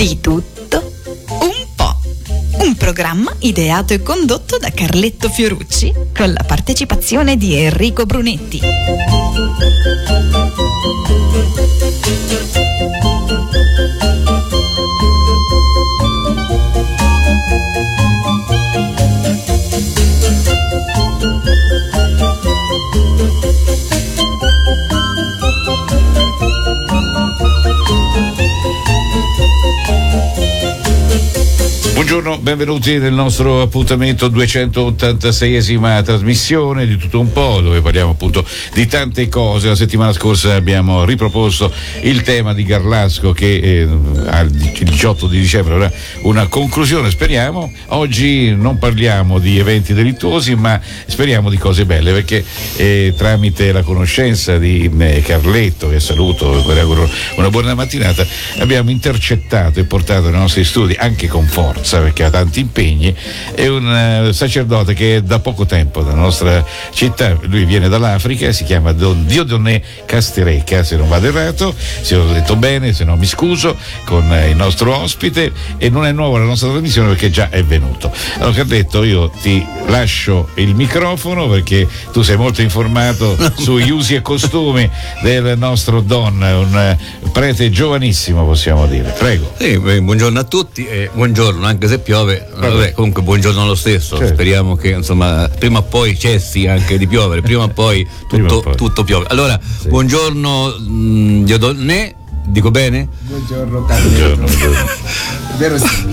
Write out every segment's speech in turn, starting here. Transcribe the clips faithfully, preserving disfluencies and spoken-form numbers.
Di tutto, un po'. Un programma ideato e condotto da Carletto Fiorucci con la partecipazione di Enrico Brunetti. Buongiorno, benvenuti nel nostro appuntamento duecentottantaseiesima trasmissione di Tutto un po', dove parliamo appunto di tante cose. La settimana scorsa abbiamo riproposto il tema di Garlasco che eh, il diciotto di dicembre avrà una conclusione, speriamo. Oggi non parliamo di eventi delittuosi, ma speriamo di cose belle, perché eh, tramite la conoscenza di eh, Carletto, che saluto e le auguro una buona mattinata, abbiamo intercettato e portato nei nostri studi, anche con forza perché ha tanti impegni, è un uh, sacerdote che è da poco tempo nella nostra città. Lui viene dall'Africa, si chiama Don Dieudonné Casterecca, se non vado errato, se ho detto bene, se no mi scuso con uh, il nostro ospite, e non è nuovo la nostra trasmissione perché già è venuto. Allora, Carletto, io ti lascio il microfono perché tu sei molto informato sugli usi e costumi del nostro Don, un uh, prete giovanissimo, possiamo dire. Prego. Sì, beh, buongiorno a tutti e buongiorno, anche se piove, vabbè, comunque buongiorno lo stesso. Certo. Speriamo che insomma prima o poi cessi anche di piovere, prima o poi tutto, prima poi. tutto piove. Allora, sì. Buongiorno mh, Dieudonné, dico bene? Buongiorno Carletto. Vero sì.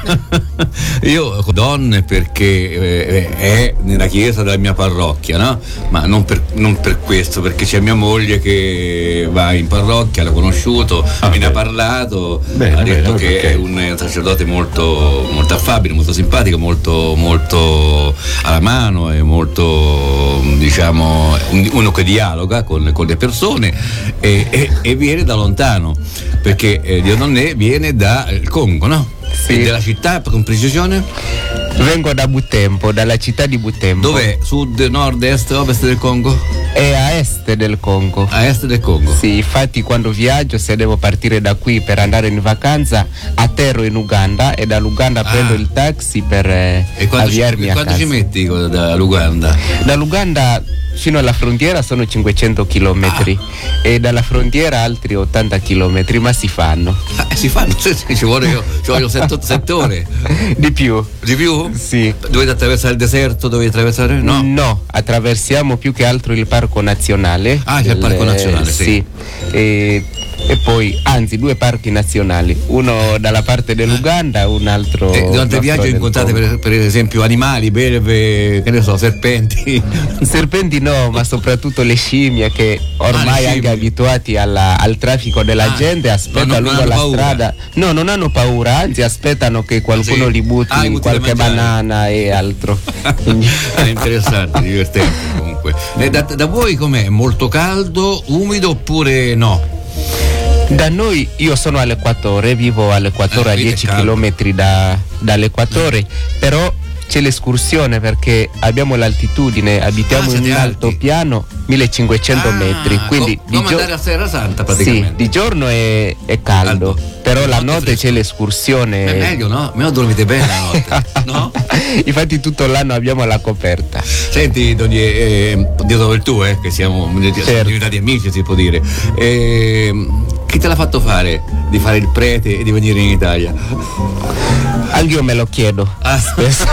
Io donne perché eh, è nella chiesa della mia parrocchia, no? Ma non per, non per questo, perché c'è mia moglie che va in parrocchia, l'ha conosciuto, ah, me ne ha parlato, bene, ha detto bene, che perché? È un sacerdote molto, molto affabile, molto simpatico, molto, molto alla mano e molto, diciamo, uno che dialoga con, con le persone e, e, e viene da lontano, perché eh, Dieudonné viene dal Congo, no? Sì. Della città, con precisione? Vengo da Butembo, dalla città di Butembo. Dov'è? Sud, nord, est, ovest del Congo? È a est del Congo. A est del Congo? Sì, infatti quando viaggio, se devo partire da qui per andare in vacanza, atterro in Uganda e dall'Uganda ah. prendo il taxi per eh, avviarmi ci, a quanto casa. Quanto ci metti dall'Uganda? Dall'Uganda fino alla frontiera sono cinquecento chilometri ah. e dalla frontiera altri ottanta chilometri, ma si fanno. Ah, si fanno? Ci vuole, ci vogliono sette ore. Di più. Di più? Sì. Dovete attraversare il deserto? Dovete attraversare? No. No, attraversiamo più che altro il parco nazionale. Ah, c'è il parco nazionale, sì. Sì. E, e poi, anzi, due parchi nazionali, uno dalla parte dell'Uganda, un altro. E durante il viaggio incontrate per, per esempio animali, belve, che ne so, serpenti? Serpenti no, ma soprattutto le scimmie che ormai ah, anche abituati alla, al traffico della ah, gente aspettano lungo la paura. strada. No, non hanno paura, anzi aspettano che qualcuno sì. li butti ah, in qualche banana e altro. È interessante, divertente comunque. E da, da voi com'è? Molto caldo, umido oppure no? Da noi, io sono all'equatore, vivo all'equatore eh, a dieci chilometri da, dall'equatore, eh. però c'è l'escursione perché abbiamo l'altitudine, abitiamo ah, in un altopiano, millecinquecento ah, metri, quindi com- come gio- andare a Serra Santa praticamente. Sì, di giorno è, è caldo, caldo, però la notte fresco. C'è l'escursione. È meglio, no? Meno dormite bene la notte, no? Infatti tutto l'anno abbiamo la coperta. Senti, Don eh, Dio il tuo, eh, che siamo certo. diventati amici, si può dire. Eh, chi te l'ha fatto fare di fare il prete e di venire in Italia? Anche io me lo chiedo ah. spesso.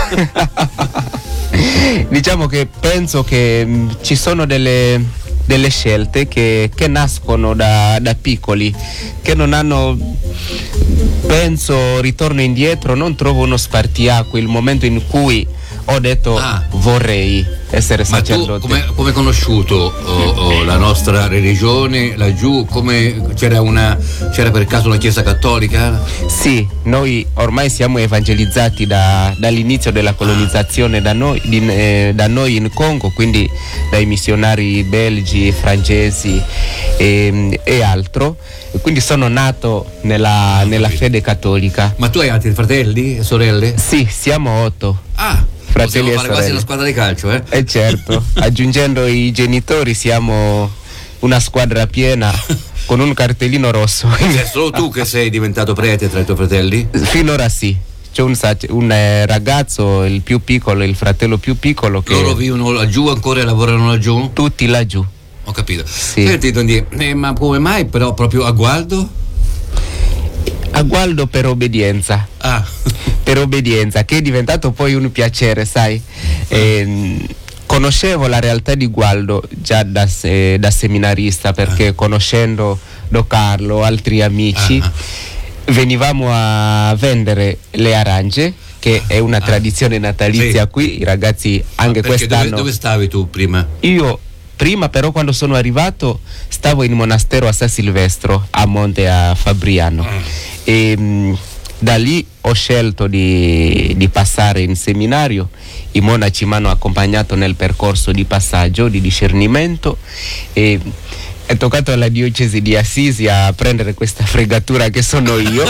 Diciamo che penso che mh, ci sono delle, delle scelte che, che nascono da, da piccoli, che non hanno, penso, ritorno indietro, non trovo uno spartiacque, il momento in cui ho detto ah. vorrei essere sacerdote. Ma tu come, come hai conosciuto oh, oh, la nostra religione laggiù? Come, c'era, una, c'era per caso una chiesa cattolica? Sì, noi ormai siamo evangelizzati da, dall'inizio della colonizzazione ah. da, noi, di, eh, da noi in Congo, quindi dai missionari belgi, francesi e, e altro. E quindi sono nato nella, ah, nella fede cattolica. Ma tu hai altri fratelli e sorelle? Sì, siamo otto. Ah, fratelli possiamo e fare sorelle. Quasi una squadra di calcio, eh? Eh certo, aggiungendo i genitori siamo una squadra piena con un cartellino rosso. È solo tu che sei diventato prete tra i tuoi fratelli? Finora sì. C'è un, un eh, ragazzo, il più piccolo, il fratello più piccolo che... Loro vivono laggiù ancora e lavorano laggiù? Tutti laggiù. Ho capito. Sì. Senti, Dondie, eh, ma come mai però proprio a Gualdo? A Gualdo per obbedienza. Ah. Per obbedienza, che è diventato poi un piacere, sai. Eh, conoscevo la realtà di Gualdo già da, eh, da seminarista, perché ah. conoscendo Don Carlo, altri amici, ah. venivamo a vendere le arance, che è una tradizione natalizia, sì. Qui i ragazzi anche quest'anno. Dove, dove stavi tu prima? Io prima, però, quando sono arrivato stavo in monastero a San Silvestro a Monte a Fabriano. Mm. E mh, da lì ho scelto di, di passare in seminario. I monaci mi hanno accompagnato nel percorso di passaggio, di discernimento, e è toccato alla diocesi di Assisi a prendere questa fregatura che sono io.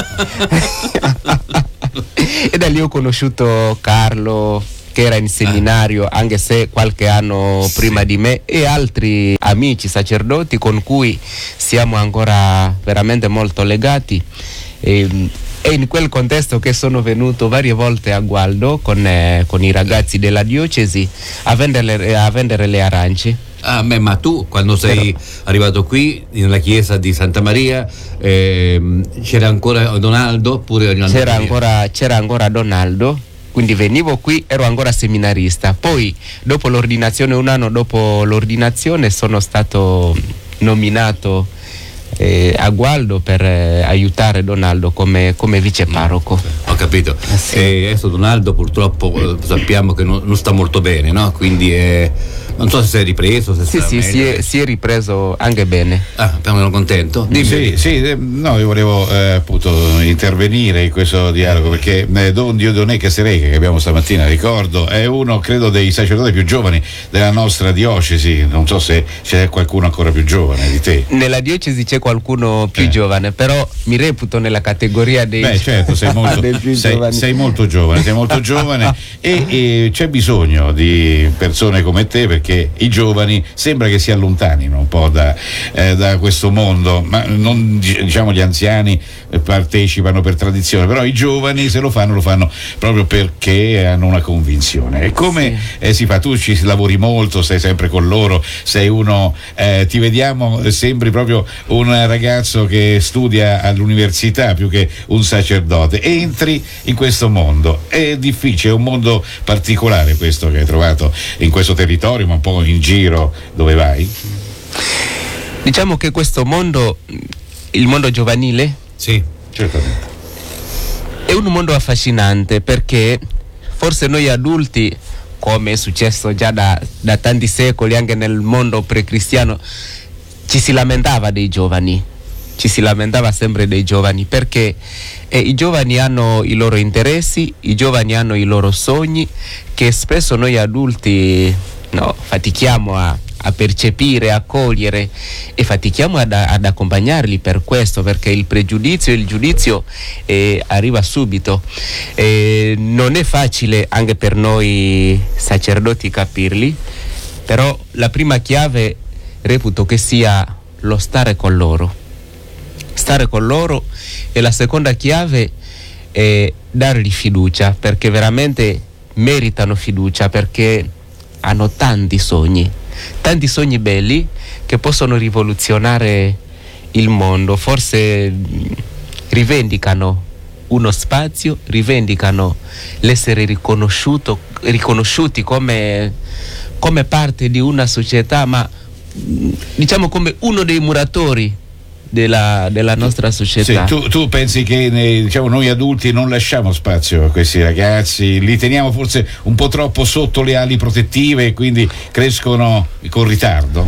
E da lì ho conosciuto Carlo, che era in seminario, anche se qualche anno sì. prima di me, e altri amici sacerdoti con cui siamo ancora veramente molto legati. E, è in quel contesto che sono venuto varie volte a Gualdo con, eh, con i ragazzi della diocesi a vendere, a vendere le arance. Ah, beh, ma tu quando sei Però... arrivato qui nella chiesa di Santa Maria eh, c'era ancora Donaldo? Oppure c'era ancora, c'era ancora Donaldo. Quindi venivo qui, ero ancora seminarista. Poi dopo l'ordinazione, un anno dopo l'ordinazione, sono stato nominato eh, a Gualdo per eh, aiutare Donaldo come, come viceparroco. Ho capito. Ah, sì. E adesso Donaldo purtroppo eh, sappiamo che non, non sta molto bene, no? Quindi eh, non so se si è ripreso. Se sì, sì, si è, si è ripreso anche bene. Ah, sono contento. Dimmi. Sì, sì, eh, no, io volevo eh, appunto intervenire in questo dialogo, perché eh, Don Dieudonné Casterecchia, che abbiamo stamattina, ricordo, è uno, credo, dei sacerdoti più giovani della nostra diocesi. Non so se c'è qualcuno ancora più giovane di te. Nella diocesi c'è qualcuno più eh. giovane, però mi reputo nella categoria dei Beh, certo, sei molto, sei, sei molto giovane, sei molto giovane e, e c'è bisogno di persone come te, perché i giovani sembra che si allontanino un po' da, eh, da questo mondo, ma non, diciamo, gli anziani partecipano per tradizione, però i giovani, se lo fanno, lo fanno proprio perché hanno una convinzione. E come sì. eh, si fa? Tu ci lavori molto, stai sempre con loro, sei uno, eh, ti vediamo, sembri proprio un ragazzo che studia all'università più che un sacerdote. Entri in questo mondo, è difficile, è un mondo particolare questo che hai trovato in questo territorio, ma un po' in giro dove vai? Diciamo che questo mondo, il mondo giovanile, sì, certamente, è un mondo affascinante, perché forse noi adulti, come è successo già da, da tanti secoli anche nel mondo precristiano, ci si lamentava dei giovani, ci si lamentava sempre dei giovani, perché eh, i giovani hanno i loro interessi, i giovani hanno i loro sogni, che spesso noi adulti no, fatichiamo a, a percepire, a cogliere, e fatichiamo ad, ad accompagnarli per questo, perché il pregiudizio e il giudizio eh, arriva subito. Eh, non è facile anche per noi sacerdoti capirli, però la prima chiave reputo che sia lo stare con loro. Stare con loro, e la seconda chiave è dargli fiducia, perché veramente meritano fiducia, perché hanno tanti sogni, tanti sogni belli che possono rivoluzionare il mondo. Forse rivendicano uno spazio, rivendicano l'essere riconosciuto, riconosciuti come, come parte di una società, ma diciamo come uno dei muratori della, della nostra società. Sì, tu, tu pensi che ne, diciamo, noi adulti non lasciamo spazio a questi ragazzi, li teniamo forse un po' troppo sotto le ali protettive e quindi crescono con ritardo?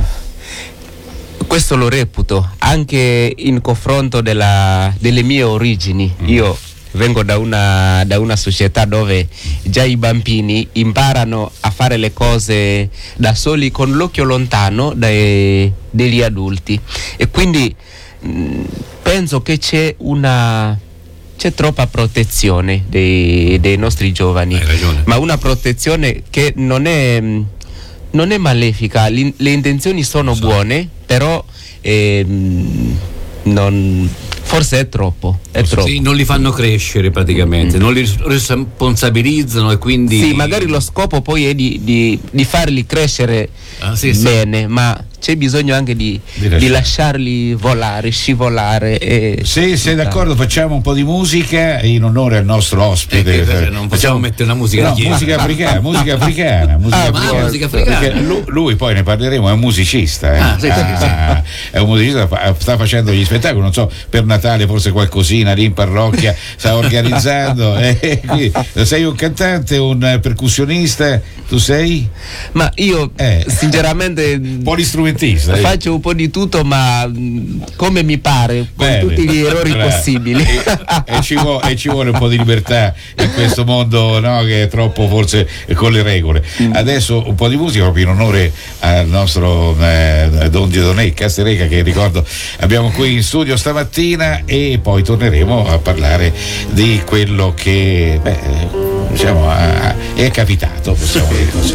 Questo lo reputo anche in confronto della, delle mie origini. Mm. Io vengo da una, da una società dove già i bambini imparano a fare le cose da soli, con l'occhio lontano dai, degli adulti, e quindi mh, penso che c'è una c'è troppa protezione dei, dei nostri giovani. Hai ragione. Ma una protezione che non è non è malefica, le, le intenzioni sono so. buone, però ehm, non, forse è troppo, è troppo. Sì, non li fanno crescere praticamente, mm. non li responsabilizzano e quindi... Sì, magari lo scopo poi è di, di, di farli crescere ah, sì, bene, sì. ma c'è bisogno anche di, di, di lasciarli volare, scivolare. E... Se sei d'accordo facciamo un po' di musica in onore al nostro ospite. Eh, non possiamo mettere una musica no, musica africana, musica africana, musica ah, africana. Ma musica africana. Lui, lui poi ne parleremo, è un musicista, eh. ah, sì, ah, sì. è un musicista, sta facendo gli spettacoli, non so, per Natale forse qualcosina lì in parrocchia sta organizzando. Eh, qui, sei un cantante, un percussionista, tu sei? Ma io eh. sinceramente polistrumentista. Faccio un po' di tutto, ma mh, come mi pare, con Bene. tutti gli errori Bravo. possibili. E, e, ci vuole, e ci vuole un po' di libertà in questo mondo, no, che è troppo forse con le regole. Mm. Adesso un po' di musica proprio in onore al nostro eh, Don Dieudonné Castereca, che ricordo abbiamo qui in studio stamattina, e poi torneremo a parlare di quello che beh, diciamo a, è capitato, possiamo dire così.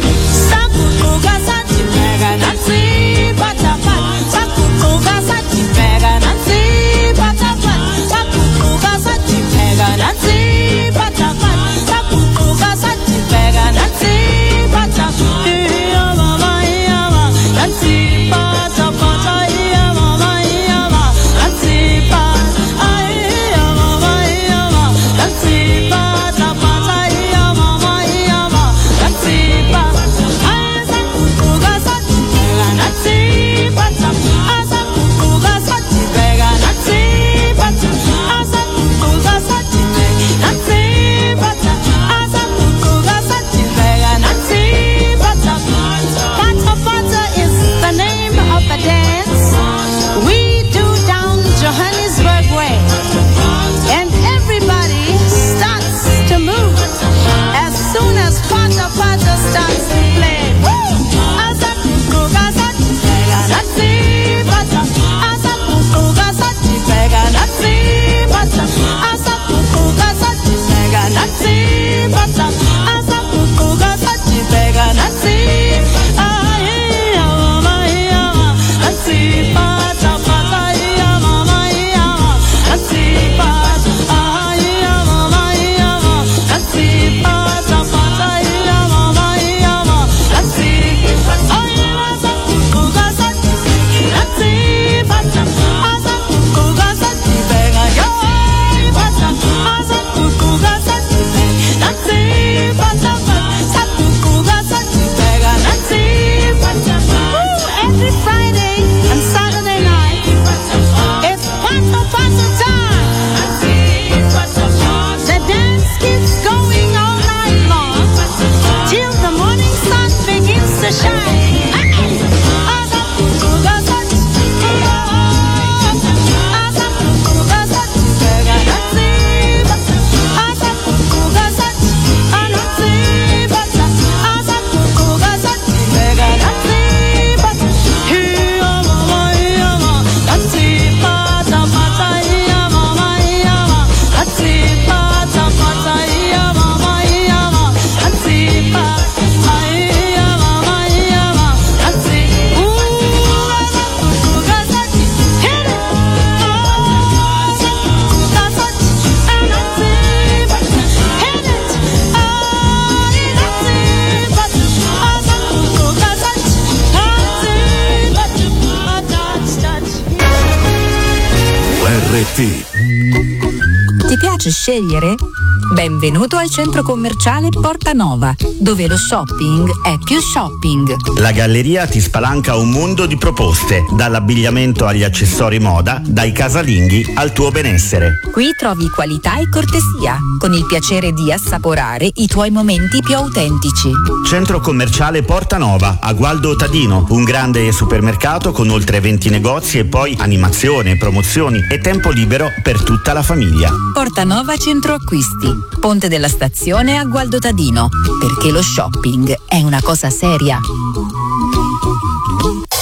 Ti piace scegliere? Benvenuto al centro commerciale Porta Nova, dove lo shopping è più shopping. La galleria ti spalanca un mondo di proposte, dall'abbigliamento agli accessori moda, dai casalinghi al tuo benessere. Qui trovi qualità e cortesia, con il piacere di assaporare i tuoi momenti più autentici. Centro commerciale Porta Nova, a Gualdo Tadino, un grande supermercato con oltre venti negozi e poi animazione, promozioni e tempo libero per tutta la famiglia. Porta Nova Centro Acquisti, Ponte della Stazione a Gualdo Tadino, perché lo shopping è una cosa seria.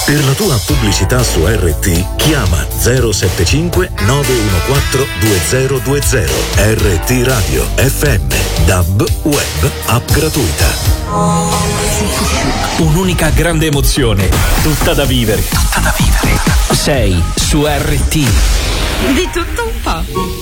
Per la tua pubblicità su R T chiama zero sette cinque nove uno quattro due zero due zero. R T Radio F M, D A B, web, app gratuita. Un'unica grande emozione, tutta da vivere. Tutta da vivere. Sei su R T. Di tutto un po'.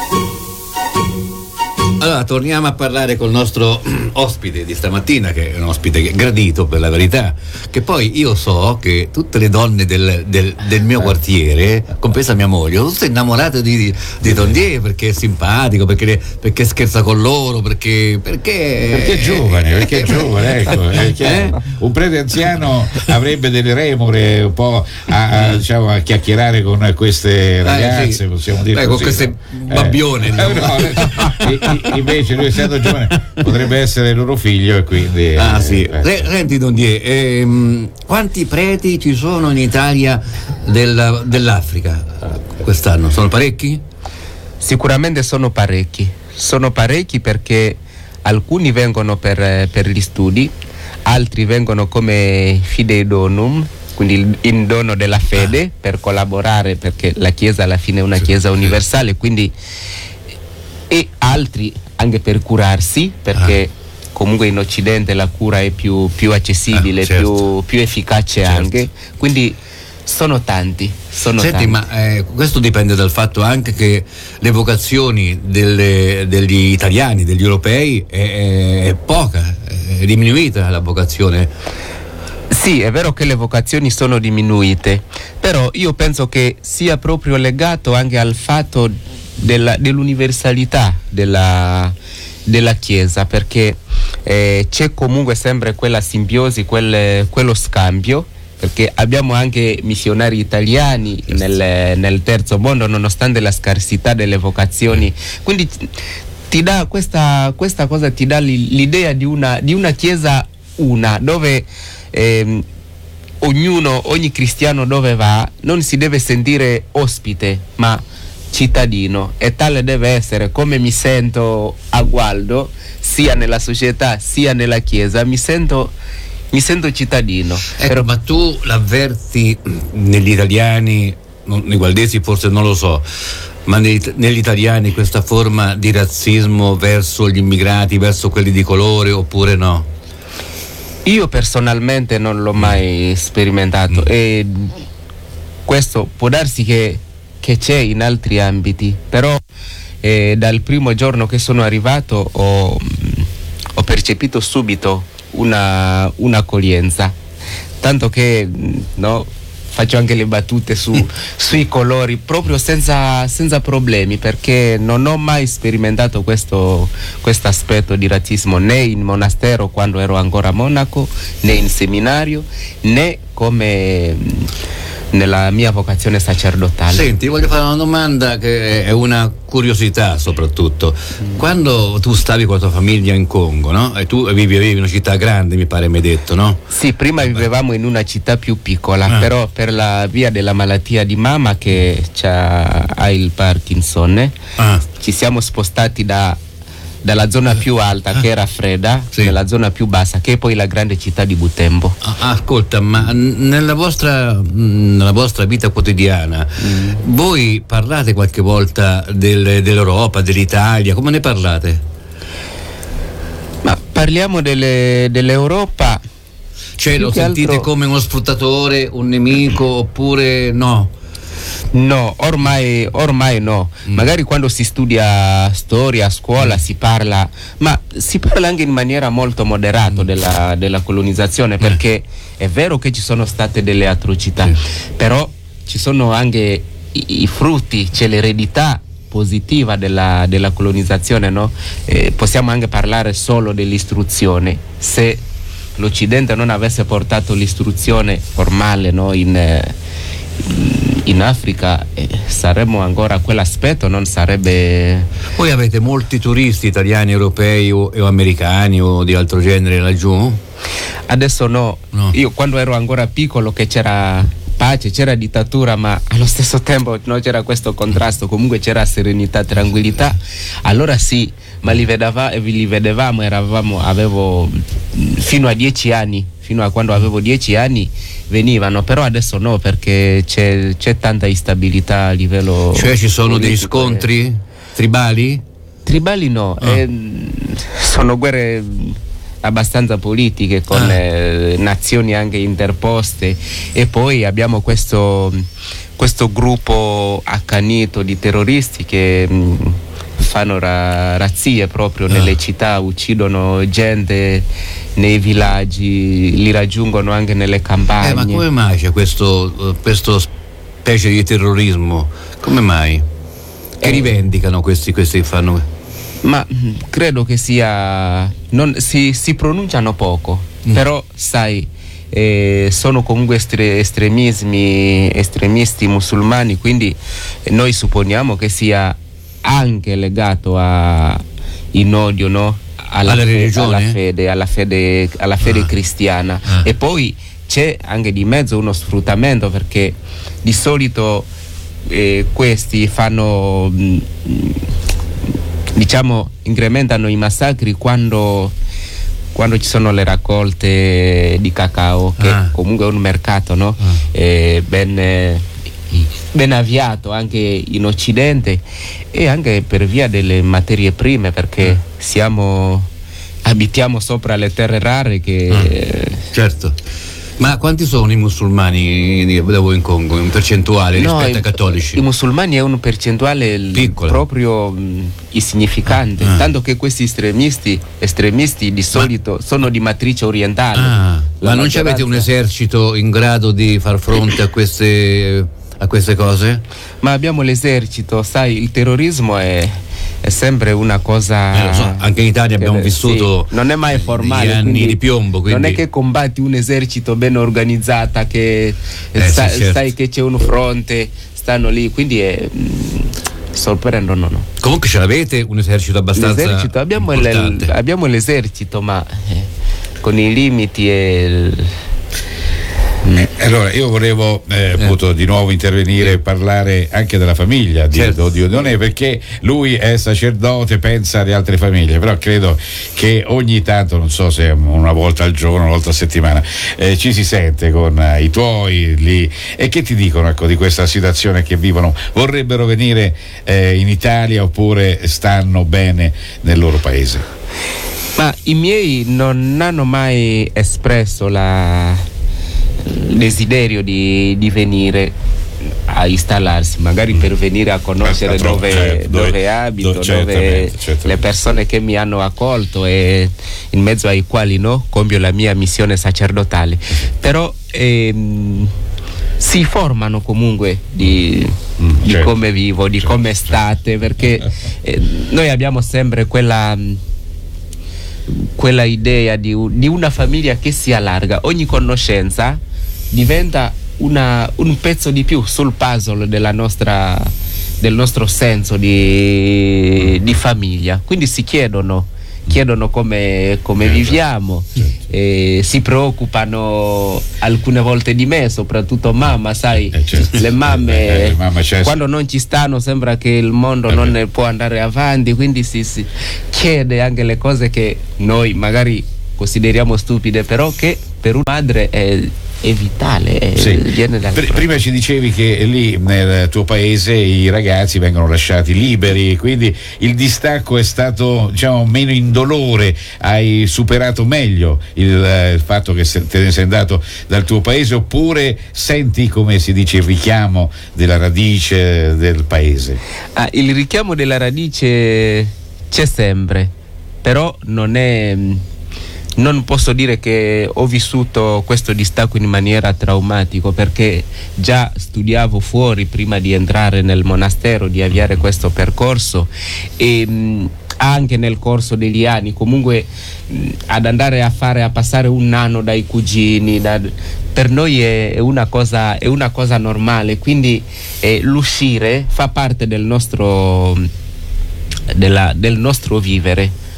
Allora, torniamo a parlare col nostro ospite di stamattina, che è un ospite gradito per la verità, che poi io so che tutte le donne del, del, del mio quartiere, compresa mia moglie, sono tutte innamorate di, di Tondier perché è simpatico, perché, perché scherza con loro, perché perché, perché è giovane, perché è giovane, ecco, è chiaro. Eh? Un prete anziano avrebbe delle remore un po' a, a, diciamo, a chiacchierare con queste ragazze, eh, sì. possiamo dire. Beh, così, con queste no? babbione. Eh, no, no, invece lui essendo giovane potrebbe essere loro figlio e quindi ah eh, sì eh. Senti Tondier, ehm, quanti preti ci sono in Italia del, dell'Africa quest'anno? Sono parecchi? Sicuramente sono parecchi sono parecchi perché alcuni vengono per, per gli studi, altri vengono come fidei donum, quindi in dono della fede, ah. per collaborare, perché la Chiesa alla fine è una sì, Chiesa universale, quindi, e altri anche per curarsi, perché ah. comunque in Occidente la cura è più, più accessibile, ah, certo. più, più efficace, certo. anche, quindi sono tanti. Sono Senti, tanti. ma eh, questo dipende dal fatto anche che le vocazioni delle, degli italiani, degli europei è, è poca, è diminuita la vocazione. Sì, è vero che le vocazioni sono diminuite, però io penso che sia proprio legato anche al fatto della, dell'universalità della, della Chiesa, perché eh, c'è comunque sempre quella simbiosi, quel, quello scambio, perché abbiamo anche missionari italiani nel, nel terzo mondo nonostante la scarsità delle vocazioni, quindi ti dà questa, questa cosa ti dà l'idea di una, di una Chiesa una, dove eh, ognuno, ogni cristiano dove va non si deve sentire ospite ma cittadino, e tale deve essere. Come mi sento a Gualdo, sia nella società sia nella Chiesa, mi sento mi sento cittadino. Ecco, però, ma tu l'avverti negli italiani, nei gualdesi forse non lo so, ma negli, negli italiani questa forma di razzismo verso gli immigrati, verso quelli di colore, oppure no? Io personalmente non l'ho mai sperimentato, mm. e questo può darsi che, che c'è in altri ambiti, però eh, dal primo giorno che sono arrivato ho, ho percepito subito una un'accoglienza, tanto che no, faccio anche le battute su, sui colori proprio senza, senza problemi, perché non ho mai sperimentato questo questo aspetto di razzismo, né in monastero quando ero ancora monaco, né in seminario, né come nella mia vocazione sacerdotale. Senti, voglio fare una domanda che è una curiosità soprattutto. Mm. Quando tu stavi con la tua famiglia in Congo, no? E tu vivi, vivi in una città grande, mi pare mi hai detto, no? Sì, prima vivevamo in una città più piccola, ah. però per la via della malattia di mamma che c'ha, ha il Parkinson, ah. ci siamo spostati da dalla zona più alta, che era fredda, sì. nella zona più bassa, che è poi la grande città di Butembo. Ah, ascolta, ma nella vostra, nella vostra vita quotidiana mm. voi parlate qualche volta del, dell'Europa, dell'Italia, come ne parlate? Ma parliamo delle, dell'Europa. Cioè lo sentite altro... come uno sfruttatore, un nemico, oppure no? No, ormai, ormai no. Mm. Magari quando si studia storia a scuola mm. si parla, ma si parla anche in maniera molto moderata mm. della, della colonizzazione, perché mm. è vero che ci sono state delle atrocità, mm. però ci sono anche i, i frutti, c'è l'eredità positiva della, della colonizzazione, no? Eh, possiamo anche parlare solo dell'istruzione. Se l'Occidente non avesse portato l'istruzione formale, no, in... Eh, in Africa eh, saremmo ancora a quell'aspetto, non sarebbe. Voi avete molti turisti italiani, europei o, o americani o di altro genere laggiù? Adesso no. no, io quando ero ancora piccolo che c'era pace, c'era dittatura, ma allo stesso tempo no, c'era questo contrasto, comunque c'era serenità, tranquillità. Allora sì, ma li, vedeva, li vedevamo, eravamo, avevo fino a dieci anni, fino a quando avevo dieci anni venivano, però adesso no, perché c'è, c'è tanta instabilità a livello. Cioè ci sono degli politico, scontri eh. tribali? Tribali no, Ah. eh, sono guerre abbastanza politiche con Ah. eh, nazioni anche interposte, e poi abbiamo questo, questo gruppo accanito di terroristi che mh, fanno ra- razzie proprio Ah. nelle città, uccidono gente nei villaggi, li raggiungono anche nelle campagne. Eh, ma come mai c'è questo, questo specie di terrorismo? Come mai? Che Eh. rivendicano questi, questi che fanno? Ma mh, credo che sia. Non, si, si pronunciano poco, Mm. però sai, eh, sono comunque estre- estremismi, estremisti musulmani, quindi eh, noi supponiamo che sia anche legato a in odio, no? Alla, Alla fe- religione? alla fede, alla fede, alla fede Ah. cristiana. Ah. E poi c'è anche di mezzo uno sfruttamento, perché di solito eh, questi fanno. Mh, diciamo incrementano i massacri quando, quando ci sono le raccolte di cacao, che Ah. comunque è un mercato, no? Ah. Eh, ben, eh, ben avviato anche in Occidente, e anche per via delle materie prime, perché siamo abitiamo sopra le terre rare che Ah. Certo. Ma quanti sono i musulmani di- da voi in Congo, in percentuale No, rispetto i- ai cattolici? I musulmani è un percentuale l- Piccolo. proprio mh, insignificante, Ah. tanto che questi estremisti, estremisti di solito sono di matrice orientale. Ah, La ma non ci avete un maggioranza- esercito in grado di far fronte a queste, a queste cose? Ma abbiamo l'esercito, sai, il terrorismo è, è sempre una cosa. Eh, lo so, anche in Italia abbiamo che- vissuto sì, non è mai formale. degli anni quindi di piombo, quindi- Non è che combatti un esercito ben organizzata, che Eh, sa- sì, certo. sai che c'è un fronte, stanno lì, quindi è. Mh, sorprendo, no, no. Comunque ce l'avete un esercito abbastanza L'esercito, abbiamo, importante. il- abbiamo l'esercito, ma eh, con i limiti e il- Eh, Allora io volevo eh, appunto di nuovo intervenire e parlare anche della famiglia di Certo. Dio Dionne, perché lui è sacerdote, pensa alle altre famiglie, però credo che ogni tanto, non so se una volta al giorno, una volta a settimana, eh, ci si sente con eh, i tuoi lì, e che ti dicono, ecco, di questa situazione che vivono? Vorrebbero venire eh, in Italia oppure stanno bene nel loro paese? Ma i miei non hanno mai espresso la il desiderio di, di venire a installarsi, magari per venire a conoscere Ah, dove, certo, dove, dove- abito, do- dove certamente, certamente. le persone che mi hanno accolto e in mezzo ai quali, no, compio la mia missione sacerdotale. Però ehm, si formano comunque di, Mm, di certo. come vivo, di Certo, come state, perché eh, noi abbiamo sempre quella quella idea di, u- di una famiglia che si allarga. Ogni conoscenza diventa una- un pezzo di più sul puzzle della nostra, del nostro senso di, di famiglia. Quindi si chiedono, chiedono come, come viviamo, e si preoccupano alcune volte di me, soprattutto mamma, sai, Eh, certo. le mamme, Eh, le mamme, certo. quando non ci stanno sembra che il mondo Eh, non beh. ne può andare avanti, quindi si, si chiede anche le cose che noi magari consideriamo stupide, però che per una madre è, è vitale, è- Sì. viene dal Pr- prima ci dicevi che lì nel tuo paese i ragazzi vengono lasciati liberi, quindi il distacco è stato, diciamo, meno indolore, hai superato meglio il, eh, il fatto che se- te ne sei andato dal tuo paese, oppure senti, come si dice, il richiamo della radice del paese? Ah, il richiamo della radice c'è sempre, però non è. Non posso dire che ho vissuto questo distacco in maniera traumatica, perché già studiavo fuori prima di entrare nel monastero, di avviare questo percorso, e mh, anche nel corso degli anni comunque mh, ad andare a fare a passare un anno dai cugini, da, per noi è, è una cosa è una cosa normale, quindi eh, l'uscire fa parte del nostro della- del nostro vivere.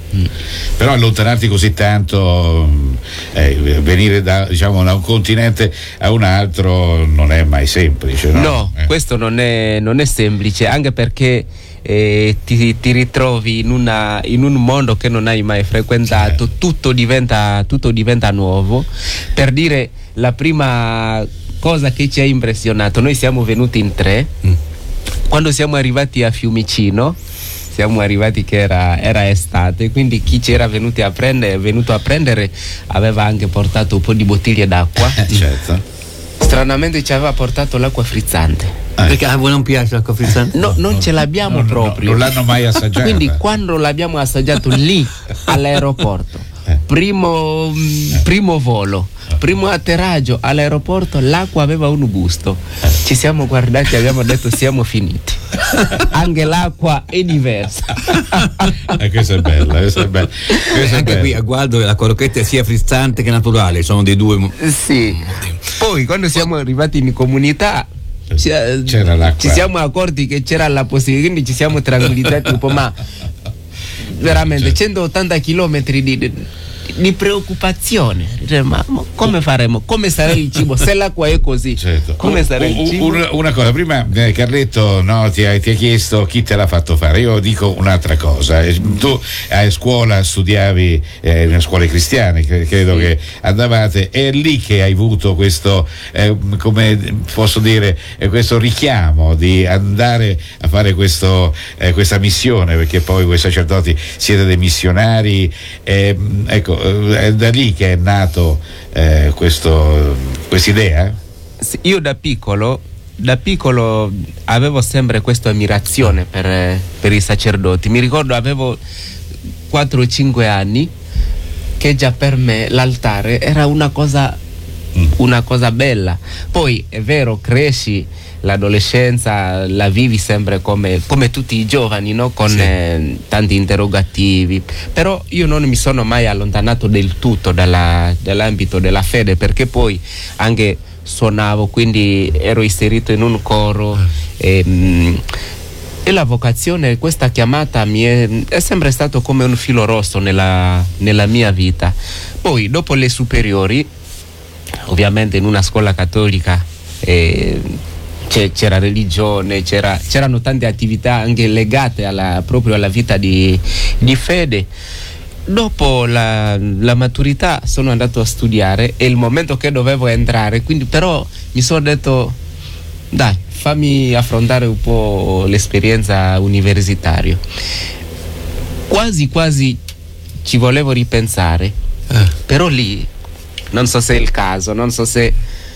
Mm. Però allontanarti così tanto, eh, venire da, diciamo, da un continente a un altro non è mai semplice, no? No, eh. questo non è, non è semplice, anche perché eh, ti, ti ritrovi in, una, in un mondo che non hai mai frequentato, certo. tutto, diventa, tutto diventa nuovo. Per dire, la prima cosa che ci ha impressionato, noi siamo venuti in tre, mm. quando siamo arrivati a Fiumicino, siamo arrivati che era, era estate, quindi chi c'era venuto a prendere, venuto a prendere aveva anche portato un po' di bottiglie d'acqua. Eh, certo. Stranamente ci aveva portato l'acqua frizzante. Eh. Perché a voi non piace l'acqua frizzante? No, non ce l'abbiamo no, proprio. No, non l'hanno mai assaggiata. Quindi quando l'abbiamo assaggiato lì all'aeroporto, eh. primo, eh. primo volo, primo atterraggio all'aeroporto, l'acqua aveva un gusto. Ci siamo guardati e abbiamo detto siamo finiti. Anche l'acqua è diversa. Eh, questa è bella, questa è bella. Questa Anche è bella. qui a Gualdo la crocchetta è sia frizzante che naturale, sono dei due. Sì. Poi quando siamo arrivati in comunità ci, c'era l'acqua. Ci siamo accorti che c'era la possibilità, quindi ci siamo tranquillizzati un po', ma veramente centottanta chilometri di di preoccupazione, ma come faremo? Come sarà il cibo? Se l'acqua è così, certo. come sarà il cibo? Una, una cosa, prima eh, Carletto no, ti, ha, ti ha chiesto chi te l'ha fatto fare. Io dico un'altra cosa. Tu a scuola studiavi eh, in scuole cristiane, credo sì. che andavate, è lì che hai avuto questo, eh, come posso dire, eh, questo richiamo di andare a fare questo, eh, questa missione, perché poi voi sacerdoti siete dei missionari, eh, ecco. È da lì che è nato eh, questo quest'idea? Sì, io da piccolo da piccolo avevo sempre questa ammirazione per, per i sacerdoti. Mi ricordo avevo quattro o cinque anni che già per me l'altare era una cosa mm. una cosa bella. Poi è vero, cresci, l'adolescenza la vivi sempre come, come tutti i giovani, no? Con sì. eh, tanti interrogativi, però io non mi sono mai allontanato del tutto dalla, dall'ambito della fede, perché poi anche suonavo, quindi ero inserito in un coro e, mh, e la vocazione, questa chiamata mi è, è sempre stato come un filo rosso nella, nella mia vita. Poi dopo le superiori, ovviamente in una scuola cattolica, eh, c'era religione, c'era, c'erano tante attività anche legate alla, proprio alla vita di, di fede. Dopo la, la maturità sono andato a studiare, è il momento che dovevo entrare, quindi però mi sono detto dai, fammi affrontare un po' l'esperienza universitaria. Quasi quasi ci volevo ripensare, eh. però lì non so se è il caso, non so se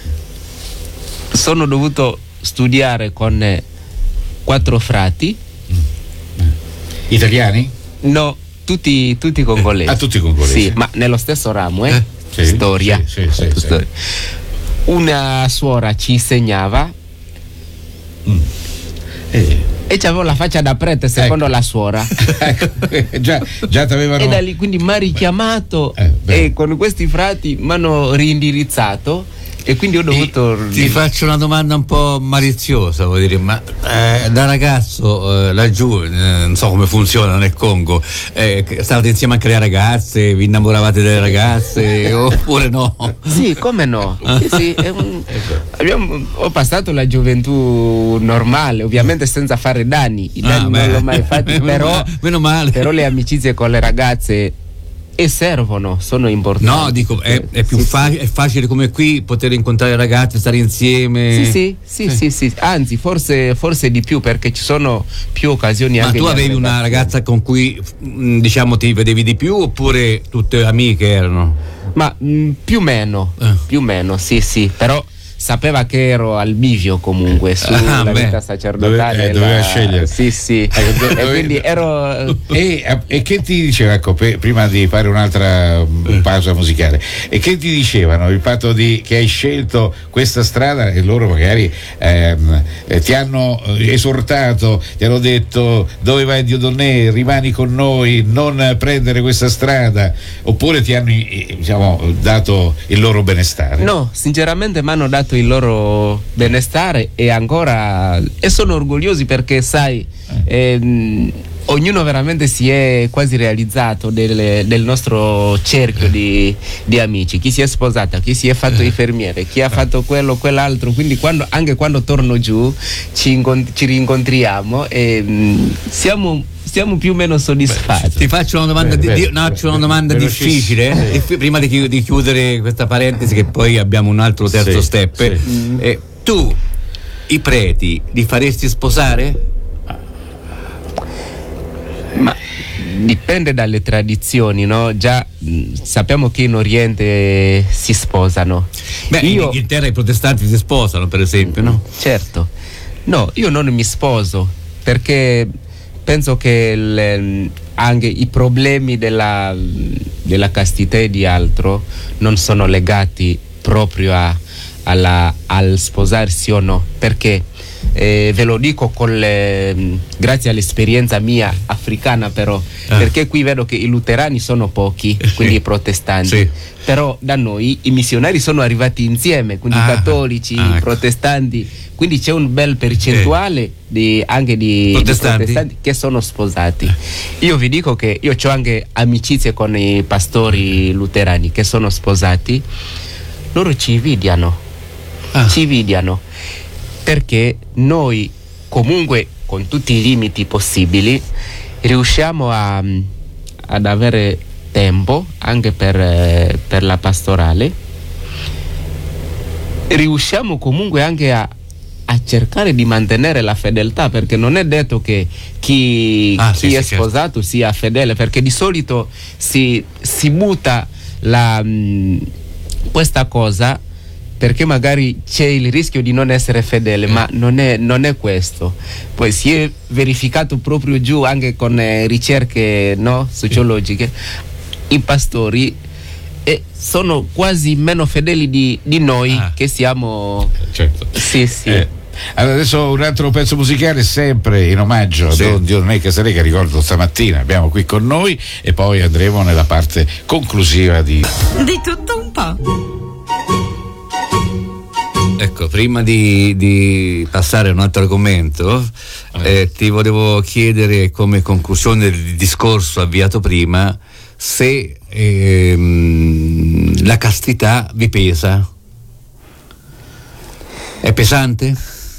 sono dovuto studiare con eh, quattro frati. Mm. Italiani? No, tutti, tutti congolesi. Ah, tutti congolesi? Sì, ma nello stesso ramo, eh? eh? Sì, Storia. Sì, sì, sì, Storia. Sì. Una suora ci insegnava mm. eh. e c'avevo la faccia da prete secondo ecco. la suora. ecco. già, già t'avevano... E da lì quindi mi ha richiamato eh, e con questi frati mi hanno rindirizzato. E quindi ho dovuto. E ti faccio una domanda un po' maliziosa, vuol dire, ma eh, da ragazzo eh, laggiù, eh, non so come funziona nel Congo, eh, stavate insieme anche le ragazze, vi innamoravate delle ragazze oppure no? Sì, come no? Sì, sì, è un, abbiamo, ho passato la gioventù normale, ovviamente senza fare danni, i danni ah, non l'ho mai fatti, però, meno male. però le amicizie con le ragazze e servono, sono importanti. No, dico, è, è più sì, fa- è facile come qui poter incontrare ragazzi, stare insieme. Sì, sì, sì, sì, sì, sì. Anzi, forse, forse di più, perché ci sono più occasioni. Ma anche tu avevi una ragazza con cui, diciamo, ti vedevi di più oppure tutte amiche erano? Ma mh, più o meno, eh. più o meno, sì, sì, però sapeva che ero al bivio comunque sulla ah, vita sacerdotale. Dove, eh, doveva la... scegliere. Sì, sì. e quindi ero. E, e che ti diceva, ecco, pe, prima di fare un'altra pausa musicale, e che ti dicevano il fatto di che hai scelto questa strada e loro magari ehm, eh, ti hanno esortato, ti hanno detto dove vai Dieudonné, rimani con noi, non prendere questa strada, oppure ti hanno diciamo dato il loro benestare? No, sinceramente mi hanno dato il loro benestare e ancora e sono orgogliosi perché sai eh. ehm, ognuno veramente si è quasi realizzato del, del nostro cerchio di, di amici, chi si è sposato, chi si è fatto infermiere, chi ha fatto quello, quell'altro, quindi quando, anche quando torno giù ci, incont- ci rincontriamo e mh, siamo, siamo più o meno soddisfatti. Ti faccio una domanda, beh, di, beh, no, beh, c'è una domanda beh, difficile, eh? Prima di, chi- di chiudere questa parentesi, che poi abbiamo un altro terzo Sì, step. sì. Eh, tu i preti li faresti sposare? Ma dipende dalle tradizioni, no? Già mh, sappiamo che in Oriente si sposano. Beh, io, in Inghilterra i protestanti si sposano, per esempio, no? Certo. No, io non mi sposo perché penso che il, anche i problemi della, della castità e di altro non sono legati proprio a, alla, al sposarsi o no, perché eh, ve lo dico con le, grazie all'esperienza mia africana, però Ah. perché qui vedo che i luterani sono pochi, quindi i protestanti, Sì. però da noi i missionari sono arrivati insieme, quindi Ah. i cattolici, Ah, i ecco. protestanti, quindi c'è un bel percentuale di, anche di Protestanti? di protestanti che sono sposati. Io vi dico che io ho anche amicizie con i pastori luterani che sono sposati, loro ci invidiano, Ah. ci invidiano perché noi comunque con tutti i limiti possibili riusciamo a, ad avere tempo anche per, eh, per la pastorale, riusciamo comunque anche a, a cercare di mantenere la fedeltà, perché non è detto che chi, Ah, chi sì, è sì, certo. sposato sia fedele, perché di solito si, si butta la, mh, questa cosa perché magari c'è il rischio di non essere fedele, ma non è, non è questo. Poi si è verificato proprio giù anche con eh, ricerche, no, sociologiche, i pastori eh, sono quasi meno fedeli di, di noi Ah. che siamo. Certo. Sì, sì. Eh, allora adesso un altro pezzo musicale sempre in omaggio Sì. a Don Dionne Casalè, che ricordo stamattina abbiamo qui con noi, e poi andremo nella parte conclusiva di Di tutto un po'. Ecco, prima di, di passare a un altro argomento, eh, ti volevo chiedere, come conclusione del discorso avviato prima, se ehm, la castità vi pesa. È pesante?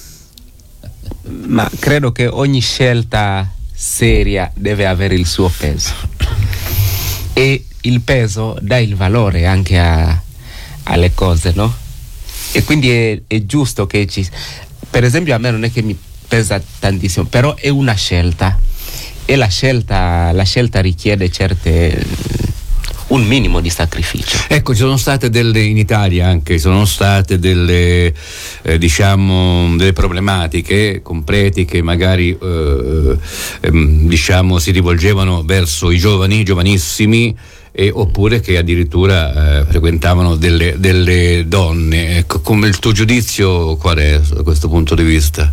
Ma credo che ogni scelta seria deve avere il suo peso, e il peso dà il valore anche a, alle cose, no? E quindi è, è giusto che ci, per esempio a me non è che mi pesa tantissimo, però è una scelta, e la scelta, la scelta richiede certe, un minimo di sacrificio. Ecco, ci sono state delle, in Italia anche, ci sono state delle, eh, diciamo, delle problematiche con preti che magari eh, ehm, diciamo si rivolgevano verso i giovani, giovanissimi, e, oppure che addirittura eh, frequentavano delle, delle donne. Ecco, come il tuo giudizio qual è da questo punto di vista?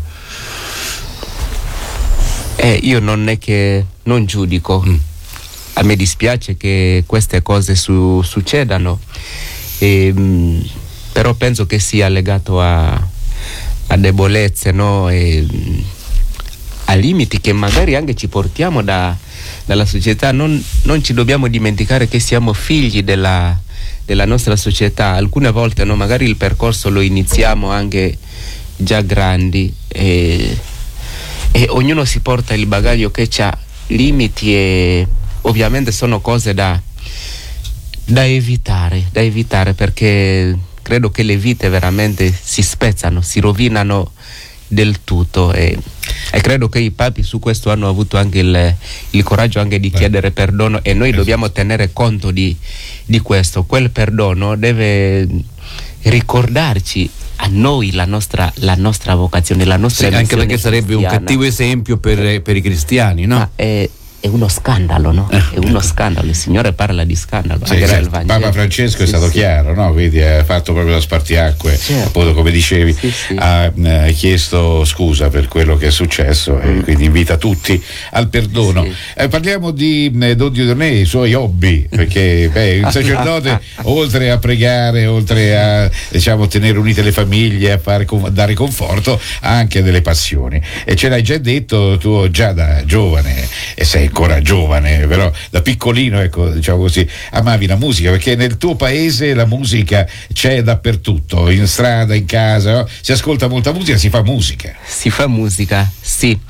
Eh, io non è che non giudico, Mm. a me dispiace che queste cose su, succedano, e, mh, però penso che sia legato a, a debolezze, no? E, mh, a limiti che magari anche ci portiamo da, dalla società. Non, non ci dobbiamo dimenticare che siamo figli della, della nostra società. Alcune volte, no, magari il percorso lo iniziamo anche già grandi, e, e ognuno si porta il bagaglio che ha limiti, e ovviamente sono cose da, da evitare, da evitare, perché credo che le vite veramente si spezzano, si rovinano del tutto, e, e credo che i papi su questo hanno avuto anche il, il coraggio anche di chiedere perdono, e noi dobbiamo tenere conto di, di questo. Quel perdono deve ricordarci a noi la nostra, la nostra vocazione, la nostra Sì, anche missione perché sarebbe un cristiana. cattivo esempio per, per i cristiani, no? Ma, eh, è uno scandalo, no? È uno scandalo, il Signore parla di scandalo. Sì, certo. Papa Francesco è sì, stato sì. chiaro, no? Quindi ha fatto proprio la spartiacque, certo. Appunto come dicevi, sì, sì. ha eh, chiesto scusa per quello che è successo mm. e quindi invita tutti al perdono. Sì. Eh, parliamo di eh, Don Dieudonné, i suoi hobby, perché beh, il sacerdote oltre a pregare, oltre a diciamo tenere unite le famiglie, a fare, dare conforto, ha anche delle passioni e ce l'hai già detto tu già da giovane, e sei ancora giovane, però da piccolino, ecco, diciamo così, amavi la musica, perché nel tuo paese la musica c'è dappertutto, in strada, in casa, no? Si ascolta molta musica, si fa musica. Si fa musica, sì.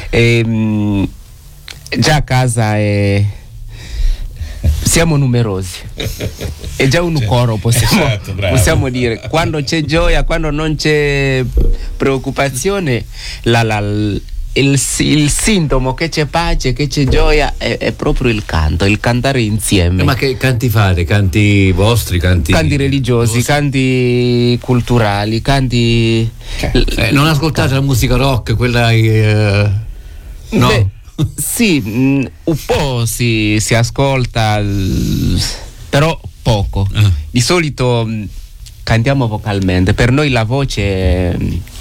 E, già a casa è... siamo numerosi, è già un coro, possiamo, esatto, possiamo dire. Quando c'è gioia, quando non c'è preoccupazione, la, la, il, il sintomo che c'è pace, che c'è gioia è, è proprio il canto, il cantare insieme. Ma che canti fate? Canti vostri? Canti, canti religiosi, vostri? Canti culturali, canti... Eh, non ascoltate la musica rock, quella... Eh, no? Beh, sì, mh, un po' si, si ascolta, l- però poco. Uh. Di solito mh, cantiamo vocalmente, per noi la voce è,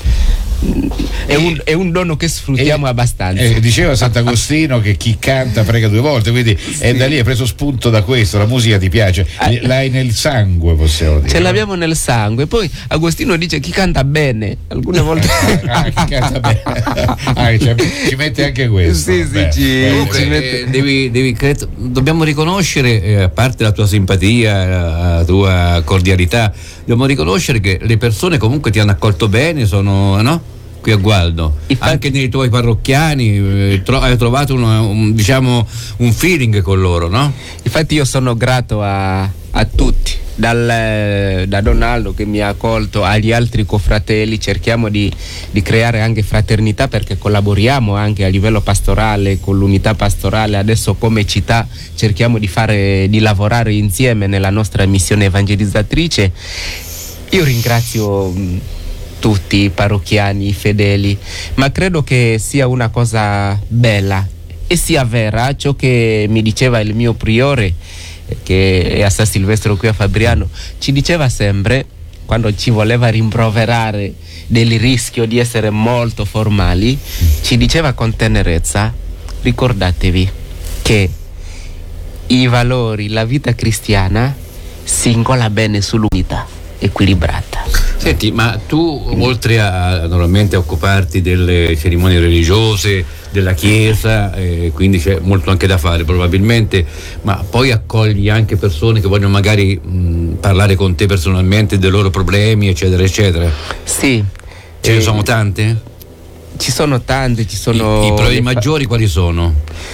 è, un, è un dono che sfruttiamo e, abbastanza. E diceva Sant'Agostino che chi canta prega due volte, quindi sì. È da lì, hai preso spunto da questo, la musica ti piace, eh, l'hai nel sangue, possiamo dire. Ce l'abbiamo nel sangue. Poi Agostino dice chi canta bene, alcune volte ah, chi canta bene. Ah, cioè, ci mette anche questo. Sì, sì, ci, Comunque, ci mette... eh, devi, devi, credo, dobbiamo riconoscere, eh, a parte la tua simpatia, la tua cordialità, dobbiamo riconoscere che le persone comunque ti hanno accolto bene, sono, no? Qui a Gualdo, infatti, anche nei tuoi parrocchiani eh, tro- hai trovato uno, un, diciamo un feeling con loro, no? Infatti io sono grato a, a tutti, dal, da Donaldo che mi ha accolto agli altri cofratelli. Cerchiamo di, di creare anche fraternità, perché collaboriamo anche a livello pastorale con l'unità pastorale. Adesso come città cerchiamo di fare, di lavorare insieme nella nostra missione evangelizzatrice. Io ringrazio tutti i parrocchiani, i fedeli, ma credo che sia una cosa bella e sia vera ciò che mi diceva il mio priore, che è a San Silvestro qui a Fabriano. Ci diceva sempre, quando ci voleva rimproverare del rischio di essere molto formali, ci diceva con tenerezza: ricordatevi che i valori, la vita cristiana si incolla bene sull'unità equilibrata. Senti, ma tu oltre a normalmente a occuparti delle cerimonie religiose, della chiesa, eh, quindi c'è molto anche da fare probabilmente, ma poi accogli anche persone che vogliono magari mh, parlare con te personalmente dei loro problemi, eccetera eccetera? Sì. Ce eh, ne sono tante? Ci sono tante, ci sono... I, i problemi maggiori quali sono?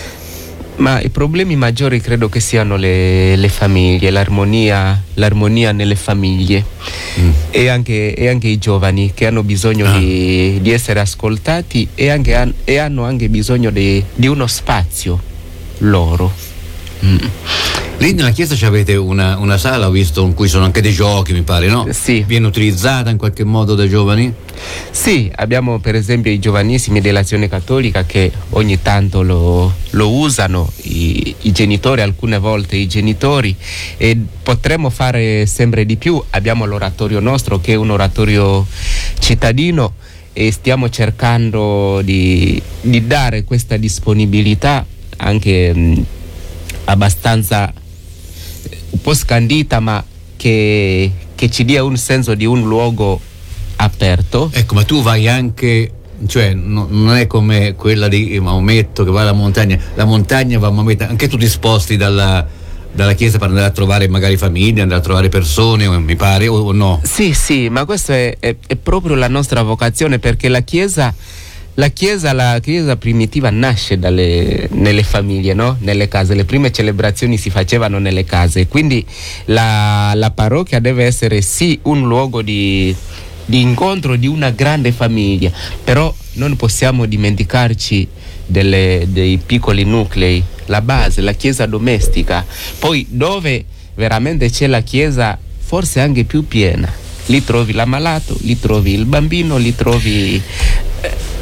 Ma i problemi maggiori credo che siano le, le famiglie, l'armonia, l'armonia nelle famiglie mm. e, anche, e anche i giovani che hanno bisogno ah. di, di essere ascoltati e, anche, e hanno anche bisogno di, di uno spazio loro. Mm. Lì nella chiesa avete una, una sala, ho visto, in cui sono anche dei giochi, mi pare, no? Sì. Viene utilizzata in qualche modo dai giovani? Sì, abbiamo per esempio i giovanissimi dell'Azione Cattolica che ogni tanto lo, lo usano, i, i genitori, alcune volte i genitori, e potremmo fare sempre di più. Abbiamo l'oratorio nostro che è un oratorio cittadino e stiamo cercando di, di dare questa disponibilità anche mh, abbastanza un po' scandita, ma che, che ci dia un senso di un luogo aperto. Ecco, ma tu vai anche, cioè no, non è come quella di Maometto che va alla montagna, la montagna va a Maometto, anche tu ti sposti dalla, dalla chiesa per andare a trovare magari famiglie, andare a trovare persone, mi pare, o, o no? Sì, sì, ma questa è, è, è proprio la nostra vocazione, perché la chiesa La chiesa, la chiesa primitiva nasce dalle, nelle famiglie, no? Nelle case. Le prime celebrazioni si facevano nelle case, quindi la, la parrocchia deve essere sì un luogo di, di incontro di una grande famiglia, però non possiamo dimenticarci delle, dei piccoli nuclei, la base, la chiesa domestica. Poi dove veramente c'è la chiesa, forse anche più piena, lì trovi l'ammalato, lì trovi il bambino, lì trovi...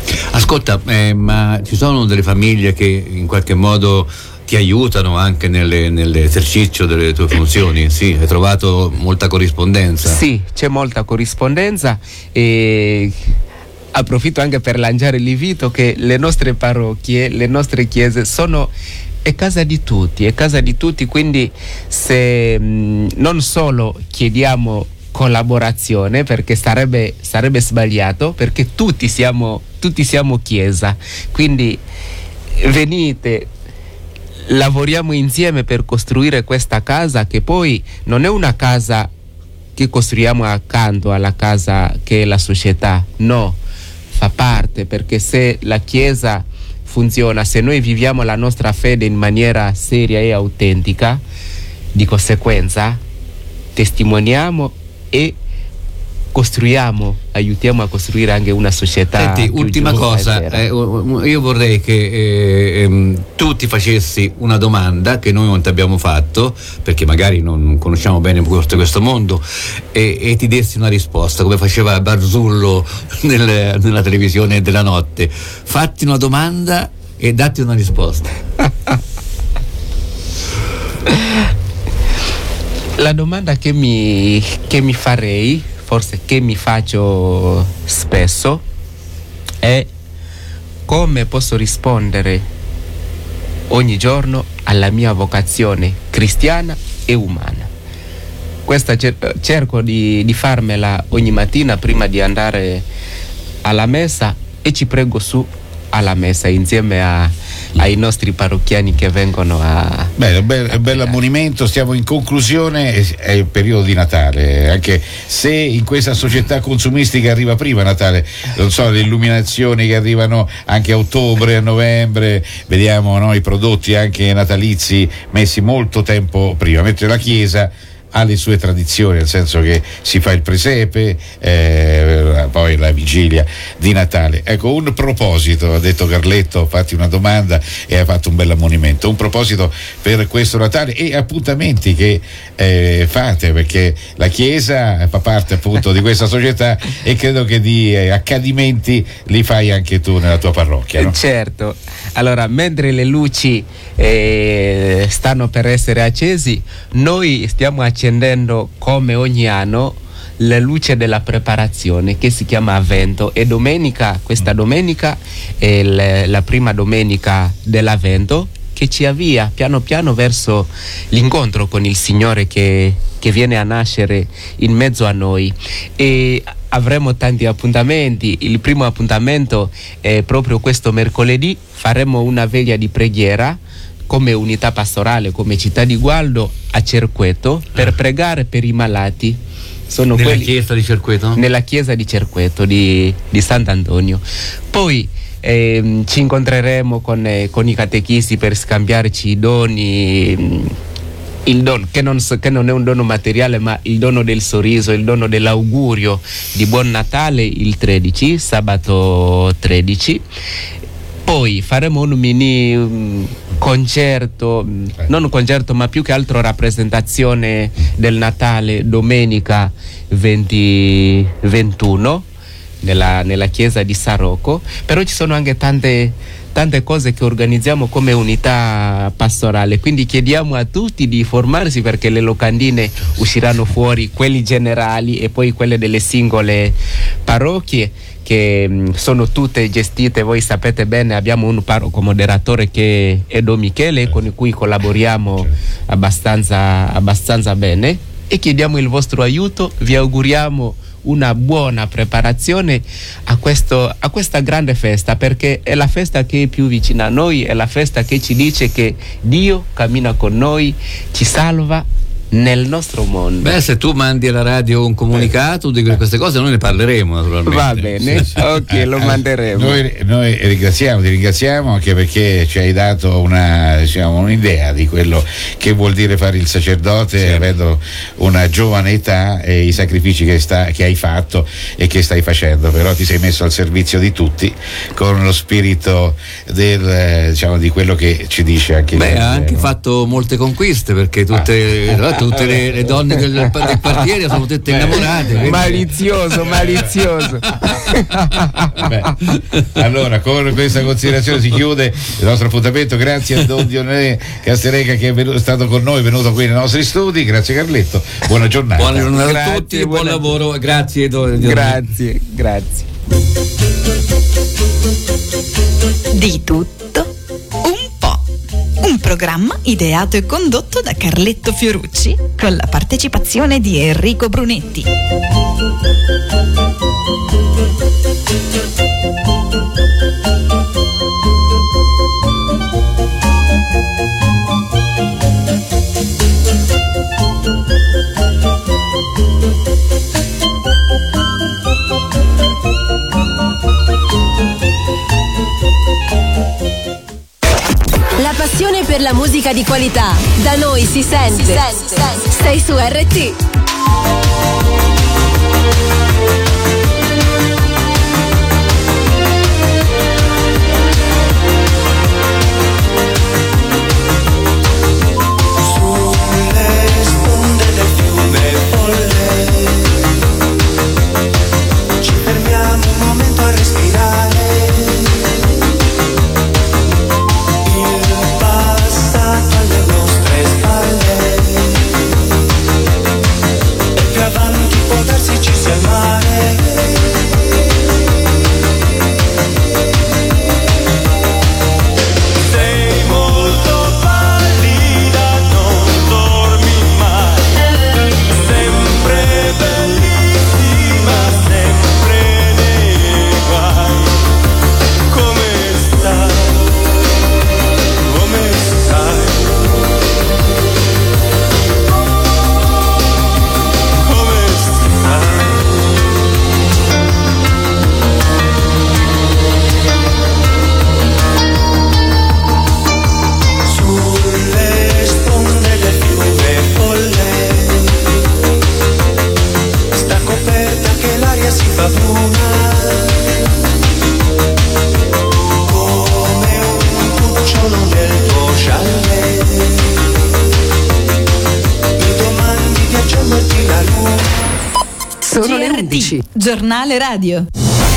Ascolta, eh, ma ci sono delle famiglie che in qualche modo ti aiutano anche nelle, nell'esercizio delle tue funzioni? Sì, hai trovato molta corrispondenza? Sì, c'è molta corrispondenza e approfitto anche per lanciare l'invito che le nostre parrocchie, le nostre chiese sono è casa di tutti, è casa di tutti, quindi se mh, non solo chiediamo collaborazione, perché sarebbe, sarebbe sbagliato, perché tutti siamo, tutti siamo chiesa, quindi venite, lavoriamo insieme per costruire questa casa, che poi non è una casa che costruiamo accanto alla casa che è la società, no, fa parte, perché se la chiesa funziona, se noi viviamo la nostra fede in maniera seria e autentica, di conseguenza testimoniamo e costruiamo, aiutiamo a costruire anche una società. Senti, ultima cosa, eh, io vorrei che eh, ehm, tu ti facessi una domanda che noi non ti abbiamo fatto, perché magari non conosciamo bene questo, questo mondo, e, e ti dessi una risposta, come faceva Barzullo nel, nella televisione della notte. Fatti una domanda e datti una risposta. La domanda che mi, che mi farei, forse che mi faccio spesso, è come posso rispondere ogni giorno alla mia vocazione cristiana e umana. Questa cer- cerco di, di farmela ogni mattina prima di andare alla messa, e ci prego su alla messa insieme a, ai nostri parrocchiani che vengono a... Beh, bel, bel ammonimento. Stiamo in conclusione, è il periodo di Natale, anche se in questa società consumistica arriva prima Natale, non so, le illuminazioni che arrivano anche a ottobre, a novembre, vediamo, no, i prodotti anche natalizi messi molto tempo prima, mentre la Chiesa ha le sue tradizioni, nel senso che si fa il presepe, eh, poi la vigilia di Natale. Ecco, un proposito, ha detto Carletto, fatti una domanda e ha fatto un bel ammonimento, un proposito per questo Natale e appuntamenti che eh, fate, perché la Chiesa fa parte appunto di questa società e credo che di eh, accadimenti li fai anche tu nella tua parrocchia, no? Certo, allora mentre le luci eh, stanno per essere accesi, noi stiamo accendendo come ogni anno la luce della preparazione, che si chiama Avvento, e domenica, questa domenica è l- la prima domenica dell'Avvento, che ci avvia piano piano verso l'incontro con il Signore che, che viene a nascere in mezzo a noi. E avremo tanti appuntamenti. Il primo appuntamento è proprio questo mercoledì, faremo una veglia di preghiera come unità pastorale, come città di Gualdo, a Cerqueto, per ah. pregare per i malati. Sono nella quelli, chiesa di Cerqueto? Nella chiesa di Cerqueto di, di Sant'Antonio. Poi ehm, ci incontreremo con, eh, con i catechisti per scambiarci i doni, il dono che non, che non è un dono materiale, ma il dono del sorriso, il dono dell'augurio di Buon Natale il tredici, sabato tredici. Poi faremo un mini um, concerto, non un concerto ma più che altro rappresentazione del Natale domenica venti ventuno nella, nella chiesa di Sarocco. Però ci sono anche tante, tante cose che organizziamo come unità pastorale, quindi chiediamo a tutti di formarsi, perché le locandine usciranno fuori, quelli generali e poi quelle delle singole parrocchie, che mh, sono tutte gestite, voi sapete bene, abbiamo un parroco moderatore che è Don Michele, con cui collaboriamo abbastanza, abbastanza bene, e chiediamo il vostro aiuto. Vi auguriamo una buona preparazione a, questo, a questa grande festa, perché è la festa che è più vicina a noi, è la festa che ci dice che Dio cammina con noi, ci salva nel nostro mondo. Beh, se tu mandi alla radio un comunicato di queste cose, noi ne parleremo naturalmente. Va bene, ok, lo manderemo. Noi, noi ringraziamo, ti ringraziamo anche perché ci hai dato una, diciamo, un'idea di quello che vuol dire fare il sacerdote, sì, avendo una giovane età e i sacrifici che, sta, che hai fatto e che stai facendo. Però ti sei messo al servizio di tutti con lo spirito del, diciamo, di quello che ci dice anche. Beh, il ha anche no? fatto molte conquiste, perché tutte, ah. tutte le, le donne del, del quartiere sono tutte innamorate. Quindi... Malizioso, malizioso. Beh, allora, con questa considerazione si chiude il nostro appuntamento. Grazie a Don Dionne Castereca che è, venuto, è stato con noi, è venuto qui nei nostri studi. Grazie Carletto, buona giornata. Buona giornata Grazie, a tutti, buon buona... lavoro, grazie. Don Grazie, grazie. Di tutto un po'. Un programma ideato e condotto da Carletto Fiorucci con la partecipazione di Enrico Brunetti. La passione per la musica di qualità da noi si sente. Si sente. Sei su R T. Sono le undici. Giornale radio.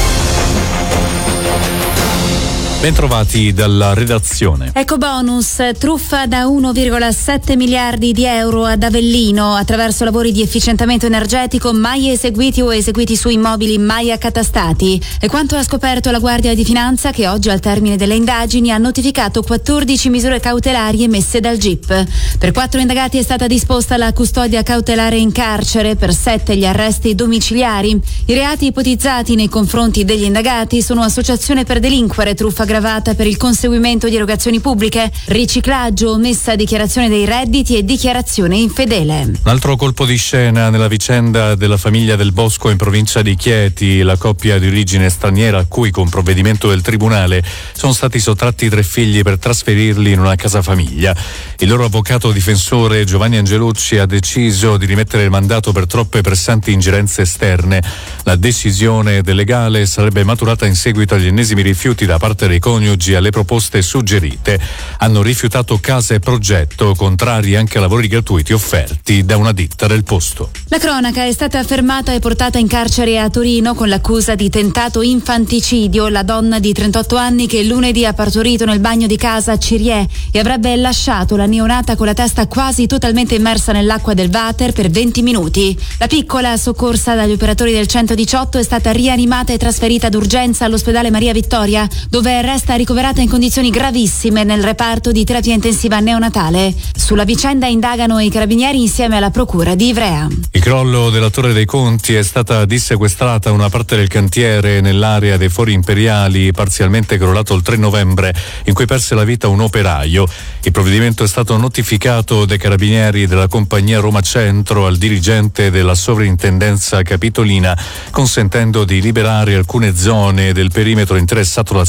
Bentrovati dalla redazione. Ecobonus, truffa da uno virgola sette miliardi di euro ad Avellino attraverso lavori di efficientamento energetico mai eseguiti o eseguiti su immobili mai accatastati. E quanto ha scoperto la Guardia di Finanza, che oggi al termine delle indagini ha notificato quattordici misure cautelari emesse dal G I P. Per quattro indagati è stata disposta la custodia cautelare in carcere, per sette gli arresti domiciliari. I reati ipotizzati nei confronti degli indagati sono associazione per delinquere, truffa aggravata per il conseguimento di erogazioni pubbliche, riciclaggio, omessa dichiarazione dei redditi e dichiarazione infedele. Un altro colpo di scena nella vicenda della famiglia Del Bosco in provincia di Chieti. La coppia di origine straniera, a cui con provvedimento del tribunale sono stati sottratti tre figli per trasferirli in una casa famiglia. Il loro avvocato difensore Giovanni Angelucci ha deciso di rimettere il mandato per troppe pressanti ingerenze esterne. La decisione del legale sarebbe maturata in seguito agli ennesimi rifiuti da parte dei coniugi alle proposte suggerite. Hanno rifiutato casa e progetto, contrari anche a lavori gratuiti offerti da una ditta del posto. La cronaca: è stata fermata e portata in carcere a Torino con l'accusa di tentato infanticidio la donna di trentotto anni che lunedì ha partorito nel bagno di casa a Cirié e avrebbe lasciato la neonata con la testa quasi totalmente immersa nell'acqua del water per venti minuti. La piccola, soccorsa dagli operatori del centodiciotto, è stata rianimata e trasferita d'urgenza all'ospedale Maria Vittoria, dove resta ricoverata in condizioni gravissime nel reparto di terapia intensiva neonatale. Sulla vicenda indagano i carabinieri insieme alla procura di Ivrea. Il crollo della Torre dei Conti: è stata dissequestrata una parte del cantiere nell'area dei Fori Imperiali, parzialmente crollato il tre novembre, in cui perse la vita un operaio. Il provvedimento è stato notificato dai carabinieri della compagnia Roma Centro al dirigente della sovrintendenza capitolina, consentendo di liberare alcune zone del perimetro interessato dal sequestro.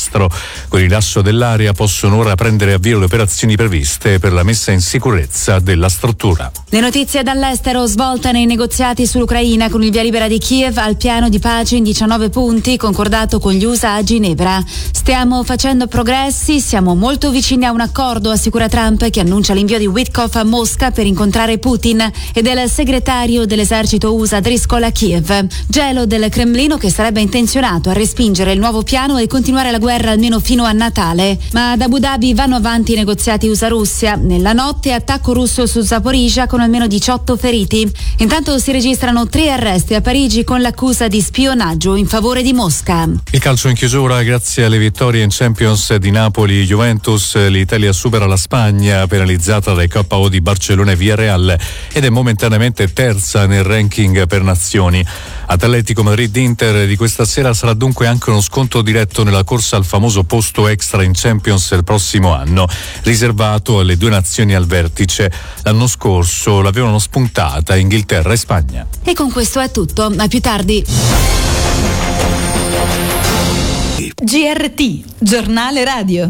sequestro. Con il rilascio dell'area possono ora prendere avvio le operazioni previste per la messa in sicurezza della struttura. Le notizie dall'estero: svolta nei negoziati sull'Ucraina con il via libera di Kiev al piano di pace in diciannove punti concordato con gli U S A a Ginevra. Stiamo facendo progressi, siamo molto vicini a un accordo, assicura Trump, che annuncia l'invio di Witkoff a Mosca per incontrare Putin e del segretario dell'esercito U S A Driscoll a Kiev. Gelo del Cremlino, che sarebbe intenzionato a respingere il nuovo piano e continuare la guerra almeno fino a Natale. Ma ad Abu Dhabi vanno avanti i negoziati U S A-Russia. Nella notte attacco russo su Zaporizhzhia con almeno diciotto feriti. Intanto si registrano tre arresti a Parigi con l'accusa di spionaggio in favore di Mosca. Il calcio in chiusura: grazie alle vittorie in Champions di Napoli e Juventus, l'Italia supera la Spagna, penalizzata dai K O di Barcellona e Villarreal, ed è momentaneamente terza nel ranking per nazioni. Atletico Madrid-Inter di questa sera sarà dunque anche uno scontro diretto nella corsa al famoso posto extra in Champions il prossimo anno, riservato alle due nazioni al vertice. L'anno scorso l'avevano spuntata Inghilterra e Spagna. E con questo è tutto, a più tardi. G R T, giornale radio.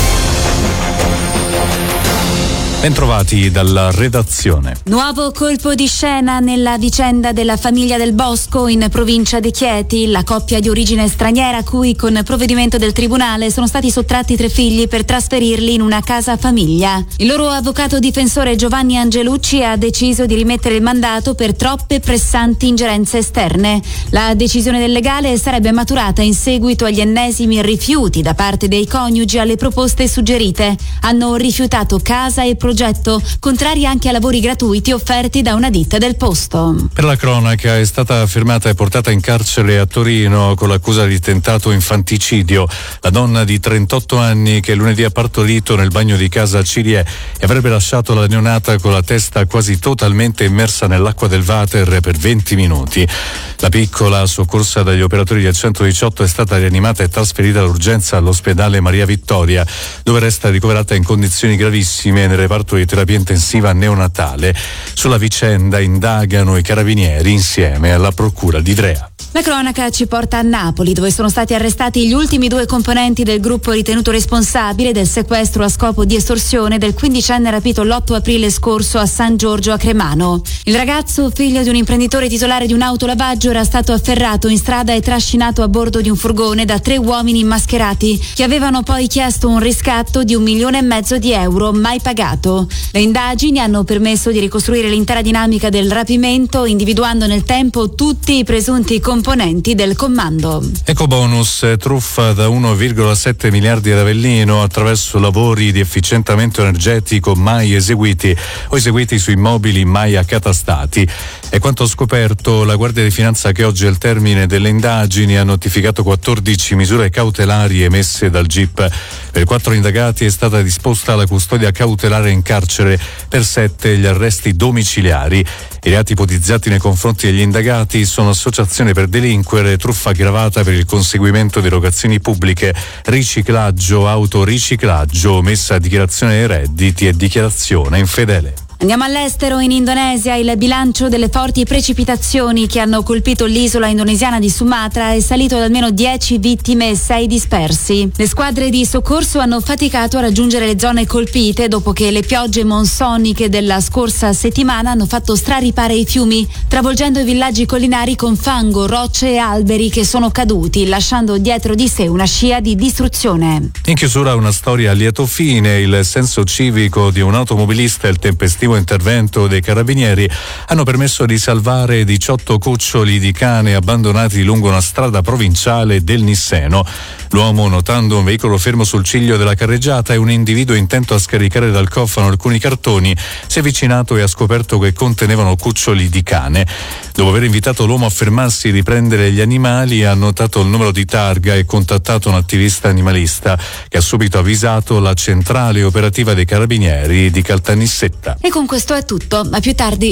Bentrovati dalla redazione. Nuovo colpo di scena nella vicenda della famiglia Del Bosco in provincia di Chieti. La coppia di origine straniera a cui con provvedimento del tribunale sono stati sottratti tre figli per trasferirli in una casa famiglia. Il loro avvocato difensore Giovanni Angelucci ha deciso di rimettere il mandato per troppe pressanti ingerenze esterne. La decisione del legale sarebbe maturata in seguito agli ennesimi rifiuti da parte dei coniugi alle proposte suggerite. Hanno rifiutato casa e progetto, contrari anche a lavori gratuiti offerti da una ditta del posto. Per la cronaca, è stata fermata e portata in carcere a Torino con l'accusa di tentato infanticidio la donna di trentotto anni che lunedì ha partorito nel bagno di casa a Cirié e avrebbe lasciato la neonata con la testa quasi totalmente immersa nell'acqua del water per venti minuti. La piccola, soccorsa dagli operatori del centodiciotto, è stata rianimata e trasferita d'urgenza all'ospedale Maria Vittoria, dove resta ricoverata in condizioni gravissime nel reparto di terapia intensiva neonatale. Sulla vicenda indagano i carabinieri insieme alla procura di Ivrea. La cronaca ci porta a Napoli, dove sono stati arrestati gli ultimi due componenti del gruppo ritenuto responsabile del sequestro a scopo di estorsione del quindicenne rapito l'otto aprile scorso a San Giorgio a Cremano. Il ragazzo, figlio di un imprenditore titolare di un autolavaggio, era stato afferrato in strada e trascinato a bordo di un furgone da tre uomini mascherati che avevano poi chiesto un riscatto di un milione e mezzo di euro mai pagato. Le indagini hanno permesso di ricostruire l'intera dinamica del rapimento, individuando nel tempo tutti i presunti componenti del commando. Ecobonus, truffa da uno virgola sette miliardi ad Avellino attraverso lavori di efficientamento energetico mai eseguiti o eseguiti su immobili mai accatastati. È quanto scoperto la Guardia di Finanza, che oggi al termine delle indagini ha notificato quattordici misure cautelari emesse dal G I P. Per quattro indagati è stata disposta la custodia cautelare in carcere, per sette gli arresti domiciliari. I reati ipotizzati nei confronti degli indagati sono associazione per delinquere, truffa aggravata per il conseguimento di erogazioni pubbliche, riciclaggio, autoriciclaggio, messa a dichiarazione dei redditi e dichiarazione infedele. Andiamo all'estero. In Indonesia il bilancio delle forti precipitazioni che hanno colpito l'isola indonesiana di Sumatra è salito ad almeno dieci vittime e sei dispersi. Le squadre di soccorso hanno faticato a raggiungere le zone colpite dopo che le piogge monsoniche della scorsa settimana hanno fatto straripare i fiumi, travolgendo i villaggi collinari con fango, rocce e alberi che sono caduti, lasciando dietro di sé una scia di distruzione. In chiusura una storia a lieto fine. Il senso civico di un automobilista e il tempestivo intervento dei carabinieri hanno permesso di salvare diciotto cuccioli di cane abbandonati lungo una strada provinciale del Nisseno. L'uomo, notando un veicolo fermo sul ciglio della carreggiata e un individuo intento a scaricare dal cofano alcuni cartoni, si è avvicinato e ha scoperto che contenevano cuccioli di cane. Dopo aver invitato l'uomo a fermarsi e riprendere gli animali, ha annotato il numero di targa e contattato un attivista animalista che ha subito avvisato la centrale operativa dei carabinieri di Caltanissetta. E con questo è tutto, a più tardi.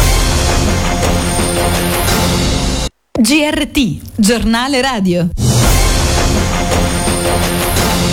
G R T, giornale radio.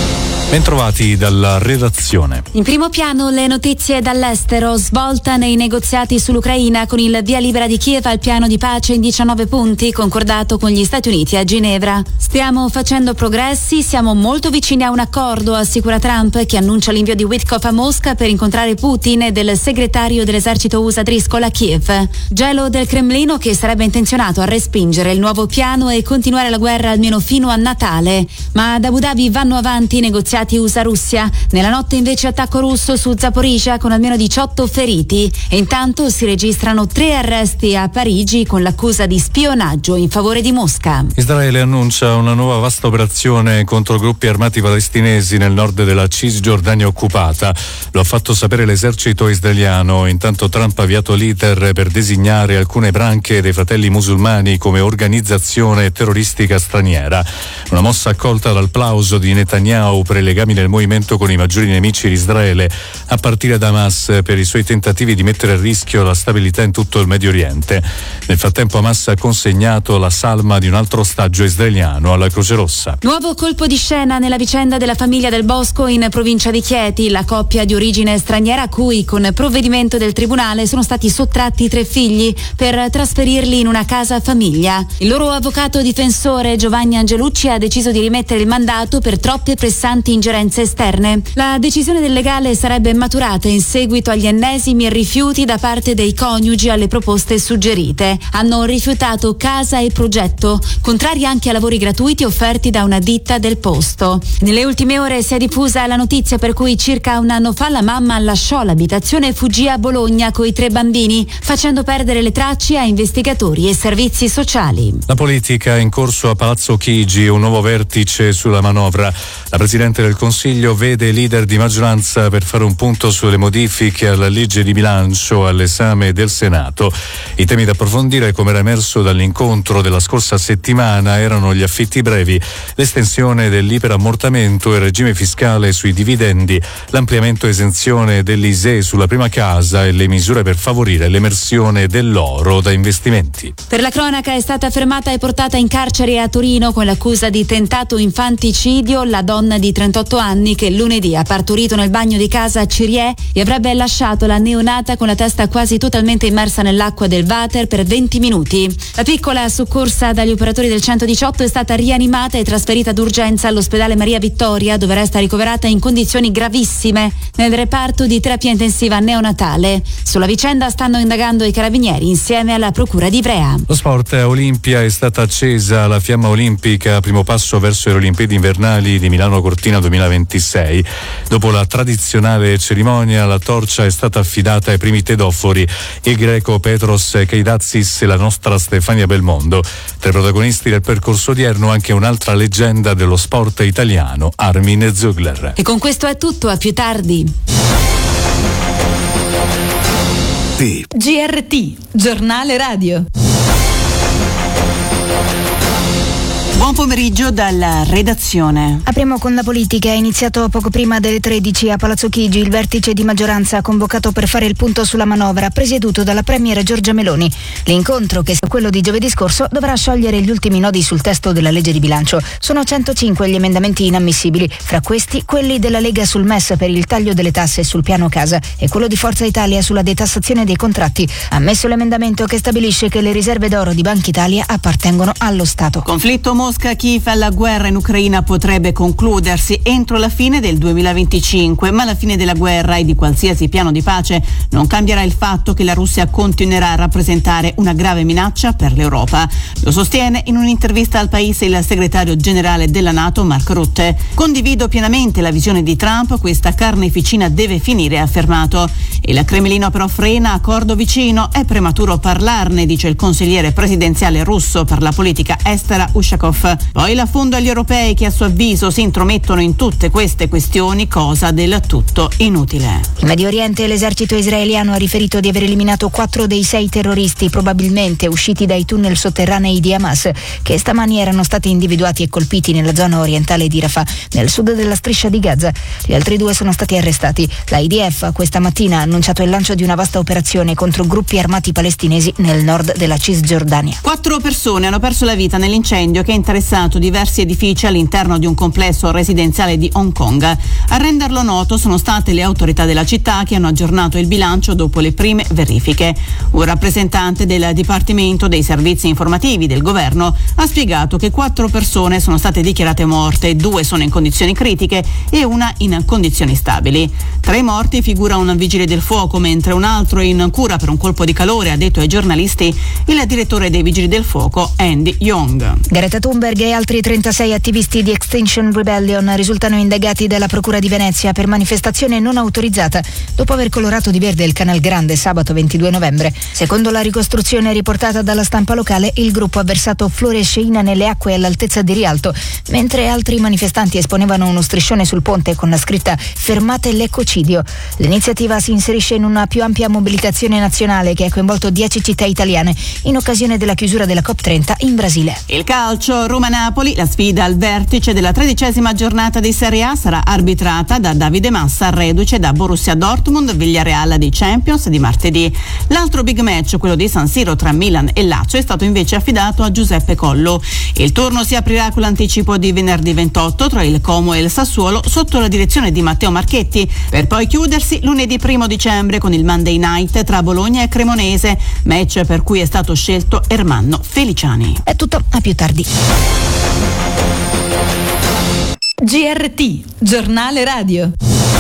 Bentrovati dalla redazione. In primo piano le notizie dall'estero, svolta nei negoziati sull'Ucraina con il via libera di Kiev al piano di pace in diciannove punti concordato con gli Stati Uniti a Ginevra. Stiamo facendo progressi, siamo molto vicini a un accordo, assicura Trump, che annuncia l'invio di Witkoff a Mosca per incontrare Putin e del segretario dell'esercito U S A Driscoll a Kiev. Gelo del Cremlino che sarebbe intenzionato a respingere il nuovo piano e continuare la guerra almeno fino a Natale. Ma ad Abu Dhabi vanno avanti i negoziati U S A-Russia. Nella notte invece attacco russo su Zaporizhzhia con almeno diciotto feriti e intanto si registrano tre arresti a Parigi con l'accusa di spionaggio in favore di Mosca. Israele annuncia una nuova vasta operazione contro gruppi armati palestinesi nel nord della Cisgiordania occupata. Lo ha fatto sapere l'esercito israeliano. Intanto Trump ha avviato l'iter per designare alcune branche dei Fratelli Musulmani come organizzazione terroristica straniera. Una mossa accolta dal plauso di Netanyahu per i legami del movimento con i maggiori nemici di Israele, a partire da Hamas per i suoi tentativi di mettere a rischio la stabilità in tutto il Medio Oriente. Nel frattempo Hamas ha consegnato la salma di un altro ostaggio israeliano alla Croce Rossa. Nuovo colpo di scena nella vicenda della famiglia Del Bosco in provincia di Chieti, la coppia di origine straniera a cui con provvedimento del tribunale sono stati sottratti tre figli per trasferirli in una casa famiglia. Il loro avvocato difensore Giovanni Angelucci ha deciso di rimettere il mandato per troppe pressanti ingerenze esterne. La decisione del legale sarebbe maturata in seguito agli ennesimi rifiuti da parte dei coniugi alle proposte suggerite. Hanno rifiutato casa e progetto, contrari anche a lavori gratuiti offerti da una ditta del posto. Nelle ultime ore si è diffusa la notizia per cui circa un anno fa la mamma lasciò l'abitazione e fuggì a Bologna coi tre bambini, facendo perdere le tracce a investigatori e servizi sociali. La politica è in corso a Palazzo Chigi, un nuovo vertice sulla manovra. La Presidente del Consiglio vede leader di maggioranza per fare un punto sulle modifiche alla legge di bilancio all'esame del Senato. I temi da approfondire, come era emerso dall'incontro della scorsa settimana, erano gli affitti brevi, l'estensione dell'iperammortamento e il regime fiscale sui dividendi, l'ampliamento esenzione dell'I S E E sulla prima casa e le misure per favorire l'emersione dell'oro da investimenti. Per la cronaca è stata fermata e portata in carcere a Torino con l'accusa di tentato infanticidio la donna di trentotto anni che lunedì ha partorito nel bagno di casa a Cirié e avrebbe lasciato la neonata con la testa quasi totalmente immersa nell'acqua del water per venti minuti. La piccola, soccorsa dagli operatori del centodiciotto, è stata rianimata e trasferita d'urgenza all'ospedale Maria Vittoria, dove resta ricoverata in condizioni gravissime nel reparto di terapia intensiva neonatale. Sulla vicenda stanno indagando i carabinieri insieme alla procura di Ivrea. Lo sport a Olimpia è stata accesa la fiamma olimpica, primo passo verso le Olimpiadi invernali di Milano Cortina duemilaventisei. Dopo la tradizionale cerimonia, la torcia è stata affidata ai primi tedofori, il greco Petros Keidatsis e la nostra Stefania Belmondo. Tra i protagonisti del percorso odierno anche un'altra leggenda dello sport italiano, Armin Zugler. E con questo è tutto, a più tardi. G R T, giornale radio. Buon pomeriggio dalla redazione. Apriamo con la politica. È iniziato poco prima delle tredici a Palazzo Chigi il vertice di maggioranza convocato per fare il punto sulla manovra, presieduto dalla premier Giorgia Meloni. L'incontro, che è quello di giovedì scorso, dovrà sciogliere gli ultimi nodi sul testo della legge di bilancio. Sono centocinque gli emendamenti inammissibili, fra questi quelli della Lega sul M E S per il taglio delle tasse sul piano casa e quello di Forza Italia sulla detassazione dei contratti. Ammesso l'emendamento che stabilisce che le riserve d'oro di Banca Italia appartengono allo Stato. Conflitto Mosca-Kiev. La guerra in Ucraina potrebbe concludersi entro la fine del duemilaventicinque, ma la fine della guerra e di qualsiasi piano di pace non cambierà il fatto che la Russia continuerà a rappresentare una grave minaccia per l'Europa. Lo sostiene in un'intervista al Paese il segretario generale della NATO Mark Rutte. Condivido pienamente la visione di Trump, questa carneficina deve finire, ha affermato. Il Cremlino però frena, accordo vicino, è prematuro parlarne, dice il consigliere presidenziale russo per la politica estera Ushakov. Poi l'affondo agli europei che a suo avviso si intromettono in tutte queste questioni, cosa del tutto inutile. In Medio Oriente l'esercito israeliano ha riferito di aver eliminato quattro dei sei terroristi probabilmente usciti dai tunnel sotterranei di Hamas, che stamani erano stati individuati e colpiti nella zona orientale di Rafah, nel sud della striscia di Gaza. Gli altri due sono stati arrestati. La I D F questa mattina ha annunciato il lancio di una vasta operazione contro gruppi armati palestinesi nel nord della Cisgiordania. Quattro persone hanno perso la vita nell'incendio che interessato diversi edifici all'interno di un complesso residenziale di Hong Kong. A renderlo noto sono state le autorità della città che hanno aggiornato il bilancio dopo le prime verifiche. Un rappresentante del Dipartimento dei Servizi Informativi del governo ha spiegato che quattro persone sono state dichiarate morte, due sono in condizioni critiche e una in condizioni stabili. Tra i morti figura un vigile del fuoco, mentre un altro è in cura per un colpo di calore, ha detto ai giornalisti il direttore dei vigili del fuoco, Andy Young. Greta Thunberg e altri trentasei attivisti di Extinction Rebellion risultano indagati dalla Procura di Venezia per manifestazione non autorizzata dopo aver colorato di verde il Canal Grande sabato ventidue novembre. Secondo la ricostruzione riportata dalla stampa locale, il gruppo ha versato fluoresceina nelle acque all'altezza di Rialto, mentre altri manifestanti esponevano uno striscione sul ponte con la scritta "Fermate l'ecocidio". L'iniziativa si inserisce in una più ampia mobilitazione nazionale che ha coinvolto dieci città italiane in occasione della chiusura della COP trenta in Brasile. Il calcio, Roma-Napoli, la sfida al vertice della tredicesima giornata di Serie A sarà arbitrata da Davide Massa, reduce da Borussia Dortmund, Villarreal di Champions di martedì. L'altro big match, quello di San Siro tra Milan e Lazio, è stato invece affidato a Giuseppe Collo. Il turno si aprirà con l'anticipo di venerdì ventotto tra il Como e il Sassuolo sotto la direzione di Matteo Marchetti, per poi chiudersi lunedì primo dicembre con il Monday Night tra Bologna e Cremonese, match per cui è stato scelto Ermanno Feliciani. È tutto, a più tardi. G R T, giornale radio.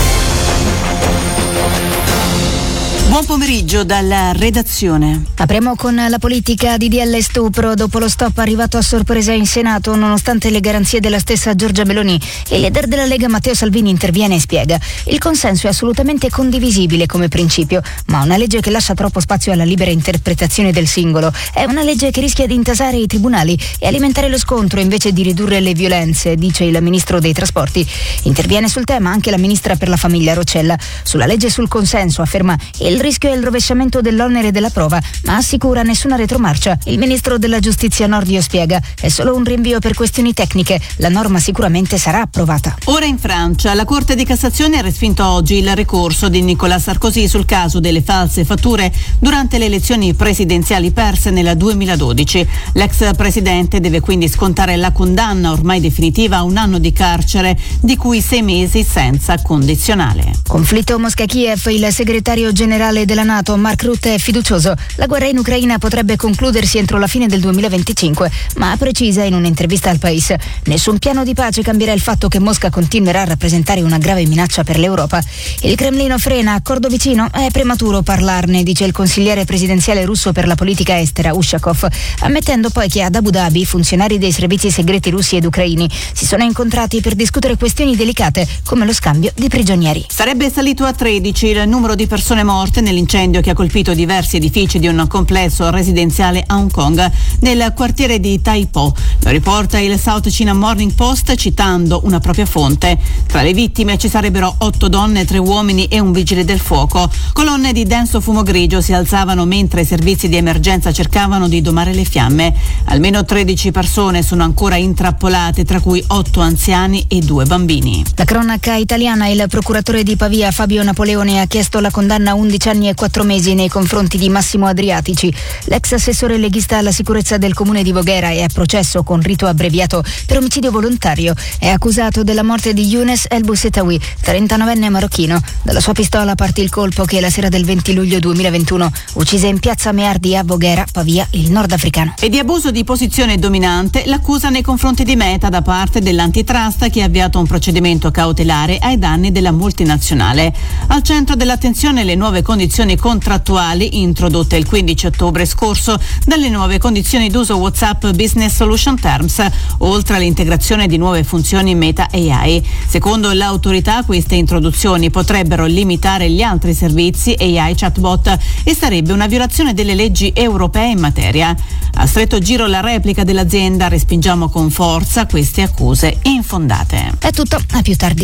Buon pomeriggio dalla redazione. Apriamo con la politica di D L stupro. Dopo lo stop arrivato a sorpresa in Senato, nonostante le garanzie della stessa Giorgia Meloni, il leader della Lega Matteo Salvini interviene e spiega: il consenso è assolutamente condivisibile come principio, ma una legge che lascia troppo spazio alla libera interpretazione del singolo è una legge che rischia di intasare i tribunali e alimentare lo scontro invece di ridurre le violenze, dice il ministro dei trasporti. Interviene sul tema anche la ministra per la famiglia Roccella. Sulla legge sul consenso afferma: il Il rischio è il rovesciamento dell'onere della prova, ma assicura nessuna retromarcia. Il ministro della giustizia Nordio spiega: è solo un rinvio per questioni tecniche, la norma sicuramente sarà approvata. Ora in Francia, la Corte di Cassazione ha respinto oggi il ricorso di Nicolas Sarkozy sul caso delle false fatture durante le elezioni presidenziali perse nel duemiladodici. L'ex presidente deve quindi scontare la condanna ormai definitiva a un anno di carcere, di cui sei mesi senza condizionale. Conflitto Mosca-Kiev, il segretario generale della NATO Mark Rutte è fiducioso. La guerra in Ucraina potrebbe concludersi entro la fine del duemilaventicinque, ma precisa in un'intervista al País: nessun piano di pace cambierà il fatto che Mosca continuerà a rappresentare una grave minaccia per l'Europa. Il Cremlino frena, accordo vicino? È prematuro parlarne, dice il consigliere presidenziale russo per la politica estera Ushakov, ammettendo poi che ad Abu Dhabi funzionari dei servizi segreti russi ed ucraini si sono incontrati per discutere questioni delicate come lo scambio di prigionieri. Sarebbe salito a tredici il numero di persone morte nell'incendio che ha colpito diversi edifici di un complesso residenziale a Hong Kong nel quartiere di Tai Po. Lo riporta il South China Morning Post citando una propria fonte. Tra le vittime ci sarebbero otto donne, tre uomini e un vigile del fuoco. Colonne di denso fumo grigio si alzavano mentre i servizi di emergenza cercavano di domare le fiamme. Almeno tredici persone sono ancora intrappolate, tra cui otto anziani e due bambini. La cronaca italiana: il procuratore di Pavia Fabio Napoleone ha chiesto la condanna a undici anni e quattro mesi nei confronti di Massimo Adriatici. L'ex assessore leghista alla sicurezza del comune di Voghera è a processo con rito abbreviato per omicidio volontario. È accusato della morte di Younes El Boussetaoui, trentanovenne marocchino. Dalla sua pistola partì il colpo che la sera del venti luglio duemilaventuno uccise in piazza Meardi a Voghera, Pavia, il nordafricano. E di abuso di posizione dominante l'accusa nei confronti di Meta da parte dell'antitrust, che ha avviato un procedimento cautelare ai danni della multinazionale. Al centro dell'attenzione le nuove condizioni contrattuali introdotte il quindici ottobre scorso dalle nuove condizioni d'uso WhatsApp Business Solution Terms, oltre all'integrazione di nuove funzioni Meta A I. Secondo l'autorità, queste introduzioni potrebbero limitare gli altri servizi A I chatbot e sarebbe una violazione delle leggi europee in materia. A stretto giro la replica dell'azienda: respingiamo con forza queste accuse infondate. È tutto, a più tardi.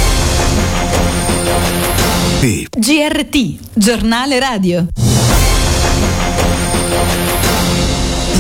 G R T, giornale radio.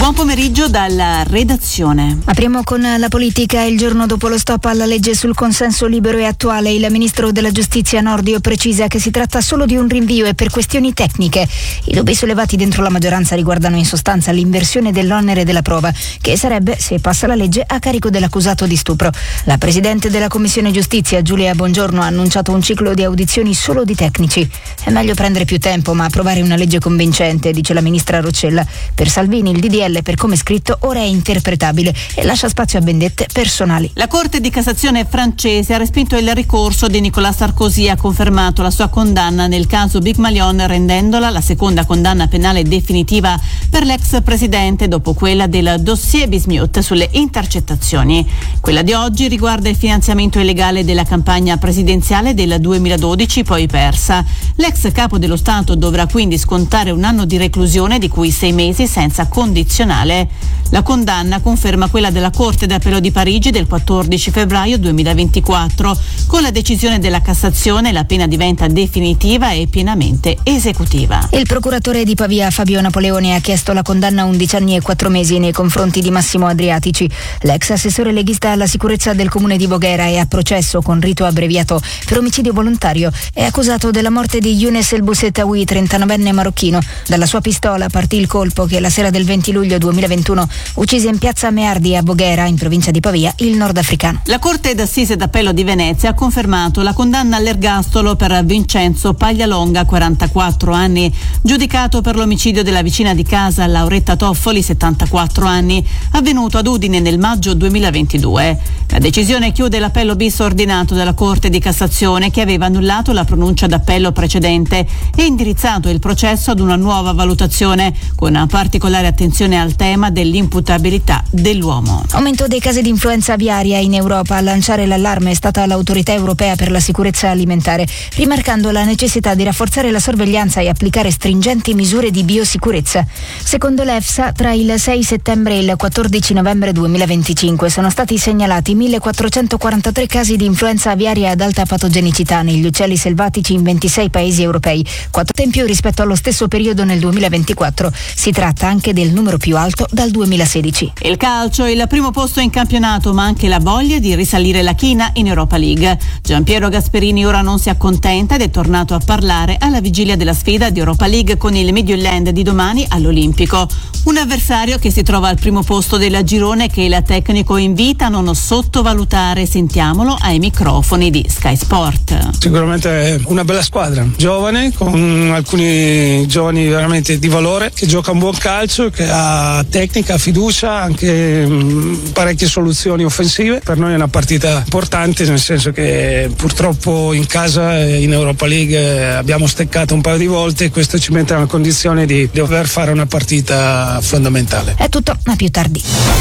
Buon pomeriggio dalla redazione. Apriamo con la politica. Il giorno dopo lo stop alla legge sul consenso libero e attuale, il ministro della giustizia Nordio precisa che si tratta solo di un rinvio e per questioni tecniche. I dubbi sollevati dentro la maggioranza riguardano in sostanza l'inversione dell'onere della prova, che sarebbe, se passa la legge, a carico dell'accusato di stupro. La presidente della commissione giustizia Giulia Bongiorno ha annunciato un ciclo di audizioni solo di tecnici. È meglio prendere più tempo ma approvare una legge convincente, dice la ministra Roccella. Per Salvini il D D L, per come è scritto, ora è interpretabile e lascia spazio a vendette personali. La Corte di Cassazione francese ha respinto il ricorso di Nicolas Sarkozy e ha confermato la sua condanna nel caso Big Malion, rendendola la seconda condanna penale definitiva per l'ex presidente dopo quella del dossier Bismuth sulle intercettazioni. Quella di oggi riguarda il finanziamento illegale della campagna presidenziale del duemiladodici, poi persa. L'ex capo dello Stato dovrà quindi scontare un anno di reclusione, di cui sei mesi senza condizionale. La condanna conferma quella della Corte d'Appello di Parigi del quattordici febbraio duemilaventiquattro. Con la decisione della Cassazione la pena diventa definitiva e pienamente esecutiva. Il procuratore di Pavia Fabio Napoleone ha chiesto la condanna a undici anni e quattro mesi nei confronti di Massimo Adriatici. L'ex assessore leghista alla sicurezza del comune di Voghera è a processo con rito abbreviato per omicidio volontario. È accusato della morte di Younes El Boussetaoui, trentanovenne marocchino. Dalla sua pistola partì il colpo che la sera del venti luglio duemilaventuno uccise in piazza Meardi a Voghera, in provincia di Pavia, il nordafricano. La Corte d'Assise d'Appello di Venezia ha confermato la condanna all'ergastolo per Vincenzo Paglialonga, quarantaquattro anni, giudicato per l'omicidio della vicina di casa Lauretta Toffoli, settantaquattro anni, avvenuto ad Udine nel maggio duemilaventidue. La decisione chiude l'appello bis ordinato della Corte di Cassazione, che aveva annullato la pronuncia d'appello precedente e indirizzato il processo ad una nuova valutazione, con particolare attenzione al tema dell'imputabilità dell'uomo. Aumento dei casi di influenza aviaria in Europa. A lanciare l'allarme è stata l'Autorità Europea per la Sicurezza Alimentare, rimarcando la necessità di rafforzare la sorveglianza e applicare stringenti misure di biosicurezza. Secondo l'EFSA, tra il sei settembre e il quattordici novembre duemilaventicinque sono stati segnalati millequattrocentoquarantatré casi di influenza aviaria ad alta patogenicità negli uccelli selvatici in ventisei paesi europei, quattro in più rispetto allo stesso periodo nel duemilaventiquattro. Si tratta anche del numero più alto dal duemilasedici. Il calcio, il primo posto in campionato, ma anche la voglia di risalire la china in Europa League. Giampiero Gasperini ora non si accontenta ed è tornato a parlare alla vigilia della sfida di Europa League con il Midtjylland di domani all'Olimpico. Un avversario che si trova al primo posto del girone, che il tecnico invita a non sottovalutare. Sentiamolo ai microfoni di Sky Sport. Sicuramente è una bella squadra, giovane, con alcuni giovani veramente di valore, che gioca un buon calcio, che ha tecnica, fiducia, anche mh, parecchie soluzioni offensive. Per noi è una partita importante, nel senso che purtroppo in casa in Europa League abbiamo steccato un paio di volte e questo ci mette nella condizione di dover fare una partita fondamentale. È tutto, ma più tardi.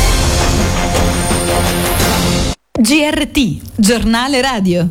G R T, giornale radio.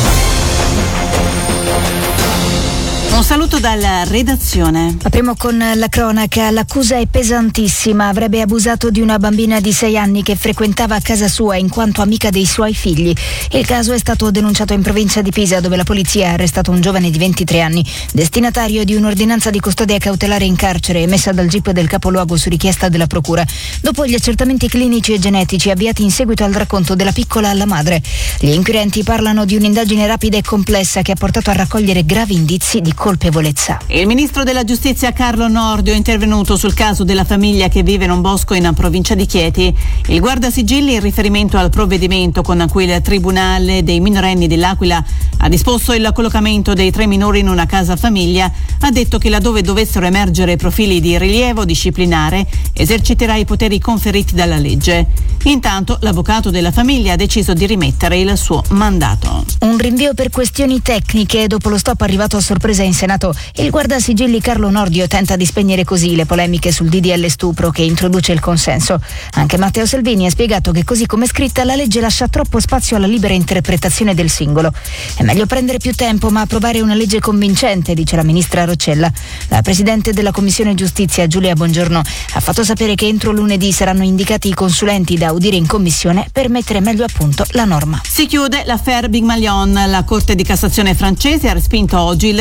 Un saluto dalla redazione. Apriamo con la cronaca. L'accusa è pesantissima. Avrebbe abusato di una bambina di sei anni che frequentava casa sua in quanto amica dei suoi figli. Il caso è stato denunciato in provincia di Pisa, dove la polizia ha arrestato un giovane di ventitré anni, destinatario di un'ordinanza di custodia cautelare in carcere emessa dal G I P del capoluogo su richiesta della procura, dopo gli accertamenti clinici e genetici avviati in seguito al racconto della piccola alla madre. Gli inquirenti parlano di un'indagine rapida e complessa che ha portato a raccogliere gravi indizi di colpevolezza. Il ministro della giustizia Carlo Nordio è intervenuto sul caso della famiglia che vive in un bosco in provincia di Chieti. Il guardasigilli, in riferimento al provvedimento con cui il Tribunale dei minorenni dell'Aquila ha disposto il collocamento dei tre minori in una casa famiglia, ha detto che laddove dovessero emergere profili di rilievo disciplinare eserciterà i poteri conferiti dalla legge. Intanto l'avvocato della famiglia ha deciso di rimettere il suo mandato. Un rinvio per questioni tecniche. Dopo lo stop arrivato a sorpresa in Senato, il guardasigilli Carlo Nordio tenta di spegnere così le polemiche sul D D L stupro che introduce il consenso. Anche Matteo Salvini ha spiegato che così come è scritta la legge lascia troppo spazio alla libera interpretazione del singolo. È meglio prendere più tempo ma approvare una legge convincente, dice la ministra Roccella. La presidente della Commissione Giustizia Giulia Bongiorno ha fatto sapere che entro lunedì saranno indicati i consulenti da audire in commissione per mettere meglio a punto la norma. Si chiude l'affaire Big Malion. La Corte di Cassazione francese ha respinto oggi il ricorso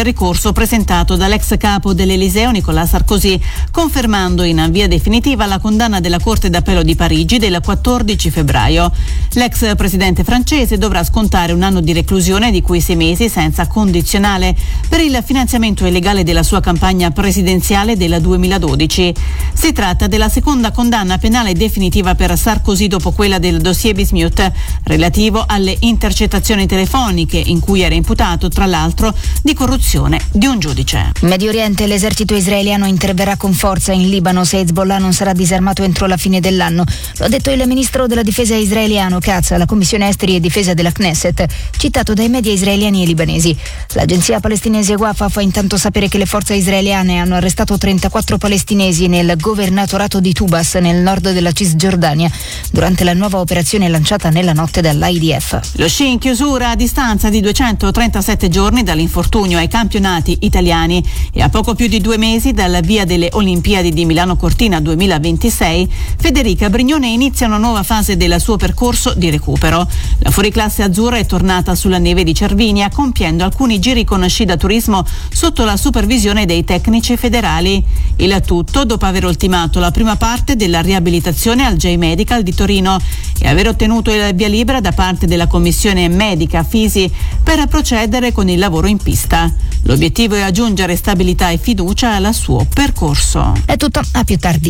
ricorso presentato dall'ex capo dell'Eliseo Nicolas Sarkozy, confermando in via definitiva la condanna della Corte d'Appello di Parigi del quattordici febbraio. L'ex presidente francese dovrà scontare un anno di reclusione, di cui sei mesi senza condizionale, per il finanziamento illegale della sua campagna presidenziale del duemiladodici. Si tratta della seconda condanna penale definitiva per Sarkozy dopo quella del dossier Bismuth, relativo alle intercettazioni telefoniche in cui era imputato, tra l'altro, di corruzione di un giudice. In Medio Oriente l'esercito israeliano interverrà con forza in Libano se Hezbollah non sarà disarmato entro la fine dell'anno. Lo ha detto il ministro della difesa israeliano Katz alla Commissione Esteri e Difesa della Knesset, citato dai media israeliani e libanesi. L'agenzia palestinese Wafa fa intanto sapere che le forze israeliane hanno arrestato trentaquattro palestinesi nel governatorato di Tubas, nel nord della Cisgiordania, durante la nuova operazione lanciata nella notte dall'I D F. Lo sci in chiusura a distanza di duecentotrentasette giorni dall'infortunio ai campionati italiani e a poco più di due mesi dal via delle Olimpiadi di Milano Cortina duemilaventisei, Federica Brignone inizia una nuova fase del suo percorso di recupero. La fuoriclasse azzurra è tornata sulla neve di Cervinia, compiendo alcuni giri con sci da turismo sotto la supervisione dei tecnici federali. Il tutto dopo aver ultimato la prima parte della riabilitazione al J-Medical di Torino e aver ottenuto il via libera da parte della commissione medica Fisi per procedere con il lavoro in pista. L'obiettivo è aggiungere stabilità e fiducia al suo percorso. È tutto, a più tardi.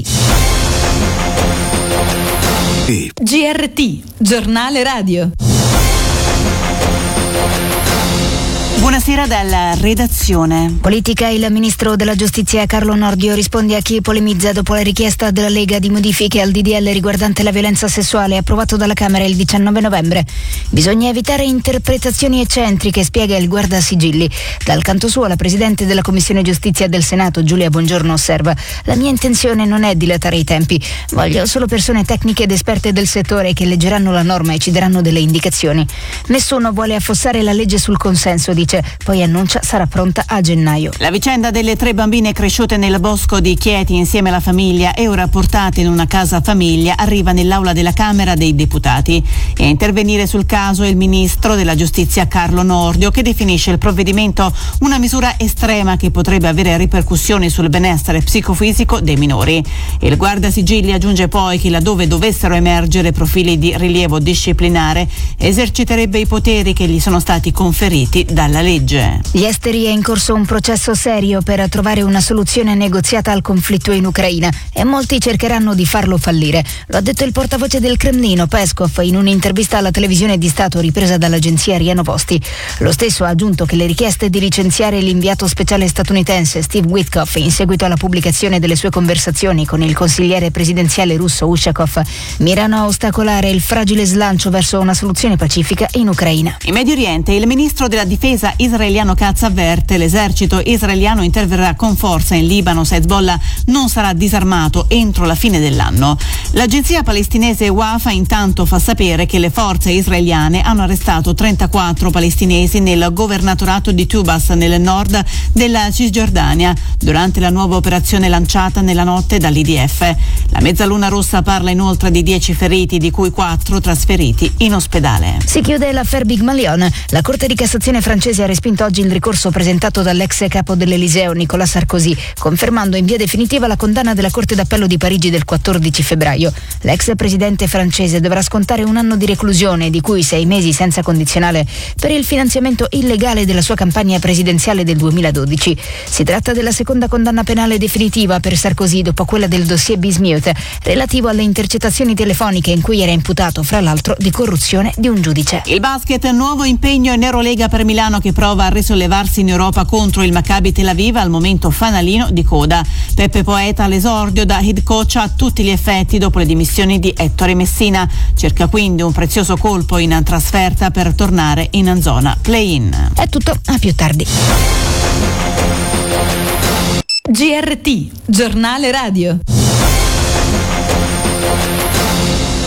G R T, giornale radio. Buonasera dalla redazione. Politica. Il ministro della giustizia Carlo Nordio risponde a chi polemizza dopo la richiesta della Lega di modifiche al D D L riguardante la violenza sessuale approvato dalla Camera il diciannove novembre. Bisogna evitare interpretazioni eccentriche, spiega il guardasigilli. Dal canto suo la presidente della Commissione Giustizia del Senato Giulia Bongiorno osserva: la mia intenzione non è dilatare i tempi, voglio solo persone tecniche ed esperte del settore che leggeranno la norma e ci daranno delle indicazioni. Nessuno vuole affossare la legge sul consenso, dice, poi annuncia sarà pronta a gennaio. La vicenda delle tre bambine cresciute nel bosco di Chieti insieme alla famiglia e ora portate in una casa famiglia arriva nell'aula della Camera dei Deputati. E a intervenire sul caso è il ministro della giustizia Carlo Nordio, che definisce il provvedimento una misura estrema che potrebbe avere ripercussioni sul benessere psicofisico dei minori. Il guardasigilli aggiunge poi che laddove dovessero emergere profili di rilievo disciplinare eserciterebbe i poteri che gli sono stati conferiti dalla legge. Gli esteri è in corso un processo serio per trovare una soluzione negoziata al conflitto in Ucraina e molti cercheranno di farlo fallire. Lo ha detto il portavoce del Cremlino Peskov in un'intervista alla televisione di Stato ripresa dall'agenzia RIA Novosti. Lo stesso ha aggiunto che le richieste di licenziare l'inviato speciale statunitense Steve Witkoff in seguito alla pubblicazione delle sue conversazioni con il consigliere presidenziale russo Ushakov mirano a ostacolare il fragile slancio verso una soluzione pacifica in Ucraina. In Medio Oriente il ministro della difesa israeliano Katz avverte: l'esercito israeliano interverrà con forza in Libano se Hezbollah non sarà disarmato entro la fine dell'anno. L'agenzia palestinese Wafa intanto fa sapere che le forze israeliane hanno arrestato trentaquattro palestinesi nel governatorato di Tubas, nel nord della Cisgiordania, durante la nuova operazione lanciata nella notte dall'I D F. La Mezzaluna Rossa parla inoltre di dieci feriti, di cui quattro trasferiti in ospedale. Si chiude l'affaire Big Malion. La Corte di Cassazione francese ha respinto oggi il ricorso presentato dall'ex capo dell'Eliseo Nicolas Sarkozy, confermando in via definitiva la condanna della Corte d'Appello di Parigi del quattordici febbraio. L'ex presidente francese dovrà scontare un anno di reclusione, di cui sei mesi senza condizionale, per il finanziamento illegale della sua campagna presidenziale del duemiladodici. Si tratta della seconda condanna penale definitiva per Sarkozy dopo quella del dossier Bismuth, relativo alle intercettazioni telefoniche in cui era imputato, fra l'altro, di corruzione di un giudice. Il basket, nuovo impegno in Eurolega per Milano, che prova a risollevarsi in Europa contro il Maccabi Tel Aviv, al momento fanalino di coda. Peppe Poeta all'esordio da head coach a tutti gli effetti dopo le dimissioni di Ettore Messina. Cerca quindi un prezioso colpo in trasferta per tornare in zona play-in. È tutto, a più tardi. G R T, giornale radio. Buonasera.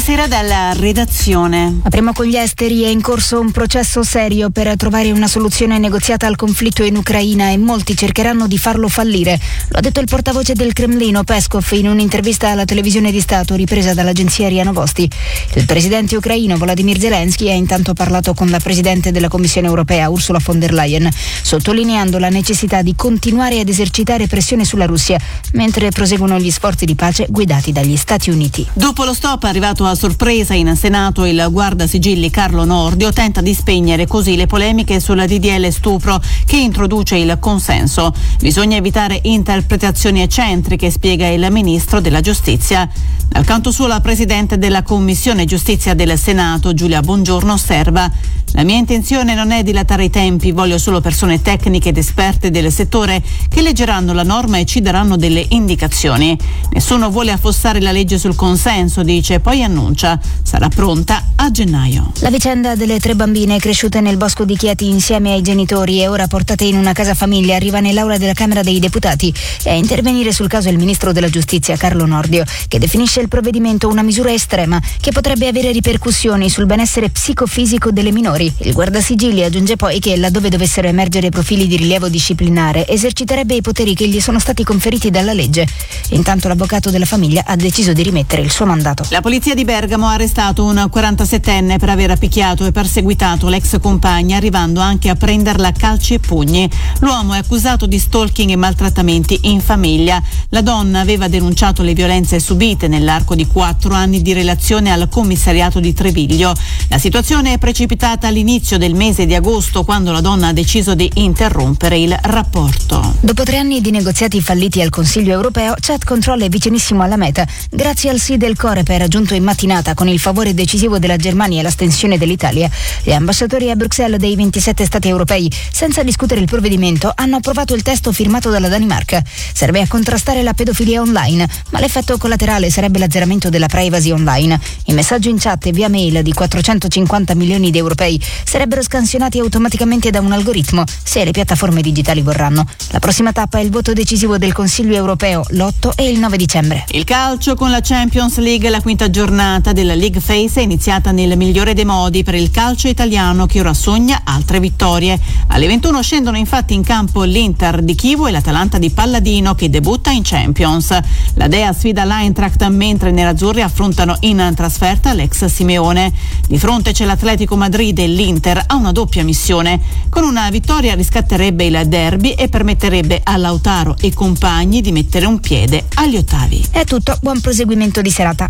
Buonasera dalla redazione. Apriamo con gli esteri. È in corso un processo serio per trovare una soluzione negoziata al conflitto in Ucraina e molti cercheranno di farlo fallire. Lo ha detto il portavoce del Cremlino, Peskov, in un'intervista alla televisione di Stato ripresa dall'agenzia RIA Novosti. Il presidente ucraino Volodymyr Zelensky ha intanto parlato con la presidente della Commissione europea, Ursula von der Leyen, sottolineando la necessità di continuare ad esercitare pressione sulla Russia, mentre proseguono gli sforzi di pace guidati dagli Stati Uniti. Dopo lo stop arrivato a sorpresa in Senato, il guardasigilli Carlo Nordio tenta di spegnere così le polemiche sulla D D L stupro che introduce il consenso. Bisogna evitare interpretazioni eccentriche, spiega il ministro della giustizia. Dal canto suo la presidente della Commissione Giustizia del Senato, Giulia Bongiorno, osserva: la mia intenzione non è dilatare i tempi, voglio solo persone tecniche ed esperte del settore che leggeranno la norma e ci daranno delle indicazioni. Nessuno vuole affossare la legge sul consenso, dice, poi annuncia sarà pronta a gennaio. La vicenda delle tre bambine cresciute nel bosco di Chieti insieme ai genitori e ora portate in una casa famiglia arriva nell'aula della Camera dei Deputati e a intervenire sul caso il ministro della Giustizia Carlo Nordio, che definisce il provvedimento una misura estrema che potrebbe avere ripercussioni sul benessere psicofisico delle minori. Il guardasigilli aggiunge poi che laddove dovessero emergere profili di rilievo disciplinare eserciterebbe i poteri che gli sono stati conferiti dalla legge. Intanto l'avvocato della famiglia ha deciso di rimettere il suo mandato. La polizia di Bergamo ha arrestato un quarantasettenne per aver picchiato e perseguitato l'ex compagna, arrivando anche a prenderla a calci e pugni. L'uomo è accusato di stalking e maltrattamenti in famiglia. La donna aveva denunciato le violenze subite nell'arco di quattro anni di relazione al commissariato di Treviglio. La situazione è precipitata all'inizio del mese di agosto, quando la donna ha deciso di interrompere il rapporto. Dopo tre anni di negoziati falliti al Consiglio europeo, Chat Control è vicinissimo alla meta, grazie al sì del Coreper raggiunto in mattinata con il favore decisivo della Germania e l'astensione dell'Italia. Gli ambasciatori a Bruxelles dei ventisette stati europei, senza discutere il provvedimento, hanno approvato il testo firmato dalla Danimarca. Serve a contrastare la pedofilia online, ma l'effetto collaterale sarebbe l'azzeramento della privacy online. I messaggi in chat e via mail di quattrocentocinquanta milioni di europei sarebbero scansionati automaticamente da un algoritmo, se le piattaforme digitali vorranno. La prossima tappa è il voto decisivo del Consiglio europeo, l'otto e il nove dicembre. Il calcio con la Champions League, la quinta giornata della League Phase è iniziata nel migliore dei modi per il calcio italiano, che ora sogna altre vittorie. Alle ventuno scendono infatti in campo l'Inter di Chievo e l'Atalanta di Palladino, che debutta in Champions. La Dea sfida l'Eintracht, mentre i nerazzurri affrontano in trasferta l'ex Simeone. Di fronte c'è l'Atletico Madrid e l'Inter ha una doppia missione. Con una vittoria riscatterebbe il derby e permetterebbe a Lautaro e compagni di mettere un piede agli ottavi. È tutto, buon proseguimento di serata.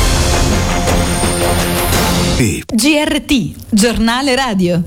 G R T, giornale radio.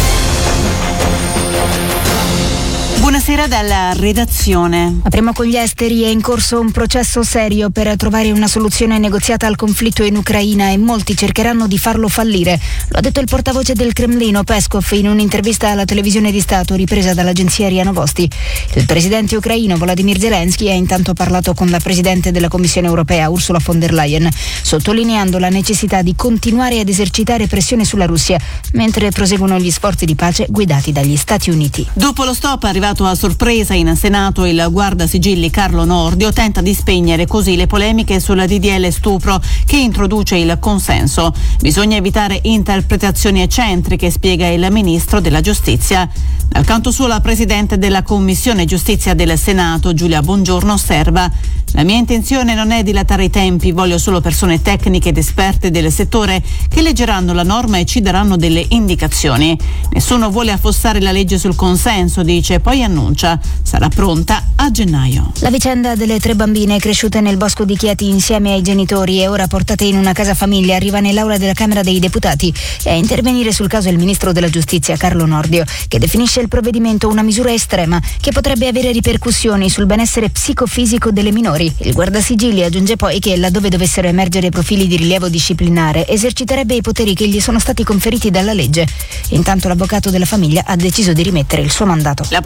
Buonasera dalla redazione. Apriamo con gli esteri. È in corso un processo serio per trovare una soluzione negoziata al conflitto in Ucraina e molti cercheranno di farlo fallire. Lo ha detto il portavoce del Cremlino, Peskov, in un'intervista alla televisione di Stato ripresa dall'agenzia RIA Novosti. Il presidente ucraino Volodymyr Zelensky ha intanto parlato con la presidente della Commissione europea, Ursula von der Leyen, sottolineando la necessità di continuare ad esercitare pressione sulla Russia, mentre proseguono gli sforzi di pace guidati dagli Stati Uniti. Dopo lo stop arrivato a sorpresa in Senato, il guardasigilli Carlo Nordio tenta di spegnere così le polemiche sulla D D L stupro che introduce il consenso. Bisogna evitare interpretazioni eccentriche, spiega il ministro della giustizia. Dal canto suo la presidente della Commissione Giustizia del Senato, Giulia Bongiorno, osserva: la mia intenzione non è dilatare i tempi, voglio solo persone tecniche ed esperte del settore che leggeranno la norma e ci daranno delle indicazioni. Nessuno vuole affossare la legge sul consenso, dice, poi annuncia sarà pronta a gennaio. La vicenda delle tre bambine cresciute nel bosco di Chieti insieme ai genitori e ora portate in una casa famiglia arriva nell'aula della Camera dei Deputati e a intervenire sul caso il ministro della Giustizia Carlo Nordio, che definisce il provvedimento una misura estrema che potrebbe avere ripercussioni sul benessere psicofisico delle minori. Il guardasigilli aggiunge poi che laddove dovessero emergere profili di rilievo disciplinare eserciterebbe i poteri che gli sono stati conferiti dalla legge. Intanto l'avvocato della famiglia ha deciso di rimettere il suo mandato. La polizia di Bergamo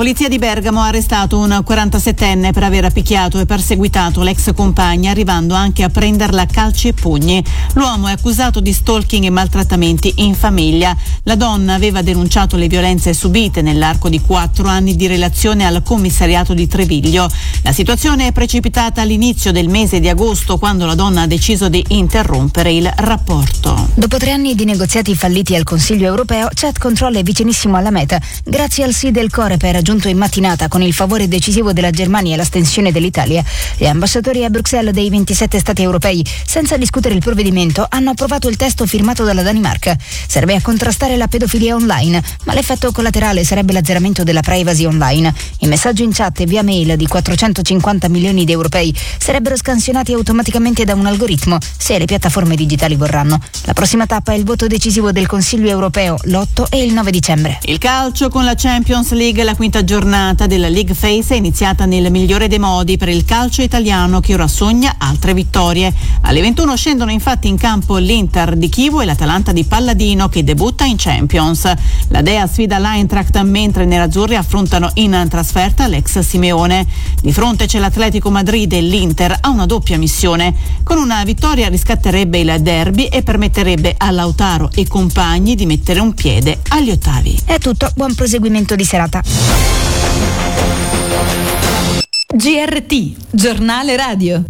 Bergamo ha arrestato un quarantasettenne per aver picchiato e perseguitato l'ex compagna, arrivando anche a prenderla a calci e pugni. L'uomo è accusato di stalking e maltrattamenti in famiglia. La donna aveva denunciato le violenze subite nell'arco di quattro anni di relazione al commissariato di Treviglio. La situazione è precipitata all'inizio del mese di agosto, quando la donna ha deciso di interrompere il rapporto. Dopo tre anni di negoziati falliti al Consiglio europeo, Chat Control è vicinissimo alla meta, grazie al sì del Coreper raggiunto in mattinata con il favore decisivo della Germania e l'astensione dell'Italia. Gli ambasciatori a Bruxelles dei ventisette stati europei, senza discutere il provvedimento, hanno approvato il testo firmato dalla Danimarca. Serve a contrastare la pedofilia online, ma l'effetto collaterale sarebbe l'azzeramento della privacy online. I messaggi in chat e via mail di quattrocentocinquanta milioni di europei sarebbero scansionati automaticamente da un algoritmo, se le piattaforme digitali vorranno. La prossima tappa è il voto decisivo del Consiglio europeo, l'otto e il nove dicembre. Il calcio con la Champions League, la quinta giornata della League Phase è iniziata nel migliore dei modi per il calcio italiano, che ora sogna altre vittorie. Alle ventuno scendono infatti in campo l'Inter di Chievo e l'Atalanta di Palladino, che debutta in Champions. La Dea sfida l'Eintracht, mentre i nerazzurri affrontano in trasferta l'ex Simeone. Di fronte c'è l'Atletico Madrid e l'Inter ha una doppia missione. Con una vittoria riscatterebbe il derby e permetterebbe a Lautaro e compagni di mettere un piede agli ottavi. È tutto, buon proseguimento di serata. G R T, giornale radio.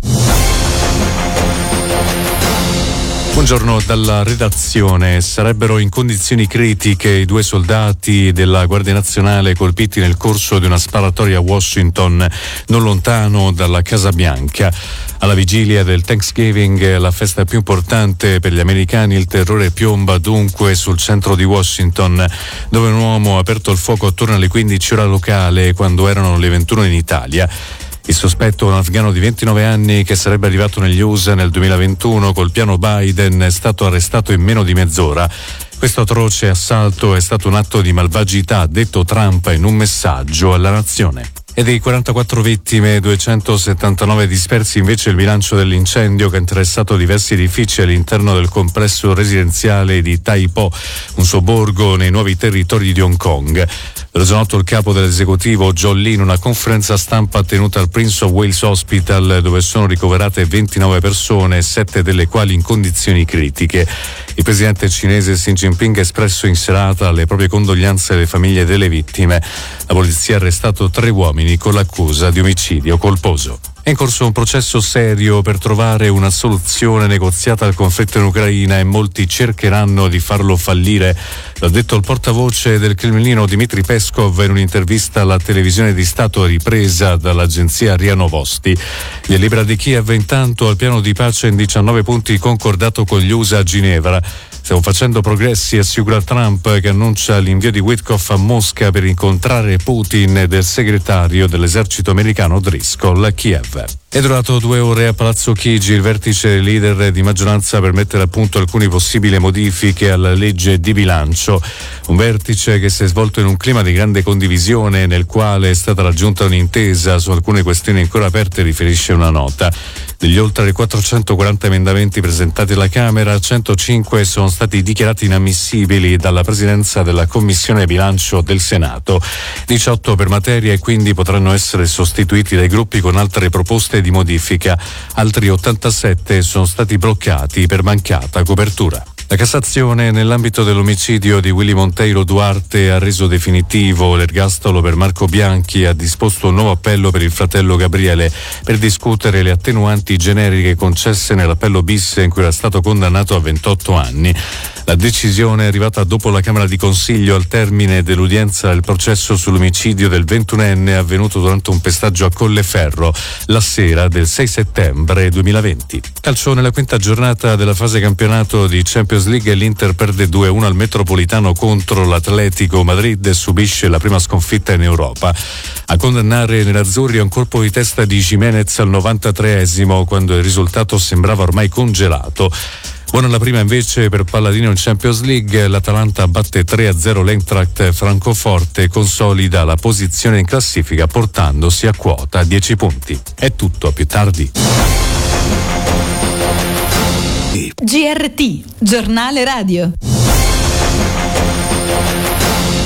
Buongiorno dalla redazione. Sarebbero in condizioni critiche i due soldati della Guardia Nazionale colpiti nel corso di una sparatoria a Washington, non lontano dalla Casa Bianca. Alla vigilia del Thanksgiving, la festa più importante per gli americani, il terrore piomba dunque sul centro di Washington, dove un uomo ha aperto il fuoco attorno alle quindici ora locale, quando erano le ventuno in Italia. Il sospetto, un afghano di ventinove anni che sarebbe arrivato negli U S A nel duemilaventuno col piano Biden, è stato arrestato in meno di mezz'ora. Questo atroce assalto è stato un atto di malvagità, ha detto Trump in un messaggio alla nazione. E dei quarantaquattro vittime, duecentosettantanove dispersi invece il bilancio dell'incendio che ha interessato diversi edifici all'interno del complesso residenziale di Tai Po, un sobborgo nei nuovi territori di Hong Kong. Lo giornotto il capo dell'esecutivo John Lee in una conferenza stampa tenuta al Prince of Wales Hospital, dove sono ricoverate ventinove persone, sette delle quali in condizioni critiche. Il presidente cinese Xi Jinping ha espresso in serata le proprie condoglianze alle famiglie delle vittime. La polizia ha arrestato tre uomini con l'accusa di omicidio colposo. È in corso un processo serio per trovare una soluzione negoziata al conflitto in Ucraina e molti cercheranno di farlo fallire. L'ha detto il portavoce del Cremlino Dmitry Peskov in un'intervista alla televisione di Stato ripresa dall'agenzia R I A Novosti. Gli libera di Kiev intanto al piano di pace in diciannove punti concordato con gli U S A a Ginevra. Stiamo facendo progressi, assicura Trump, che annuncia l'invio di Witkoff a Mosca per incontrare Putin e del segretario dell'esercito americano Driscoll a Kiev. È durato due ore a Palazzo Chigi il vertice dei leader di maggioranza per mettere a punto alcune possibili modifiche alla legge di bilancio. Un vertice che si è svolto in un clima di grande condivisione, nel quale è stata raggiunta un'intesa su alcune questioni ancora aperte, riferisce una nota. Degli oltre quattrocentoquaranta emendamenti presentati alla Camera, centocinque sono stati dichiarati inammissibili dalla Presidenza della Commissione Bilancio del Senato. diciotto per materia e quindi potranno essere sostituiti dai gruppi con altre proposte di modifica. Altri ottantasette sono stati bloccati per mancata copertura. La Cassazione, nell'ambito dell'omicidio di Willy Monteiro Duarte, ha reso definitivo l'ergastolo per Marco Bianchi e ha disposto un nuovo appello per il fratello Gabriele per discutere le attenuanti generiche concesse nell'appello bis in cui era stato condannato a ventotto anni. La decisione è arrivata dopo la Camera di Consiglio al termine dell'udienza del processo sull'omicidio del ventunenne avvenuto durante un pestaggio a Colleferro la sera del sei settembre duemilaventi. Calcione, la quinta giornata della fase campionato di Champions League, l'Inter perde due a uno al Metropolitano contro l'Atletico Madrid e subisce la prima sconfitta in Europa. A condannare nerazzurri è un colpo di testa di Jimenez al novantatreesimo, quando il risultato sembrava ormai congelato. Buona la prima invece per Palladino in Champions League, l'Atalanta batte tre a zero l'Eintracht Francoforte e consolida la posizione in classifica portandosi a quota dieci punti. È tutto, a più tardi. G R T, giornale radio.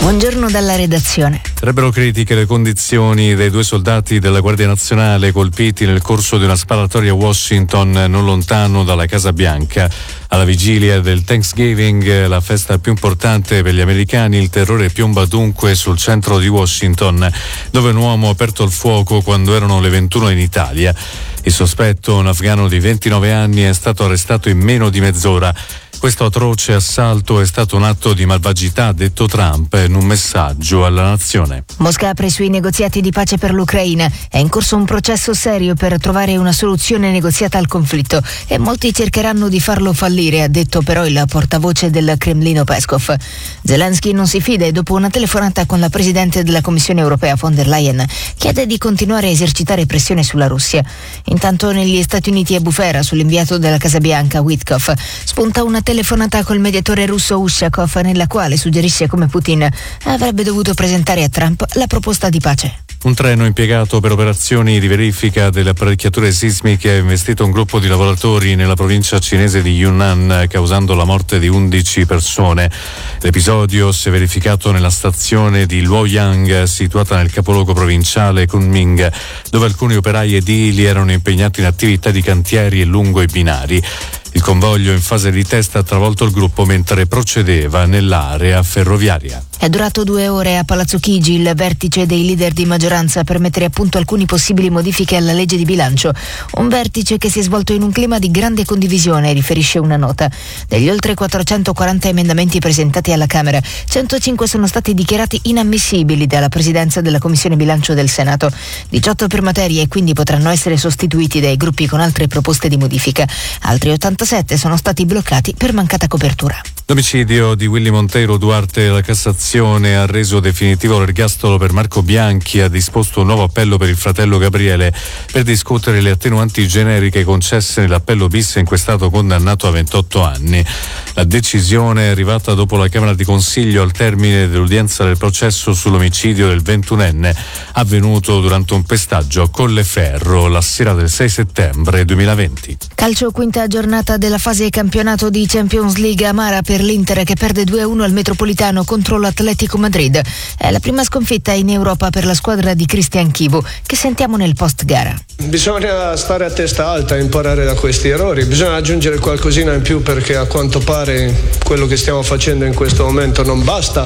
Buongiorno dalla redazione. Sarebbero critiche le condizioni dei due soldati della Guardia Nazionale colpiti nel corso di una sparatoria a Washington, non lontano dalla Casa Bianca. Alla vigilia del Thanksgiving, la festa più importante per gli americani, il terrore piomba dunque sul centro di Washington, dove un uomo ha aperto il fuoco quando erano le ventuno in Italia. Il sospetto, un afghano di ventinove anni, è stato arrestato in meno di mezz'ora. Questo atroce assalto è stato un atto di malvagità, ha detto Trump in un messaggio alla nazione. Mosca apre sui negoziati di pace per l'Ucraina. È in corso un processo serio per trovare una soluzione negoziata al conflitto e molti cercheranno di farlo fallire, ha detto però il portavoce del Cremlino Peskov. Zelensky non si fida e dopo una telefonata con la presidente della Commissione europea von der Leyen chiede di continuare a esercitare pressione sulla Russia. Intanto negli Stati Uniti e bufera sull'inviato della Casa Bianca Witkoff spunta una telefonata col mediatore russo Ushakov, nella quale suggerisce come Putin avrebbe dovuto presentare a Trump la proposta di pace. Un treno impiegato per operazioni di verifica delle apparecchiature sismiche ha investito un gruppo di lavoratori nella provincia cinese di Yunnan, causando la morte di undici persone. L'episodio si è verificato nella stazione di Luoyang, situata nel capoluogo provinciale Kunming, dove alcuni operai edili erano impegnati in attività di cantieri lungo i binari. Il convoglio in fase di test ha travolto il gruppo mentre procedeva nell'area ferroviaria. È durato due ore a Palazzo Chigi il vertice dei leader di maggioranza per mettere a punto alcuni possibili modifiche alla legge di bilancio. Un vertice che si è svolto in un clima di grande condivisione, riferisce una nota. Degli oltre quattrocentoquaranta emendamenti presentati alla Camera, centocinque sono stati dichiarati inammissibili dalla Presidenza della Commissione Bilancio del Senato. diciotto per materia e quindi potranno essere sostituiti dai gruppi con altre proposte di modifica. Altri ottantasette sono stati bloccati per mancata copertura. L'omicidio di Willy Monteiro Duarte, la Cassazione ha reso definitivo l'ergastolo per Marco Bianchi, ha disposto un nuovo appello per il fratello Gabriele per discutere le attenuanti generiche concesse nell'appello bis in cui è stato condannato a ventotto anni. La decisione è arrivata dopo la Camera di Consiglio al termine dell'udienza del processo sull'omicidio del ventunenne avvenuto durante un pestaggio a Colleferro la sera del sei settembre duemilaventi. Calcio, quinta giornata della fase campionato di Champions League, amara per l'Inter che perde due a uno al Metropolitano contro l'Atletico Madrid. È la prima sconfitta in Europa per la squadra di Cristian Chivu, che sentiamo nel post gara. Bisogna stare a testa alta e imparare da questi errori, bisogna aggiungere qualcosina in più perché a quanto pare quello che stiamo facendo in questo momento non basta.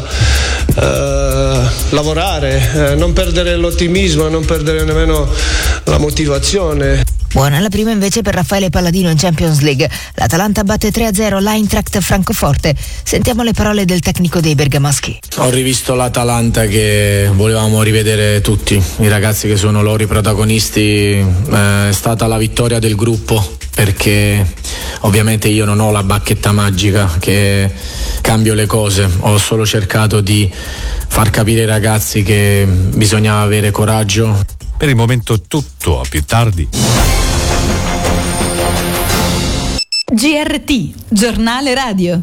Eh, lavorare, eh, non perdere l'ottimismo, non perdere nemmeno la motivazione. Buona la prima invece per Raffaele Palladino in Champions League. L'Atalanta batte tre a zero l'Eintracht Francoforte. Sentiamo le parole del tecnico dei bergamaschi. Ho rivisto l'Atalanta che volevamo rivedere tutti, i ragazzi che sono loro i protagonisti. Eh, è stata la vittoria del gruppo, perché ovviamente io non ho la bacchetta magica che cambio le cose, ho solo cercato di far capire ai ragazzi che bisognava avere coraggio. Per il momento tutto, a più tardi. G R T, giornale radio.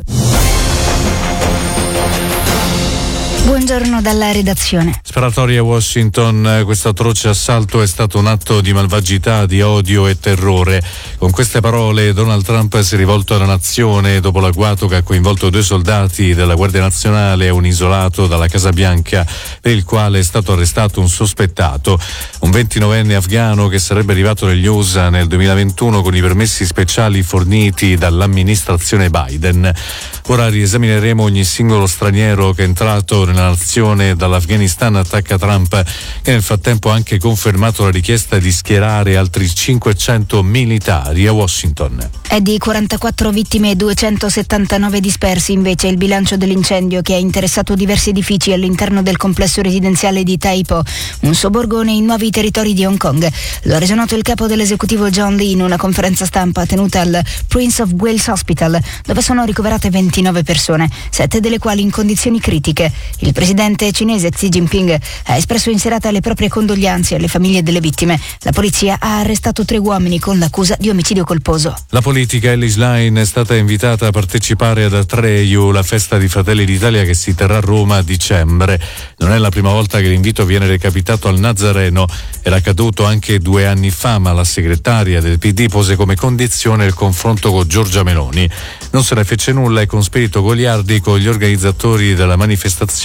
Buongiorno dalla redazione. Sparatoria a Washington, questo atroce assalto è stato un atto di malvagità, di odio e terrore. Con queste parole Donald Trump si è rivolto alla nazione dopo l'agguato che ha coinvolto due soldati della Guardia Nazionale a un isolato dalla Casa Bianca, per il quale è stato arrestato un sospettato, un ventinovenne afghano che sarebbe arrivato negli U S A nel duemilaventuno con i permessi speciali forniti dall'amministrazione Biden. Ora riesamineremo ogni singolo straniero che è entrato nella nazione dall'Afghanistan, attacca Trump, che nel frattempo ha anche confermato la richiesta di schierare altri cinquecento militari a Washington. È di quarantaquattro vittime e duecentosettantanove dispersi invece il bilancio dell'incendio che ha interessato diversi edifici all'interno del complesso residenziale di Tai Po, un sobborgo nei nuovi territori di Hong Kong. Lo ha reso noto il capo dell'esecutivo John Lee in una conferenza stampa tenuta al Prince of Wales Hospital, dove sono ricoverate ventinove persone, sette delle quali in condizioni critiche. Il presidente cinese Xi Jinping ha espresso in serata le proprie condoglianze alle famiglie delle vittime. La polizia ha arrestato tre uomini con l'accusa di omicidio colposo. La politica Ellis Line è stata invitata a partecipare ad Atreju, la festa di Fratelli d'Italia che si terrà a Roma a dicembre. Non è la prima volta che l'invito viene recapitato al Nazareno, era accaduto anche due anni fa, ma la segretaria del P D pose come condizione il confronto con Giorgia Meloni. Non se ne fece nulla e con spirito goliardico gli organizzatori della manifestazione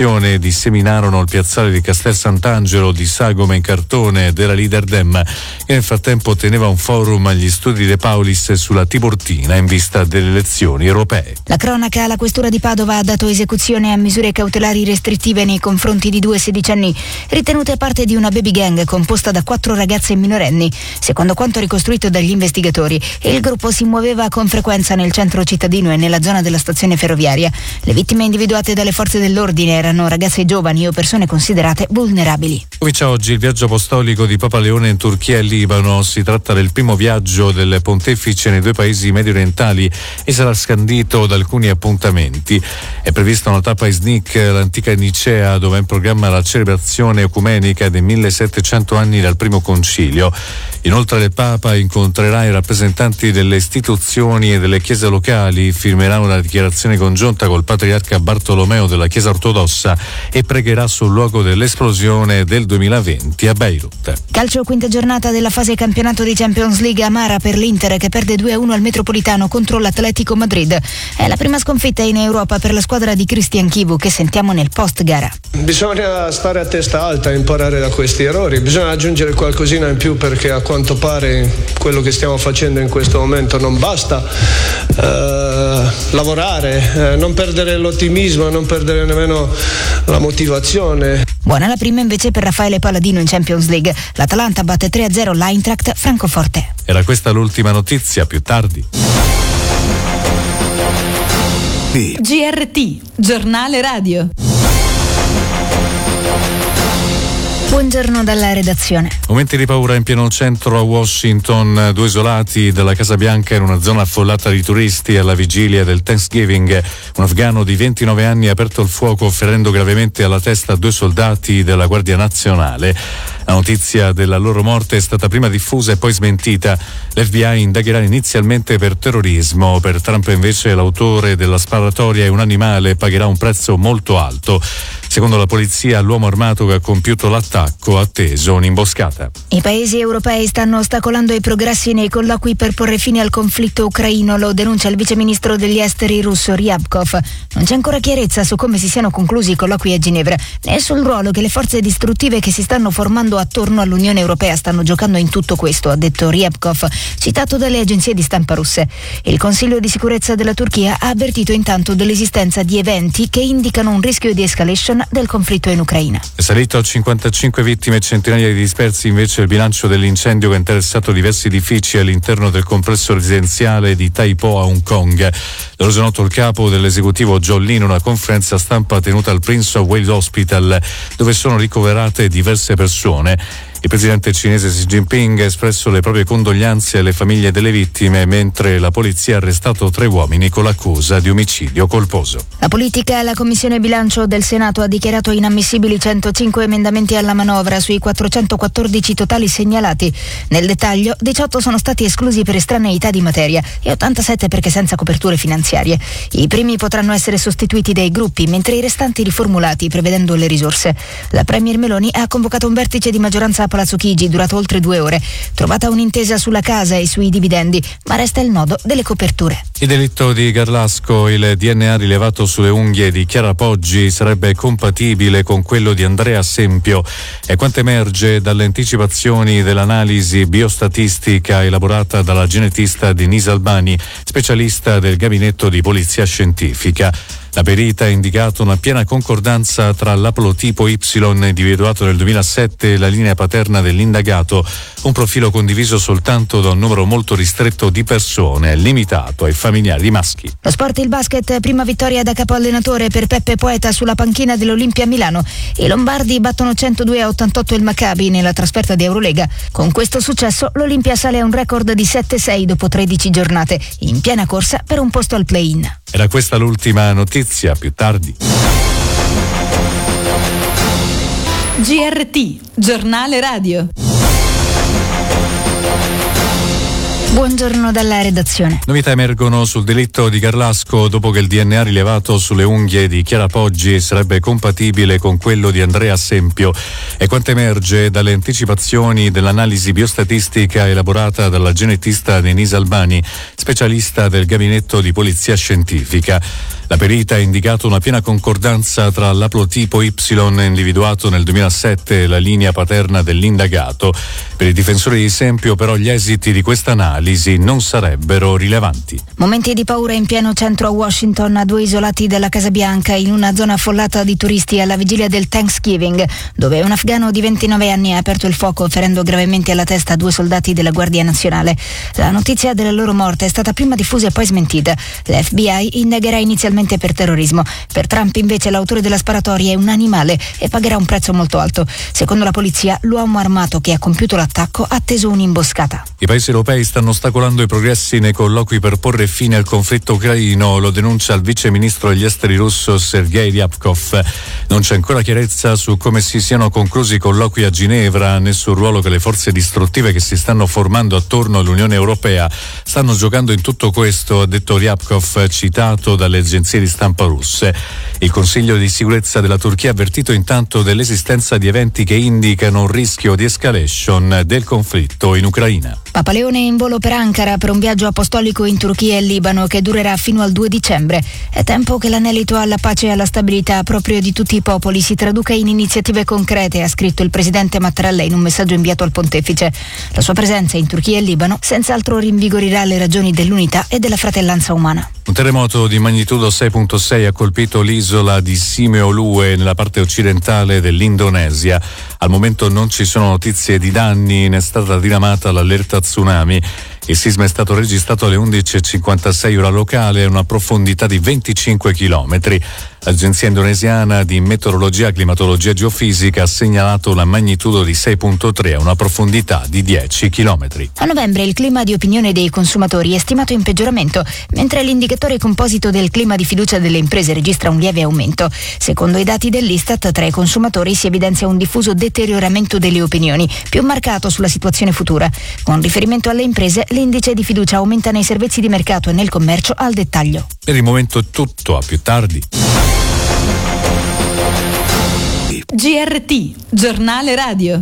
manifestazione disseminarono il piazzale di Castel Sant'Angelo di sagome in cartone della leader Dem, che nel frattempo teneva un forum agli studi De Paulis sulla Tiburtina in vista delle elezioni europee. La cronaca: la questura di Padova ha dato esecuzione a misure cautelari restrittive nei confronti di due sedicenni ritenute parte di una baby gang composta da quattro ragazze minorenni. Secondo quanto ricostruito dagli investigatori, il gruppo si muoveva con frequenza nel centro cittadino e nella zona della stazione ferroviaria. Le vittime individuate dalle forze dell'ordine erano ragazze giovani o persone considerate vulnerabili. Comincia oggi il viaggio apostolico di Papa Leone in Turchia e Libano. Si tratta del primo viaggio del pontefice nei due paesi mediorientali e sarà scandito da alcuni appuntamenti. È prevista una tappa a Iznik, l'antica Nicea, dove è in programma la celebrazione ecumenica dei millesettecento anni dal primo concilio. Inoltre il Papa incontrerà i rappresentanti delle istituzioni e delle chiese locali, firmerà una dichiarazione congiunta col patriarca Bartolomeo della Chiesa Ortodossa e pregherà sul luogo dell'esplosione del duemilaventi a Beirut. Calcio, quinta giornata della fase campionato di Champions League, amara per l'Inter che perde due a uno al Metropolitano contro l'Atletico Madrid. È la prima sconfitta in Europa per la squadra di Christian Chivu, che sentiamo nel post gara. Bisogna stare a testa alta e imparare da questi errori, bisogna aggiungere qualcosina in più perché a quanto pare quello che stiamo facendo in questo momento non basta. Eh, lavorare, eh, non perdere l'ottimismo, non perdere nemmeno la motivazione. Buona la prima invece per Raffaele Palladino in Champions League. L'Atalanta batte tre a zero l'Eintracht Francoforte. Era questa l'ultima notizia, più tardi. G R T, giornale radio. Buongiorno dalla redazione. Momenti di paura in pieno centro a Washington, due isolati dalla Casa Bianca in una zona affollata di turisti alla vigilia del Thanksgiving. Un afgano di ventinove anni ha aperto il fuoco ferendo gravemente alla testa due soldati della Guardia Nazionale. La notizia della loro morte è stata prima diffusa e poi smentita. L'F B I indagherà inizialmente per terrorismo. Per Trump invece l'autore della sparatoria è un animale e pagherà un prezzo molto alto. Secondo la polizia, l'uomo armato che ha compiuto l'attacco ha atteso un'imboscata. I paesi europei stanno ostacolando i progressi nei colloqui per porre fine al conflitto ucraino, lo denuncia il viceministro degli esteri russo Ryabkov. Non c'è ancora chiarezza su come si siano conclusi i colloqui a Ginevra, né sul ruolo che le forze distruttive che si stanno formando attorno all'Unione Europea stanno giocando in tutto questo, ha detto Ryabkov, citato dalle agenzie di stampa russe. Il Consiglio di sicurezza della Turchia ha avvertito intanto dell'esistenza di eventi che indicano un rischio di escalation del conflitto in Ucraina. È salito a cinquantacinque vittime e centinaia di dispersi invece il bilancio dell'incendio che ha interessato diversi edifici all'interno del complesso residenziale di Tai Po a Hong Kong. L'ha reso noto il capo dell'esecutivo John Lee in una conferenza stampa tenuta al Prince of Wales Hospital, dove sono ricoverate diverse persone. Il presidente cinese Xi Jinping ha espresso le proprie condoglianze alle famiglie delle vittime, mentre la polizia ha arrestato tre uomini con l'accusa di omicidio colposo. La politica. La Commissione Bilancio del Senato ha dichiarato inammissibili centocinque emendamenti alla manovra sui quattrocentoquattordici totali segnalati. Nel dettaglio, diciotto sono stati esclusi per estraneità di materia e ottantasette perché senza coperture finanziarie. I primi potranno essere sostituiti dai gruppi, mentre i restanti riformulati prevedendo le risorse. La Premier Meloni ha convocato un vertice di maggioranza a Palazzo Chigi durato oltre due ore. Trovata un'intesa sulla casa e sui dividendi, ma resta il nodo delle coperture. Il delitto di Garlasco, il D N A rilevato sulle unghie di Chiara Poggi sarebbe compatibile con quello di Andrea Sempio. È quanto emerge dalle anticipazioni dell'analisi biostatistica elaborata dalla genetista Denise Albani, specialista del gabinetto di polizia scientifica. La perita ha indicato una piena concordanza tra l'aplotipo Y individuato nel duemilasette e la linea paterna dell'indagato, un profilo condiviso soltanto da un numero molto ristretto di persone, limitato ai familiari maschi. Lo sport, il basket, prima vittoria da capo allenatore per Peppe Poeta sulla panchina dell'Olimpia Milano. I lombardi battono centodue a ottantotto il Maccabi nella trasferta di Eurolega. Con questo successo l'Olimpia sale a un record di sette sei dopo tredici giornate, in piena corsa per un posto al play-in. Era questa l'ultima notizia, più tardi. G R T, giornale radio. Buongiorno dalla redazione. Novità emergono sul delitto di Garlasco dopo che il D N A rilevato sulle unghie di Chiara Poggi sarebbe compatibile con quello di Andrea Sempio e quanto emerge dalle anticipazioni dell'analisi biostatistica elaborata dalla genetista Denise Albani, specialista del gabinetto di polizia scientifica. La perita ha indicato una piena concordanza tra l'aplotipo Y individuato nel duemilasette e la linea paterna dell'indagato. Per i difensori di Sempio però gli esiti di questa analisi non sarebbero rilevanti. Momenti di paura in pieno centro a Washington, a due isolati della Casa Bianca in una zona affollata di turisti alla vigilia del Thanksgiving, dove un afgano di ventinove anni ha aperto il fuoco ferendo gravemente alla testa due soldati della Guardia Nazionale. La notizia della loro morte è stata prima diffusa e poi smentita. L'F B I indagherà inizialmente per terrorismo. Per Trump invece l'autore della sparatoria è un animale e pagherà un prezzo molto alto. Secondo la polizia l'uomo armato che ha compiuto l'attacco ha teso un'imboscata. I paesi europei stanno ostacolando i progressi nei colloqui per porre fine al conflitto ucraino, lo denuncia il vice ministro degli esteri russo Sergei Ryabkov. Non c'è ancora chiarezza su come si siano conclusi i colloqui a Ginevra né sul ruolo che le forze distruttive che si stanno formando attorno all'Unione Europea stanno giocando in tutto questo, ha detto Ryabkov, citato dalle agenzie di stampa russe. Il Consiglio di sicurezza della Turchia ha avvertito intanto dell'esistenza di eventi che indicano un rischio di escalation del conflitto in Ucraina. Papa Leone in volo per Ankara per un viaggio apostolico in Turchia e Libano che durerà fino al due dicembre. È tempo che l'anelito alla pace e alla stabilità proprio di tutti i popoli si traduca in iniziative concrete, ha scritto il presidente Mattarella in un messaggio inviato al pontefice. La sua presenza in Turchia e Libano senz'altro rinvigorirà le ragioni dell'unità e della fratellanza umana. Un terremoto di magnitudo sei virgola sei ha colpito l'isola di Simeulue nella parte occidentale dell'Indonesia. Al momento non ci sono notizie di danni, ne è stata diramata l'allerta tsunami. Il sisma è stato registrato alle undici e cinquantasei ora locale a una profondità di venticinque chilometri. L'Agenzia indonesiana di meteorologia, climatologia e geofisica ha segnalato una magnitudo di sei virgola tre a una profondità di dieci chilometri. A novembre il clima di opinione dei consumatori è stimato in peggioramento, mentre l'indicatore composito del clima di fiducia delle imprese registra un lieve aumento. Secondo i dati dell'Istat, tra i consumatori si evidenzia un diffuso deterioramento delle opinioni, più marcato sulla situazione futura. Con riferimento alle imprese, l'indice di fiducia aumenta nei servizi di mercato e nel commercio al dettaglio. Per il momento è tutto, a più tardi. G R T, giornale radio.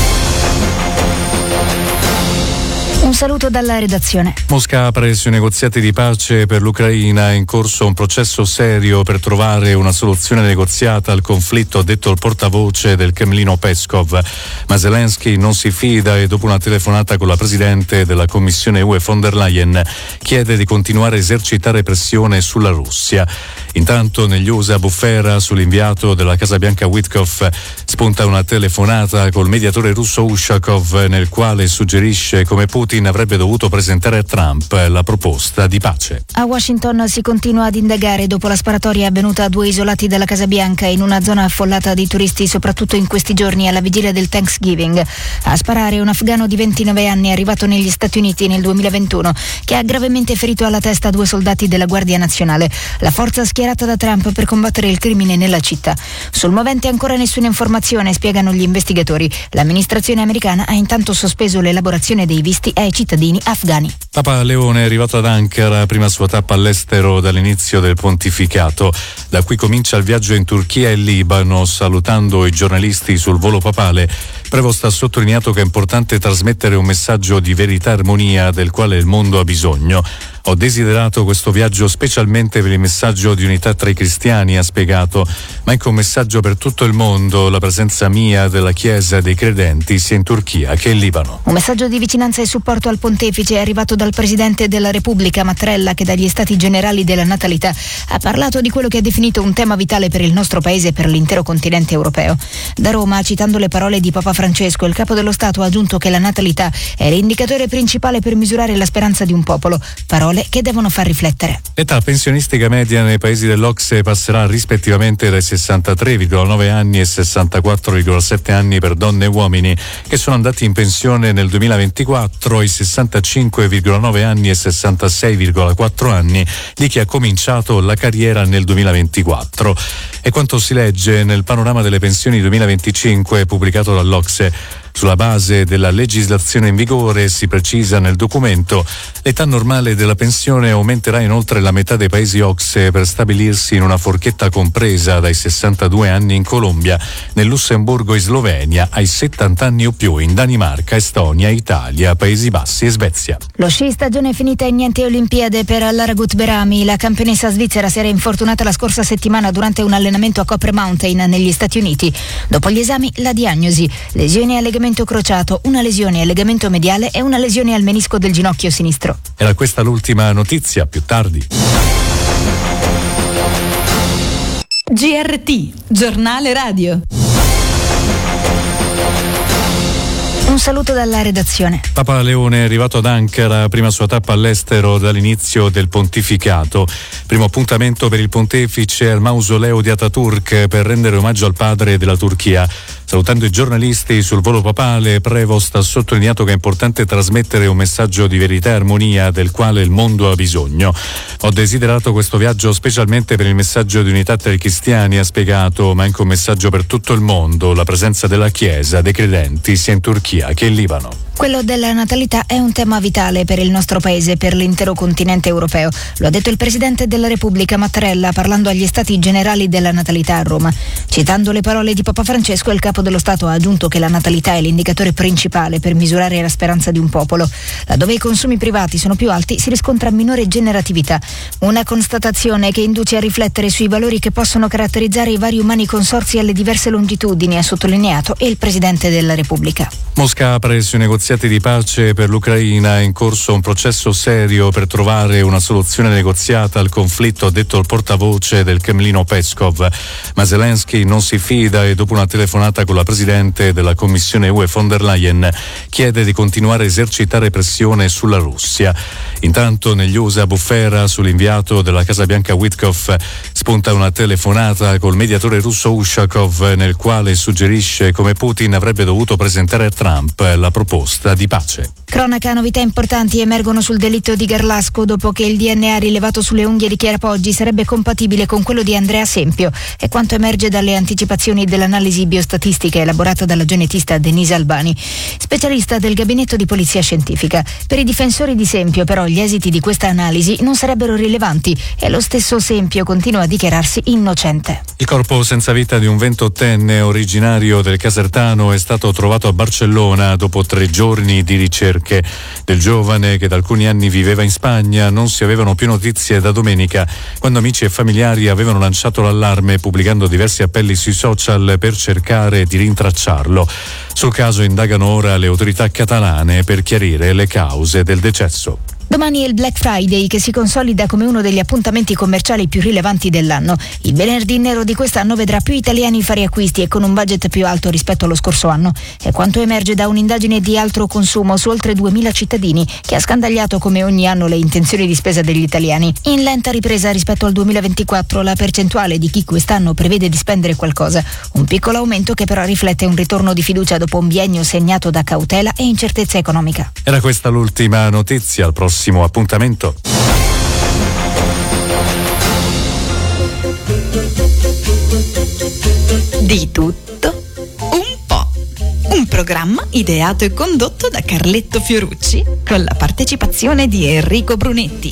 Un saluto dalla redazione. Mosca apre sui negoziati di pace per l'Ucraina. È in corso un processo serio per trovare una soluzione negoziata al conflitto, ha detto il portavoce del Cremlino Peskov. Ma Zelensky non si fida e dopo una telefonata con la presidente della Commissione U E von der Leyen chiede di continuare a esercitare pressione sulla Russia. Intanto negli U S A bufera sull'inviato della Casa Bianca Witkoff spunta una telefonata col mediatore russo Ushakov nel quale suggerisce come Putin avrebbe dovuto presentare a Trump la proposta di pace. A Washington si continua ad indagare dopo la sparatoria avvenuta a due isolati della Casa Bianca in una zona affollata di turisti, soprattutto in questi giorni alla vigilia del Thanksgiving. A sparare un afgano di ventinove anni arrivato negli Stati Uniti nel duemilaventuno che ha gravemente ferito alla testa due soldati della Guardia Nazionale, la forza schierata da Trump per combattere il crimine nella città. Sul movente ancora nessuna informazione, spiegano gli investigatori. L'amministrazione americana ha intanto sospeso l'elaborazione dei visti ai cittadini afghani. Papa Leone è arrivato ad Ankara, prima sua tappa all'estero dall'inizio del pontificato. Da qui comincia il viaggio in Turchia e Libano. Salutando i giornalisti sul volo papale, Prevost ha sottolineato che è importante trasmettere un messaggio di verità e armonia del quale il mondo ha bisogno. Ho desiderato questo viaggio specialmente per il messaggio di unità tra i cristiani, ha spiegato, ma anche un messaggio per tutto il mondo, la presenza mia della Chiesa e dei credenti sia in Turchia che in Libano. Un messaggio di vicinanza e supporto al pontefice è arrivato dal Presidente della Repubblica Mattarella, che dagli Stati Generali della Natalità ha parlato di quello che ha definito un tema vitale per il nostro paese e per l'intero continente europeo. Da Roma, citando le parole di Papa Francesco, il Capo dello Stato ha aggiunto che la natalità è l'indicatore principale per misurare la speranza di un popolo, parole che devono far riflettere. L'età pensionistica media nei paesi dell'O C S E passerà rispettivamente dai sessantatré virgola nove anni e sessantaquattro virgola sette anni per donne e uomini che sono andati in pensione nel duemilaventiquattro, ai sessantacinque virgola nove anni e sessantasei virgola quattro anni di chi ha cominciato la carriera nel duemilaventiquattro. E quanto si legge nel panorama delle pensioni duemilaventicinque pubblicato dall'O C S E, Sulla base della legislazione in vigore, si precisa nel documento, l'età normale della pensione aumenterà inoltre la metà dei paesi O C S E per stabilirsi in una forchetta compresa dai sessantadue anni in Colombia, nel Lussemburgo e Slovenia, ai settanta anni o più in Danimarca, Estonia, Italia, Paesi Bassi e Svezia. Lo sci stagione è finita e niente Olimpiadi per Lara Gutberami. La campionessa svizzera si era infortunata la scorsa settimana durante un allenamento a Copper Mountain negli Stati Uniti. Dopo gli esami, la diagnosi: lesione al legamento crociato, una lesione al legamento mediale e una lesione al menisco del ginocchio sinistro. Era questa l'ultima notizia, più tardi. G R T, giornale radio. Un saluto dalla redazione. Papa Leone è arrivato ad Ankara, prima sua tappa all'estero dall'inizio del pontificato. Primo appuntamento per il pontefice al mausoleo di Ataturk per rendere omaggio al padre della Turchia. Salutando i giornalisti sul volo papale, Prevost ha sottolineato che è importante trasmettere un messaggio di verità e armonia del quale il mondo ha bisogno. Ho desiderato questo viaggio specialmente per il messaggio di unità tra i cristiani, ha spiegato, ma anche un messaggio per tutto il mondo, la presenza della Chiesa, dei credenti, sia in Turchia che in Libano. Quello della natalità è un tema vitale per il nostro paese e per l'intero continente europeo. Lo ha detto il Presidente della Repubblica Mattarella parlando agli Stati Generali della Natalità a Roma. Citando le parole di Papa Francesco, il Capo dello Stato ha aggiunto che la natalità è l'indicatore principale per misurare la speranza di un popolo. Laddove i consumi privati sono più alti si riscontra minore generatività. Una constatazione che induce a riflettere sui valori che possono caratterizzare i vari umani consorzi alle diverse longitudini, ha sottolineato il Presidente della Repubblica. Mosca apre sui negoziati di pace per l'Ucraina. È in corso un processo serio per trovare una soluzione negoziata al conflitto, ha detto il portavoce del Cremlino Peskov. Ma Zelensky non si fida e dopo una telefonata con la Presidente della Commissione U E von der Leyen chiede di continuare a esercitare pressione sulla Russia. Intanto negli U S A bufera sull'inviato della Casa Bianca Witkoff, spunta una telefonata col mediatore russo Ushakov nel quale suggerisce come Putin avrebbe dovuto presentare a Trump la proposta di pace. Cronaca, novità importanti emergono sul delitto di Garlasco dopo che il D N A rilevato sulle unghie di Chiara Poggi sarebbe compatibile con quello di Andrea Sempio, è quanto emerge dalle anticipazioni dell'analisi biostatistica elaborata dalla genetista Denise Albani, specialista del gabinetto di polizia scientifica. Per i difensori di Sempio però gli esiti di questa analisi non sarebbero rilevanti e lo stesso Sempio continua a dichiararsi innocente. Il corpo senza vita di un ventottenne originario del Casertano è stato trovato a Barcellona dopo tre giorni di ricerche. Del giovane, che da alcuni anni viveva in Spagna, non si avevano più notizie da domenica, quando amici e familiari avevano lanciato l'allarme pubblicando diversi appelli sui social per cercare di rintracciarlo. Sul caso indagano ora le autorità catalane per chiarire le cause del decesso. Domani è il Black Friday, che si consolida come uno degli appuntamenti commerciali più rilevanti dell'anno. Il venerdì nero di quest'anno vedrà più italiani fare acquisti e con un budget più alto rispetto allo scorso anno. È quanto emerge da un'indagine di altro consumo su oltre duemila cittadini, che ha scandagliato come ogni anno le intenzioni di spesa degli italiani. In lenta ripresa rispetto al duemilaventiquattro la percentuale di chi quest'anno prevede di spendere qualcosa. Un piccolo aumento che però riflette un ritorno di fiducia dopo un biennio segnato da cautela e incertezza economica. Era questa l'ultima notizia. Al prossimo appuntamento. Di tutto un po'. Un programma ideato e condotto da Carletto Fiorucci con la partecipazione di Enrico Brunetti.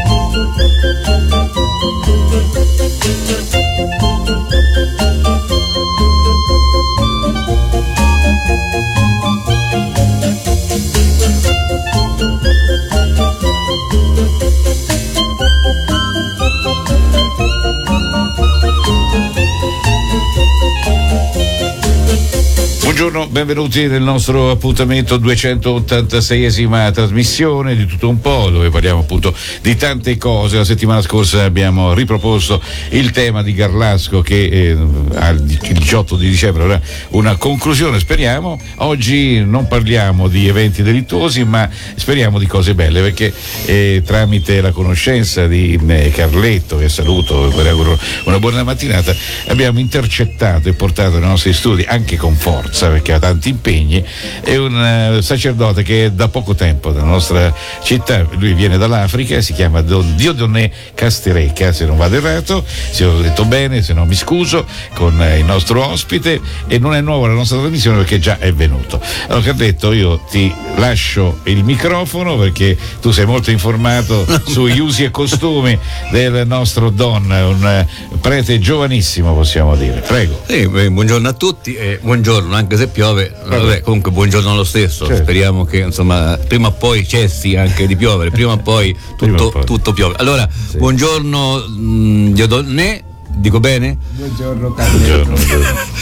Buongiorno, benvenuti nel nostro appuntamento duecentottantaseiesima trasmissione di Tutto un po', dove parliamo appunto di tante cose. La settimana scorsa abbiamo riproposto il tema di Garlasco che eh, il diciotto di dicembre avrà una conclusione, speriamo. Oggi non parliamo di eventi delittuosi, ma speriamo di cose belle, perché eh, tramite la conoscenza di eh, Carletto, che saluto, vi auguro una buona mattinata, abbiamo intercettato e portato nei nostri studi, anche con forza, perché perché ha tanti impegni, è un uh, sacerdote che è da poco tempo nella nostra città, lui viene dall'Africa, si chiama Don Dieudonné Casterecca, se non vado errato, se ho detto bene, se no mi scuso, con uh, il nostro ospite, e non è nuovo la nostra trasmissione perché già è venuto. Allora, che ha detto, io ti lascio il microfono perché tu sei molto informato sugli usi e costumi del nostro Don, un uh, prete giovanissimo, possiamo dire. Prego. Sì, beh, buongiorno a tutti e buongiorno, anche se piove, vabbè, comunque buongiorno lo stesso. Certo. Speriamo che insomma prima o poi cessi anche di piovere, prima o poi tutto, poi. tutto piove. Allora, sì. Buongiorno mh, Dieudonné, dico bene? Buongiorno Carlo.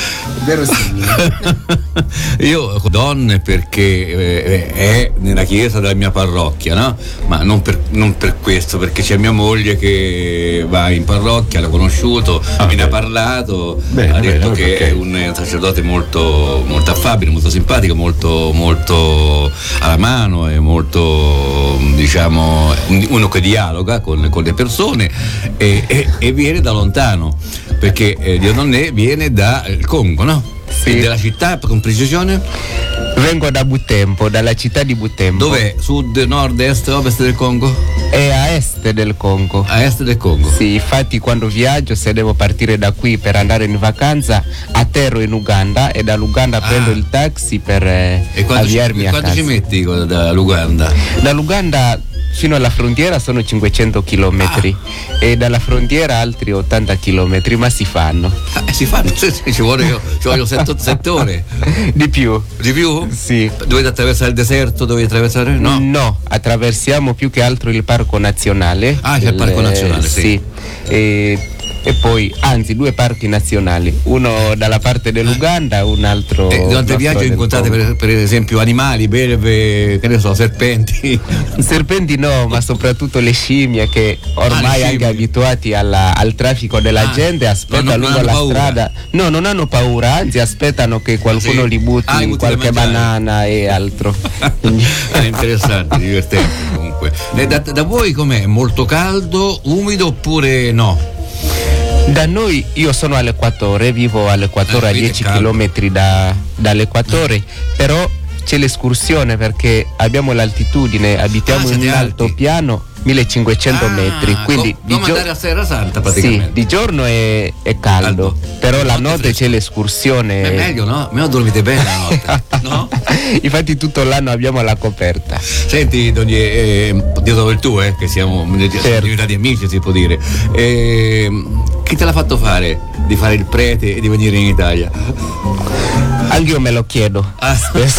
Io Don perché eh, è nella chiesa della mia parrocchia, no? Ma non per, non per questo, perché c'è mia moglie che va in parrocchia, l'ho conosciuto, ah, me ne ha parlato, bene, ha detto bene, che perché? È un sacerdote molto, molto affabile, molto simpatico, molto, molto alla mano e molto, diciamo, uno che dialoga con, con le persone e, e, e viene da lontano, perché eh, Dieudonné viene dal Congo, no? Sì. E della città, con precisione? Vengo da Butembo, dalla città di Butembo. Dov'è? Sud, nord, est, ovest del Congo? È a est del Congo. A est del Congo? Sì, infatti quando viaggio, se devo partire da qui per andare in vacanza, atterro in Uganda e dall'Uganda ah. prendo il taxi per eh, avviarmi ci, a quanto casa. Quanto ci metti dall'Uganda? Dall'Uganda fino alla frontiera sono cinquecento chilometri ah. e dalla frontiera altri ottanta chilometri, ma si fanno. Ah, si fanno? Ci vuole, ci vogliono sette ore. Di più. Di più? Sì. Dovete attraversare il deserto? Dovete attraversare? No. No, attraversiamo più che altro il parco nazionale. Ah, c'è il parco nazionale, sì. Sì. E, e poi, anzi, due parchi nazionali, uno dalla parte dell'Uganda, un altro. E durante il viaggio incontrate per, per esempio animali, belve, che ne so, serpenti? Serpenti no, ma soprattutto le scimmie che ormai ah, anche abituati alla, al traffico della ah, gente aspettano lungo la paura. strada. No, non hanno paura, anzi aspettano che qualcuno sì. li butti ah, qualche banana e altro. È interessante, divertente comunque. E da, da voi com'è? Molto caldo, umido oppure no? Da noi, io sono all'equatore, vivo all'equatore, eh, a dieci chilometri da, dall'equatore, però c'è l'escursione perché abbiamo l'altitudine, abitiamo ah, in un altopiano, millecinquecento ah, metri, quindi com- di come gio- andare a Serra Santa praticamente. Sì, di giorno è, è caldo, caldo, però la notte fresco. C'è l'escursione. Ma è meglio, no? Almeno dormite bene la notte, no? Infatti tutto l'anno abbiamo la coperta. Senti, Doni, eh, Dio dove il tuo, eh, che siamo certo. diventati amici, si può dire. Eh, chi te l'ha fatto fare di fare il prete e di venire in Italia? Anche io me lo chiedo ah. spesso.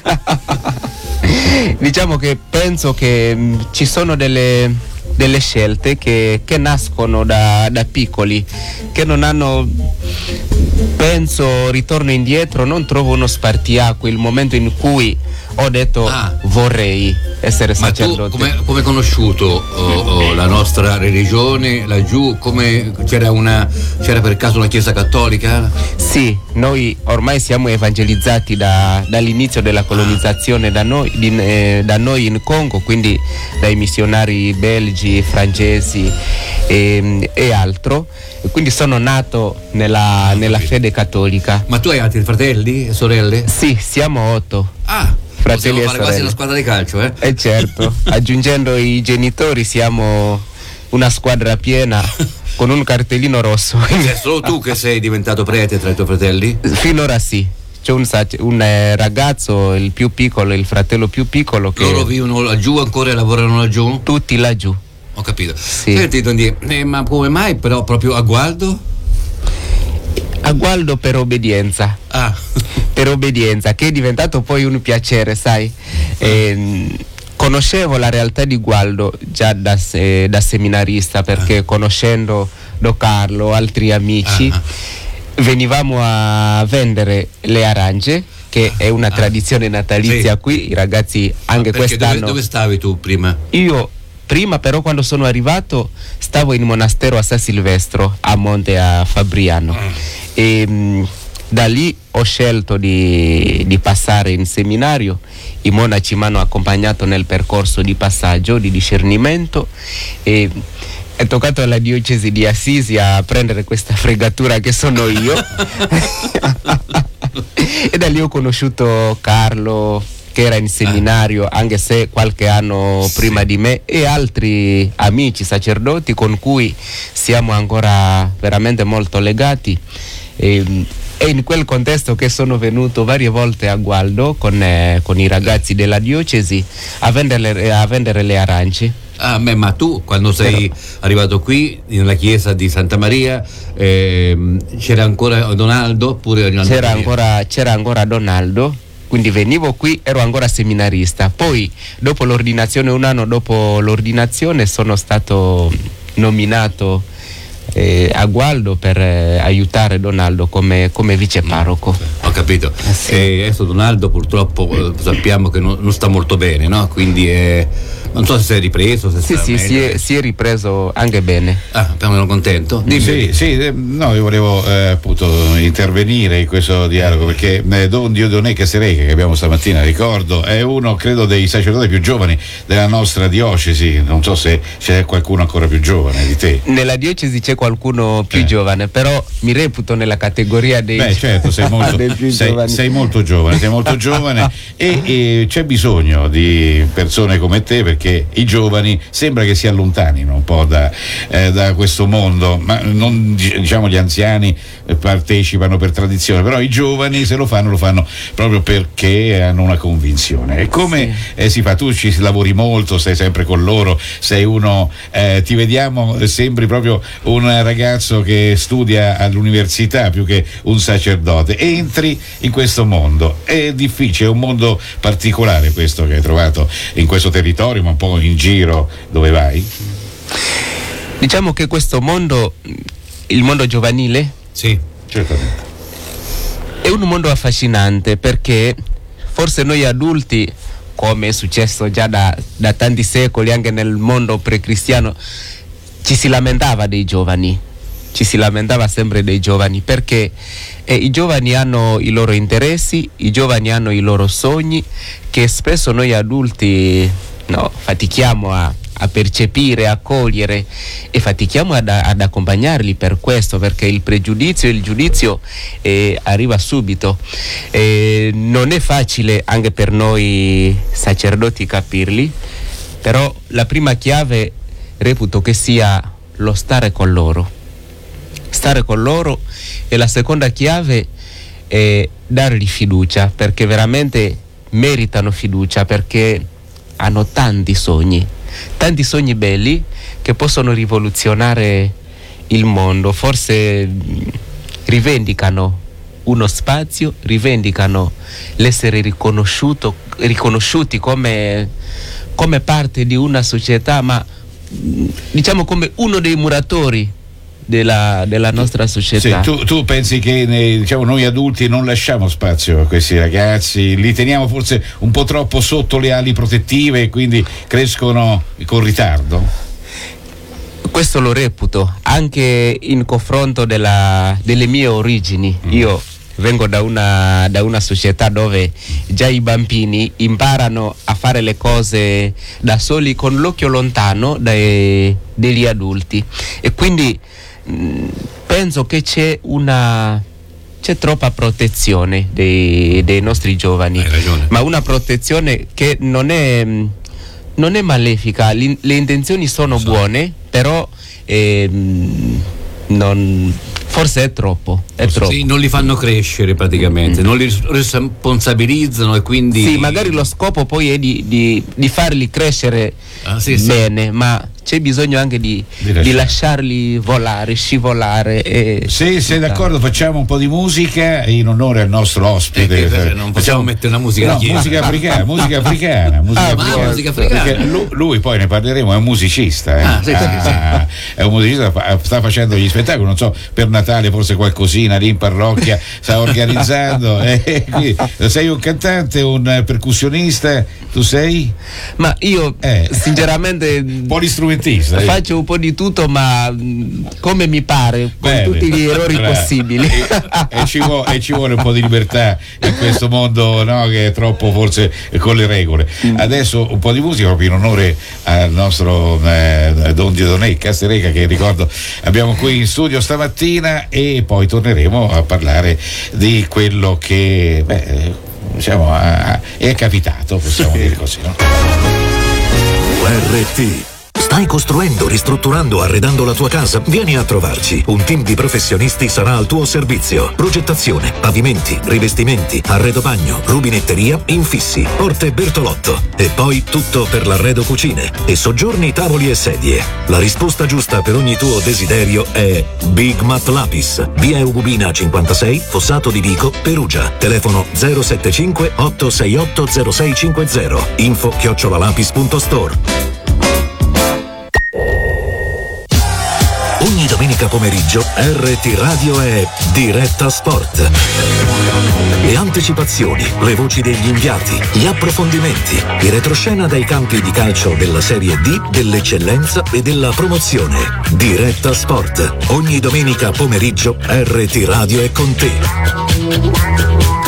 Diciamo che penso che mh, ci sono delle, delle scelte che, che nascono da, da piccoli, che non hanno, penso, ritorno indietro, non trovo uno spartiacque, il momento in cui ho detto ah. vorrei essere sacerdote. Ma tu come, come hai conosciuto oh, oh, la nostra religione laggiù? Come, c'era, una, c'era per caso una chiesa cattolica? Sì, noi ormai siamo evangelizzati da, dall'inizio della colonizzazione da noi, di, eh, da noi in Congo, quindi dai missionari belgi, francesi e, e altro. Quindi sono nato nella, ah, nella fede cattolica. Ma tu hai altri fratelli e sorelle? Sì, siamo otto. Ah, fratelli possiamo fare quasi una squadra di calcio, eh? Eh certo, aggiungendo i genitori siamo una squadra piena con un cartellino rosso. È solo tu che sei diventato prete tra i tuoi fratelli? Finora sì. C'è un, un eh, ragazzo, il più piccolo, il fratello più piccolo che... Loro vivono laggiù ancora e lavorano laggiù? Tutti laggiù. Ho capito. Sì. Senti, Dondì, eh, ma come mai però proprio a Gualdo? A Gualdo per obbedienza. Ah. Per obbedienza, che è diventato poi un piacere, sai. Eh, conoscevo la realtà di Gualdo già da, eh, da seminarista, perché ah. conoscendo Don Carlo, altri amici, ah. venivamo a vendere le arance, che è una tradizione natalizia sì. qui, i ragazzi anche ah, quest'anno. Dove, dove stavi tu prima? Io prima, però, quando sono arrivato stavo in monastero a San Silvestro, a Monte a Fabriano. Mm. E mh, da lì ho scelto di, di passare in seminario. I monaci mi hanno accompagnato nel percorso di passaggio, di discernimento, e è toccato alla diocesi di Assisi a prendere questa fregatura che sono io. E da lì ho conosciuto Carlo, che era in seminario, anche se qualche anno sì. prima di me, e altri amici sacerdoti con cui siamo ancora veramente molto legati. E, è in quel contesto che sono venuto varie volte a Gualdo con, eh, con i ragazzi della diocesi a vendere, a vendere le arance. Ah, beh, ma tu quando sei Però. arrivato qui nella chiesa di Santa Maria eh, c'era ancora Donaldo oppure c'era ancora, c'era ancora Donaldo, quindi venivo qui, ero ancora seminarista. Poi dopo l'ordinazione, un anno dopo l'ordinazione, sono stato nominato Eh, a Gualdo per eh, aiutare Donaldo come, come vice parroco. Ho capito. Eh sì. E adesso Donaldo purtroppo eh, sappiamo che non, non sta molto bene, no? Quindi eh, non so se si è ripreso. Se sì, sì, si è, si è ripreso anche bene. Ah, sono contento. Dimmi. Sì, sì, no, io volevo eh, appunto intervenire in questo dialogo perché eh, Don Dieudonné Casereche, che abbiamo stamattina, ricordo, è uno, credo, dei sacerdoti più giovani della nostra diocesi. Non so se c'è qualcuno ancora più giovane di te. Nella diocesi c'è qualcuno più eh. giovane, però mi reputo nella categoria dei Beh, certo, sei molto, sei, sei molto giovane, sei molto giovane e, e c'è bisogno di persone come te, perché i giovani sembra che si allontanino un po' da, eh, da questo mondo, ma non diciamo gli anziani partecipano per tradizione, però i giovani se lo fanno lo fanno proprio perché hanno una convinzione. E come sì. eh, si fa? Tu ci lavori molto, stai sempre con loro, sei uno, eh, ti vediamo, sembri proprio un ragazzo che studia all'università più che un sacerdote. Entri in questo mondo, è difficile, è un mondo particolare questo che hai trovato in questo territorio, ma un po' in giro dove vai? Diciamo che questo mondo, il mondo giovanile, sì, certamente, è un mondo affascinante, perché forse noi adulti, come è successo già da, da tanti secoli anche nel mondo precristiano, ci si lamentava dei giovani, ci si lamentava sempre dei giovani, perché eh, i giovani hanno i loro interessi, i giovani hanno i loro sogni, che spesso noi adulti no, fatichiamo a, a percepire, a cogliere, e fatichiamo ad, ad accompagnarli per questo, perché il pregiudizio e il giudizio eh, arriva subito. Eh, non è facile anche per noi sacerdoti capirli, però la prima chiave reputo che sia lo stare con loro, stare con loro, e la seconda chiave è dargli fiducia, perché veramente meritano fiducia, perché hanno tanti sogni, tanti sogni belli che possono rivoluzionare il mondo. Forse rivendicano uno spazio, rivendicano l'essere riconosciuto, riconosciuti come, come parte di una società, ma diciamo come uno dei muratori della, della nostra società. Sì, tu, tu pensi che ne, diciamo, noi adulti non lasciamo spazio a questi ragazzi, li teniamo forse un po' troppo sotto le ali protettive e quindi crescono con ritardo? Questo lo reputo anche in confronto della, delle mie origini. Mm. Io vengo da una, da una società dove già i bambini imparano a fare le cose da soli, con l'occhio lontano dai, degli adulti, e quindi mh, penso che c'è una c'è troppa protezione dei, dei nostri giovani. Hai ragione. Ma una protezione che non è non è malefica. Le, le intenzioni sono so. buone, però ehm, non forse è troppo, è troppo. Sì, non li fanno crescere praticamente, mm. non li responsabilizzano, e quindi sì, magari lo scopo poi è di, di, di farli crescere ah, sì, bene, sì. ma c'è bisogno anche di, di, lasciare. di lasciarli volare, scivolare. E se sei d'accordo facciamo un po' di musica in onore al nostro ospite. Eh, non possiamo mettere una musica no, musica africana, musica africana, musica ah, africana. musica africana. Lui, lui poi ne parleremo, è un musicista, eh. ah, sì, ah, sì. È un musicista, sta facendo gli spettacoli, non so, per Natale forse qualcosina lì in parrocchia sta organizzando. Eh, qui, sei un cantante, un percussionista, tu sei? Ma io eh. sinceramente polistrumentista. strumentista. Eh. Faccio un po' di tutto, ma mh, come mi pare, con Bene. tutti gli errori Allora, possibili. E, e, ci vuole, e ci vuole un po' di libertà in questo mondo, no, che è troppo forse con le regole. Adesso un po' di musica proprio in onore al nostro eh, Don Dieudonné Castereca, che ricordo abbiamo qui in studio stamattina, e poi torneremo a parlare di quello che beh, diciamo, a, è capitato, possiamo sì. dire così, no? R T. Stai costruendo, ristrutturando, arredando la tua casa? Vieni a trovarci. Un team di professionisti sarà al tuo servizio. Progettazione, pavimenti, rivestimenti, arredo bagno, rubinetteria, infissi, porte Bertolotto. E poi tutto per l'arredo cucine e soggiorni, tavoli e sedie. La risposta giusta per ogni tuo desiderio è Big Mat Lapis. Via Eugubina cinquantasei, Fossato di Vico, Perugia. Telefono zero sette cinque otto sei otto zero sei cinque zero. Info chiocciolalapis punto store. Ogni domenica pomeriggio R T Radio è Diretta Sport. Le anticipazioni, le voci degli inviati, gli approfondimenti, i retroscena dai campi di calcio della Serie D, dell'eccellenza e della promozione. Diretta Sport. Ogni domenica pomeriggio R T Radio è con te.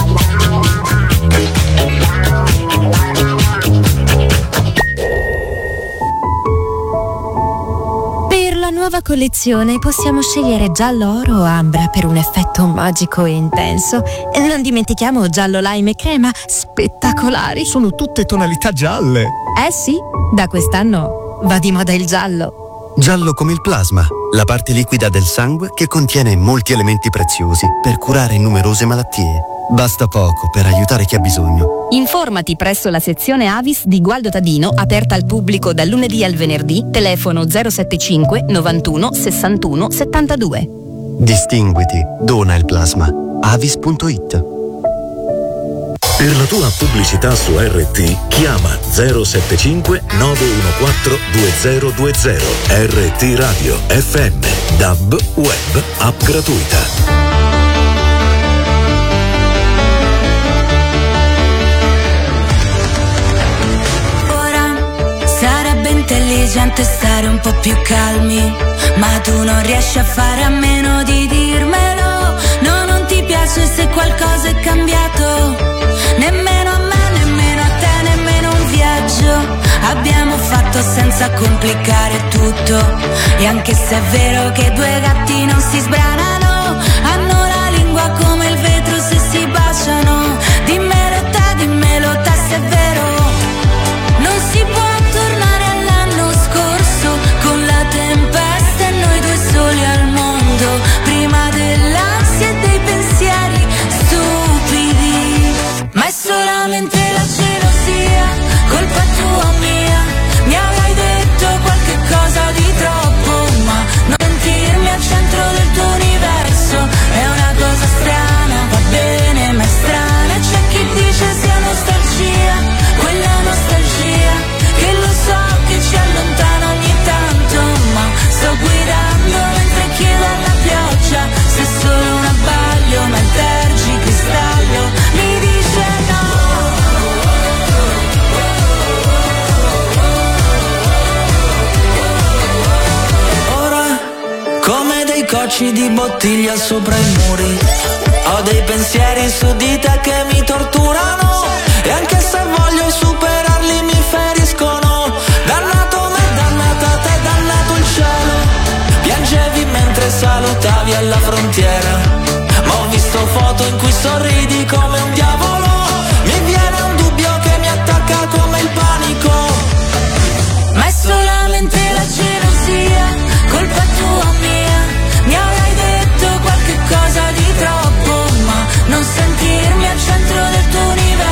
Nuova collezione possiamo scegliere giallo oro o ambra per un effetto magico e intenso. E non dimentichiamo giallo lime e crema, spettacolari. Sono tutte tonalità gialle. Eh sì, da quest'anno va di moda il giallo. Giallo come il plasma, la parte liquida del sangue che contiene molti elementi preziosi per curare numerose malattie. Basta poco per aiutare chi ha bisogno. Informati presso la sezione Avis di Gualdo Tadino, aperta al pubblico dal lunedì al venerdì, telefono zero sette cinque novantuno sessantuno settantadue. Distinguiti, dona il plasma. avis punto it. Per la tua pubblicità su R T chiama zero sette cinque nove uno quattro due zero due zero. R T Radio F M, D A B, web, app gratuita. Intelligente stare un po' più calmi, ma tu non riesci a fare a meno di dirmelo. No, non ti piace se qualcosa è cambiato, nemmeno a me, nemmeno a te, nemmeno un viaggio abbiamo fatto senza complicare tutto. E anche se è vero che due gatti non si sbranano, hanno la lingua come il vetro se si baciano. Dimmelo te, dimmelo te se è vero. Non si può con la tempesta e noi due soli al mondo, prima dell'ansia e dei pensieri stupidi. Ma è solamente la gelosia, colpa tua o mia. Mi avrai detto qualche cosa di troppo, ma non sentirmi al centro del tuo universo è una cosa strana, va bene ma è strana. E c'è chi dice sia nostalgia, quella nostalgia che lo so che ci allontana ogni tanto, ma sto guidando mentre chiedo alla pioggia se è solo un abbaglio, ma il tergicristallo mi dice no. Ora, come dei cocci di bottiglia sopra i muri, ho dei pensieri su di te che mi torturano, e anche se voglio superarli mi feriscono. Dannato me, dannata te, dannato il cielo. Piangevi mentre salutavi alla frontiera, ma ho visto foto in cui sorridi come un diavolo. Mi viene un dubbio che mi attacca come il panico, ma è solamente la gelosia, colpa tua o mia. Mi avrai detto qualche cosa di troppo, ma non sentirmi al centro del tuo universo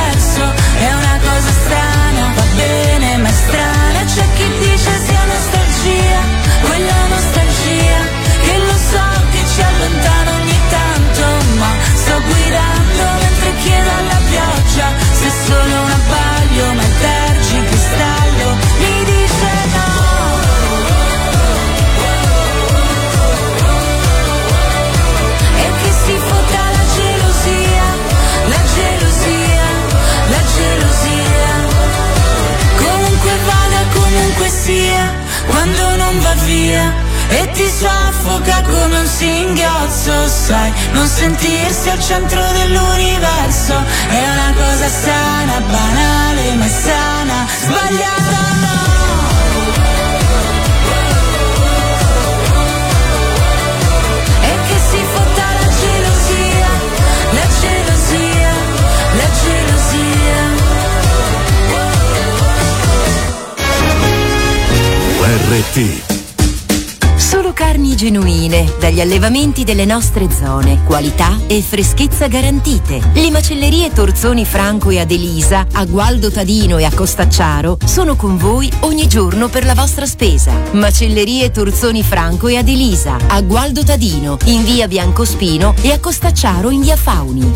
singhiozzo, sai, non sentirsi al centro dell'universo è una cosa sana, banale ma sana, sbagliata no. E che si fotta la gelosia, la gelosia, la gelosia. R T Solo carni genuine, dagli allevamenti delle nostre zone, qualità e freschezza garantite. Le macellerie Torzoni Franco e Adelisa, a Gualdo Tadino e a Costacciaro, sono con voi ogni giorno per la vostra spesa. Macellerie Torzoni Franco e Adelisa, a Gualdo Tadino, in via Biancospino e a Costacciaro in via Fauni.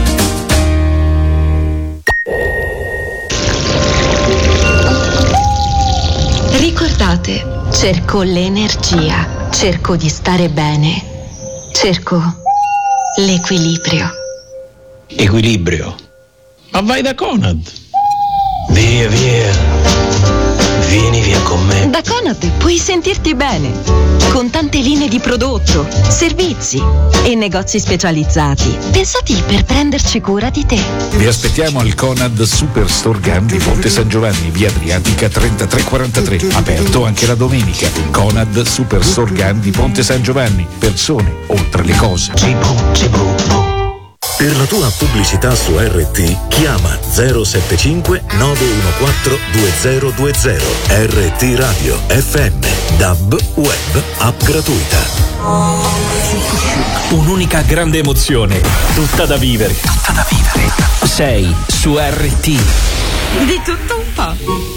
Ricordate, cerco l'energia, cerco di stare bene, cerco l'equilibrio. Equilibrio? Ma vai da Conad! Via, via! Vieni via con me. Da Conad puoi sentirti bene, con tante linee di prodotto, servizi e negozi specializzati, pensati per prenderci cura di te. Vi aspettiamo al Conad Superstore Gandhi Monte San Giovanni, via Adriatica trentatré quarantatré, aperto anche la domenica. Conad Superstore Gandhi Monte San Giovanni, persone oltre le cose. Per la tua pubblicità su R T chiama zero sette cinque nove uno quattro due zero due zero. R T Radio F M, D A B, web, app gratuita. Un'unica grande emozione, tutta da vivere. Tutta da vivere. Sei su R T. Di tutto un po'.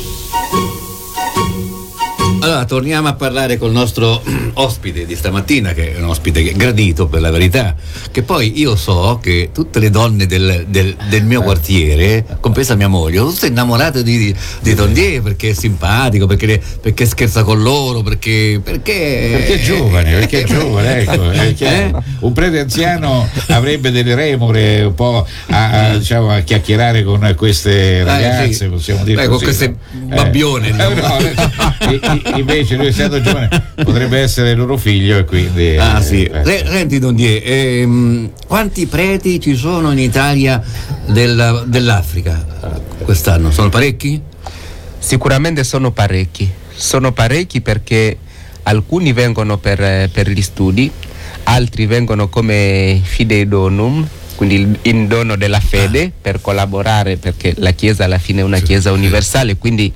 Allora, torniamo a parlare col nostro ospite di stamattina, che è un ospite gradito per la verità, che poi io so che tutte le donne del, del, del mio quartiere, compresa mia moglie, sono tutte innamorate di, di Tondier perché è simpatico, perché, perché scherza con loro, perché... Perché, perché è giovane, perché è giovane, ecco. Perché eh? Un prete anziano avrebbe delle remore un po' a, a, diciamo, a chiacchierare con queste ragazze, eh, sì. possiamo dire eh, così. Con queste babbione. Eh, no, no, invece lui essendo giovane potrebbe essere loro figlio e quindi ah sì eh. Senti Tondier, ehm, quanti preti ci sono in Italia del, dell'Africa quest'anno? Sono parecchi? Sicuramente sono parecchi sono parecchi perché alcuni vengono per, per gli studi, altri vengono come fidei donum, quindi in dono della fede, ah. per collaborare, perché la Chiesa alla fine è una sì, Chiesa universale, quindi,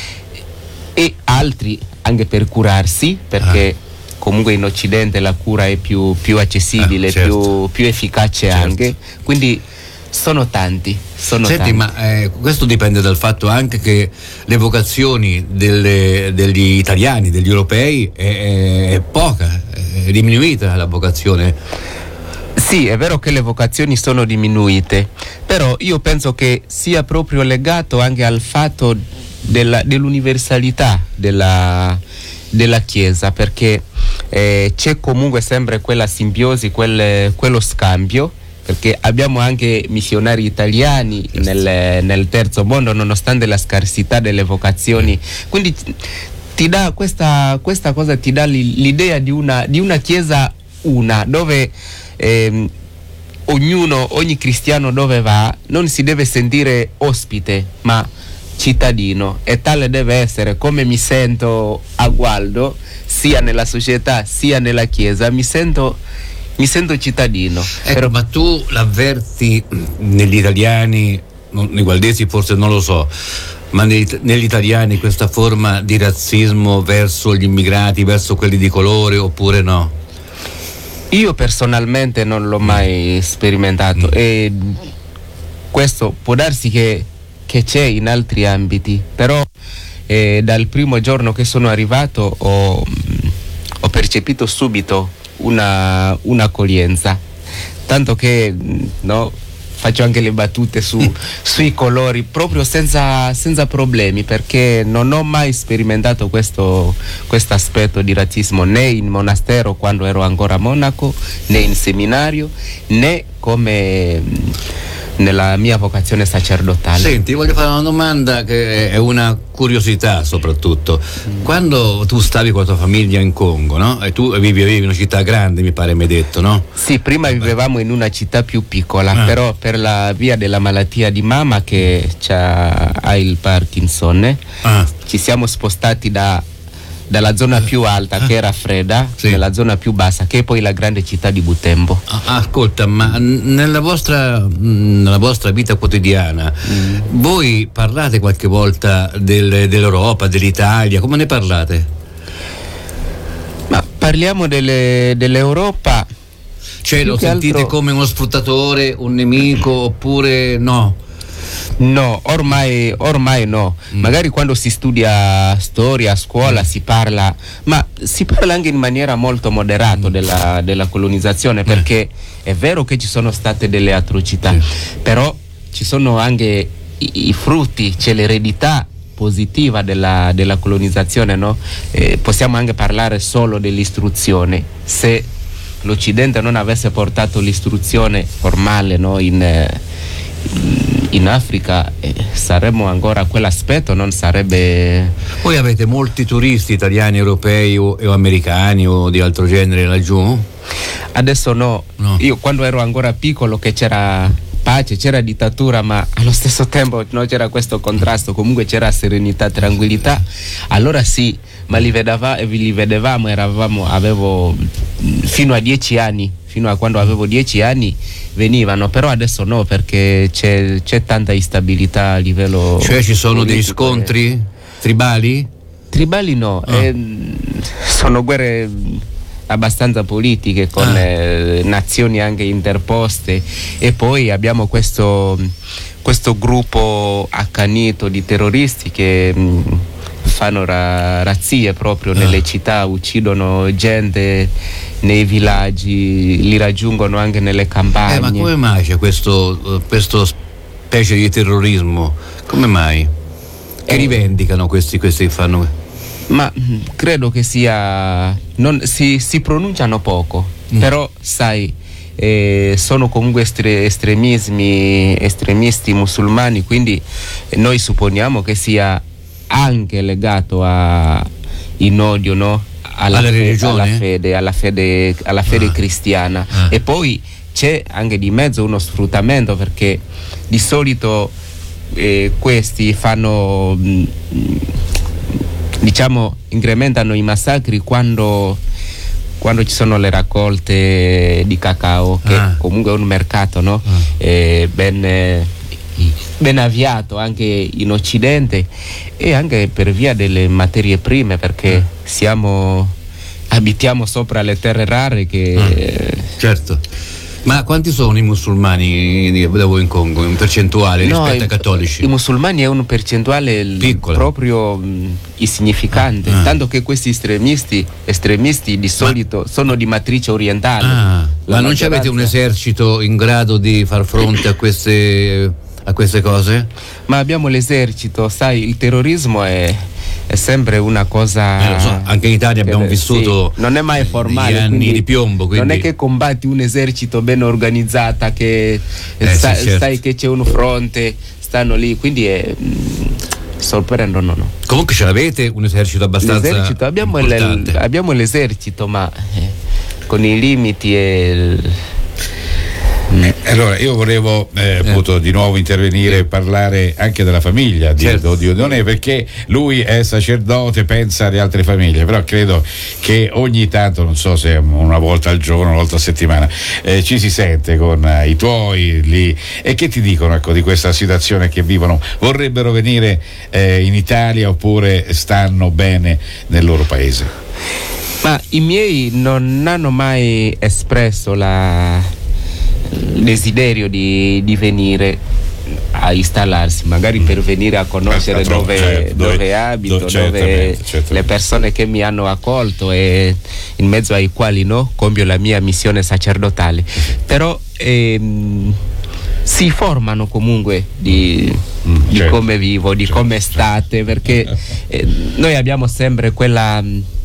e altri anche per curarsi, perché ah. comunque in Occidente la cura è più, più accessibile, ah, certo. più, più efficace, certo. anche, quindi sono tanti. Sono Senti, tanti. ma eh, questo dipende dal fatto anche che le vocazioni delle, degli italiani, degli europei è, è poca, è diminuita la vocazione. Sì, è vero che le vocazioni sono diminuite, però io penso che sia proprio legato anche al fatto della, dell'universalità della, della Chiesa, perché eh, c'è comunque sempre quella simbiosi, quel, quello scambio, perché abbiamo anche missionari italiani nel, nel terzo mondo nonostante la scarsità delle vocazioni, quindi ti dà questa, questa cosa ti dà l'idea di una, di una Chiesa una, dove eh, ognuno, ogni cristiano dove va non si deve sentire ospite ma cittadino, e tale deve essere. Come mi sento a Gualdo, sia nella società sia nella Chiesa, mi sento mi sento cittadino. Ecco, però... ma tu l'avverti negli italiani, nei gualdesi forse non lo so, ma negli, negli italiani questa forma di razzismo verso gli immigrati, verso quelli di colore, oppure no? Io personalmente non l'ho mai sperimentato, mm. e questo può darsi che, che c'è in altri ambiti, però eh, dal primo giorno che sono arrivato ho, ho percepito subito una un'accoglienza, tanto che no, faccio anche le battute su, sui colori proprio senza, senza problemi, perché non ho mai sperimentato questo aspetto di razzismo, né in monastero quando ero ancora monaco, né in seminario, né come nella mia vocazione sacerdotale. Senti, voglio fare una domanda che è una curiosità soprattutto. Quando tu stavi con la tua famiglia in Congo, no? E tu vivevi in una città grande, mi pare mi hai detto, no? Sì, prima vivevamo in una città più piccola, Ah. però per la via della malattia di mamma che c'ha, ha il Parkinson, eh, Ah. ci siamo spostati da dalla zona più alta che era fredda nella zona più bassa che è poi la grande città di Butembo. Ah, ascolta, ma nella vostra, mh, nella vostra vita quotidiana Mm. voi parlate qualche volta del- dell'Europa, dell'Italia, come ne parlate? Ma parliamo delle- dell'Europa. Cioè più lo che sentite altro- come uno sfruttatore, un nemico, oppure no? No, ormai, ormai no. Magari quando si studia storia a scuola si parla, ma si parla anche in maniera molto moderata della, della colonizzazione, perché è vero che ci sono state delle atrocità, però ci sono anche i, i frutti, c'è l'eredità positiva della, della colonizzazione, no? Eh, possiamo anche parlare solo dell'istruzione. Se l'Occidente non avesse portato l'istruzione formale, no, in, eh, in Africa, eh, saremmo ancora a quell'aspetto, non sarebbe. Voi avete molti turisti italiani, europei o, o americani o di altro genere laggiù? Adesso no. Io quando ero ancora piccolo che c'era pace, c'era dittatura, ma allo stesso tempo non c'era questo contrasto, comunque c'era serenità, tranquillità, allora sì, ma li, vedeva, li vedevamo, eravamo, avevo fino a dieci anni, fino a quando avevo dieci anni venivano, però adesso no, perché c'è, c'è tanta instabilità a livello. Cioè ci sono dei politico, scontri tribali? Tribali no, eh, sono guerre abbastanza politiche con eh, nazioni anche interposte, e poi abbiamo questo, questo gruppo accanito di terroristi che mh, fanno ra- razzie proprio nelle città, uccidono gente nei villaggi, li raggiungono anche nelle campagne. Eh, ma come mai c'è questo, questo specie di terrorismo? Come mai? Che rivendicano questi, questi che fanno? Ma mh, credo che sia. Non, si, si pronunciano poco, mm. però sai, eh, sono comunque estre, estremismi, estremisti musulmani, quindi noi supponiamo che sia anche legato a in odio, no? Alla, Alla fe- religione? alla fede, alla fede, alla fede Ah. cristiana. Ah. E poi c'è anche di mezzo uno sfruttamento, perché di solito eh, questi fanno. Mh, diciamo incrementano i massacri quando, quando ci sono le raccolte di cacao, che Ah. comunque è un mercato, no? Eh, ben, eh, ben avviato anche in Occidente, e anche per via delle materie prime, perché siamo abitiamo sopra le terre rare che Ah. Certo. Ma quanti sono i musulmani di- da voi in Congo, in percentuale No, rispetto i- ai cattolici? I musulmani è un percentuale l- proprio mh, insignificante, Ah. tanto che questi estremisti, estremisti di solito sono di matrice orientale. Ah, La ma non ci avete un maggioranza- esercito in grado di far fronte a queste, a queste cose? Ma abbiamo l'esercito, sai, il terrorismo è, è sempre una cosa. Eh, lo so, anche in Italia abbiamo che- vissuto sì, non è mai formale. gli anni quindi di piombo, quindi- Non è che combatti un esercito ben organizzata, che Eh, sa- sì, certo. sai che c'è un fronte, stanno lì, quindi è. mh, sorprendo, no, no. Comunque ce l'avete un esercito abbastanza L'esercito, abbiamo, il- importante. abbiamo l'esercito, ma eh, con i limiti e il- Eh, allora io volevo eh, appunto di nuovo intervenire e parlare anche della famiglia di, Certo. di Dieudonné, perché lui è sacerdote, pensa alle altre famiglie, però credo che ogni tanto, non so se una volta al giorno, una volta a settimana, eh, ci si sente con eh, i tuoi lì, e che ti dicono, ecco, di questa situazione che vivono? Vorrebbero venire eh, in Italia oppure stanno bene nel loro paese? Ma i miei non hanno mai espresso la il desiderio di, di venire a installarsi, magari per venire a conoscere Ah, troppo, dove, certo, dove, dove- abito, do- dove certamente, certamente. le persone che mi hanno accolto e in mezzo ai quali, no, compio la mia missione sacerdotale. Però ehm, si formano comunque di, di certo, come vivo, di come state, perché eh, noi abbiamo sempre quella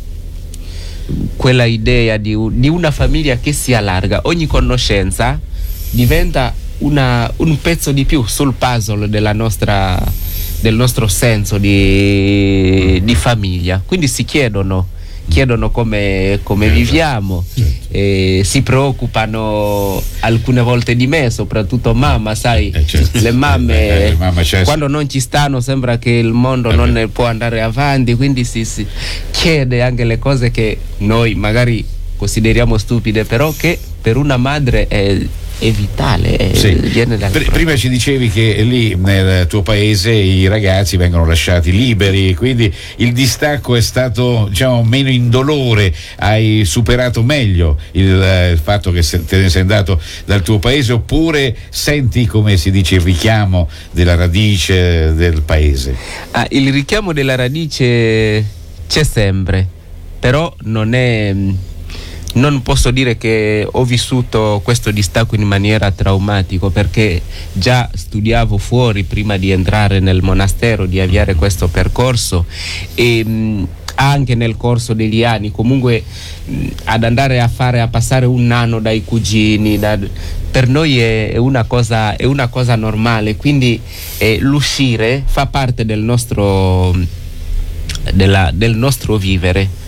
quella idea di, un- di una famiglia che si allarga, ogni conoscenza diventa una, un pezzo di più sul puzzle della nostra, del nostro senso di, di famiglia. Quindi si chiedono chiedono come, come viviamo, e si preoccupano alcune volte di me, soprattutto mamma, sai, eh, certo. le mamme eh, mamma quando non ci stanno sembra che il mondo eh, non ne può andare avanti, quindi si, si chiede anche le cose che noi magari consideriamo stupide, però che per una madre è è vitale, è, sì. viene dal Pr- prima ci dicevi che lì nel tuo paese i ragazzi vengono lasciati liberi, quindi il distacco è stato, diciamo, meno indolore, hai superato meglio il, il fatto che se, te ne sei andato dal tuo paese, oppure senti, come si dice, il richiamo della radice del paese? Ah, il richiamo della radice c'è sempre, però non è non posso dire che ho vissuto questo distacco in maniera traumatico, perché già studiavo fuori prima di entrare nel monastero, di avviare questo percorso, e mh, anche nel corso degli anni comunque mh, ad andare a fare a passare un anno dai cugini, da, per noi è, è una cosa è una cosa normale, quindi eh, l'uscire fa parte del nostro della, del nostro vivere.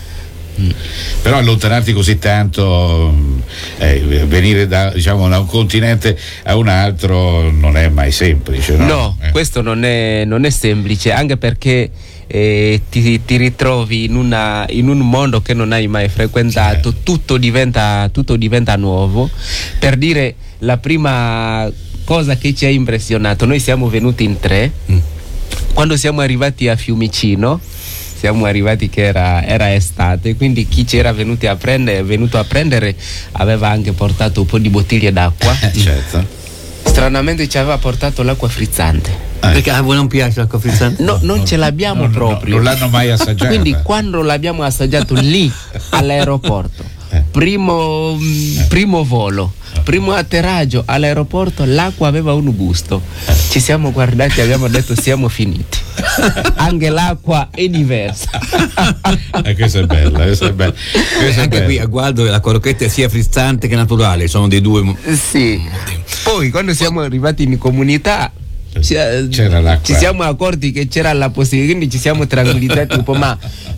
Però allontanarti così tanto, eh, venire da, diciamo, da un continente a un altro non è mai semplice, no? No, eh. questo non è, non è semplice, anche perché eh, ti, ti ritrovi in, una, in un mondo che non hai mai frequentato, certo. tutto, diventa, tutto diventa nuovo. Per dire, la prima cosa che ci ha impressionato, noi siamo venuti in tre, mm. quando siamo arrivati a Fiumicino, siamo arrivati che era, era estate, quindi chi c'era venuto a prendere, venuto a prendere aveva anche portato un po' di bottiglie d'acqua. Certo. Stranamente ci aveva portato l'acqua frizzante. Eh. Perché a voi non piace l'acqua frizzante? No, non no, ce l'abbiamo no, proprio. No, non l'hanno mai assaggiata. Quindi quando l'abbiamo assaggiato lì all'aeroporto, eh. primo, mh, primo volo, primo atterraggio all'aeroporto, l'acqua aveva un gusto. Ci siamo guardati e abbiamo detto siamo finiti. Anche l'acqua è diversa. Eh, questa è bella, questa è bella. Questa Anche è bella. qui a Gualdo l'acqua rocchetta è sia frizzante che naturale, sono dei due. Sì. Poi quando siamo arrivati in comunità ci, c'era l'acqua. Ci siamo accorti che c'era la possibilità, quindi ci siamo tranquillizzati un po', ma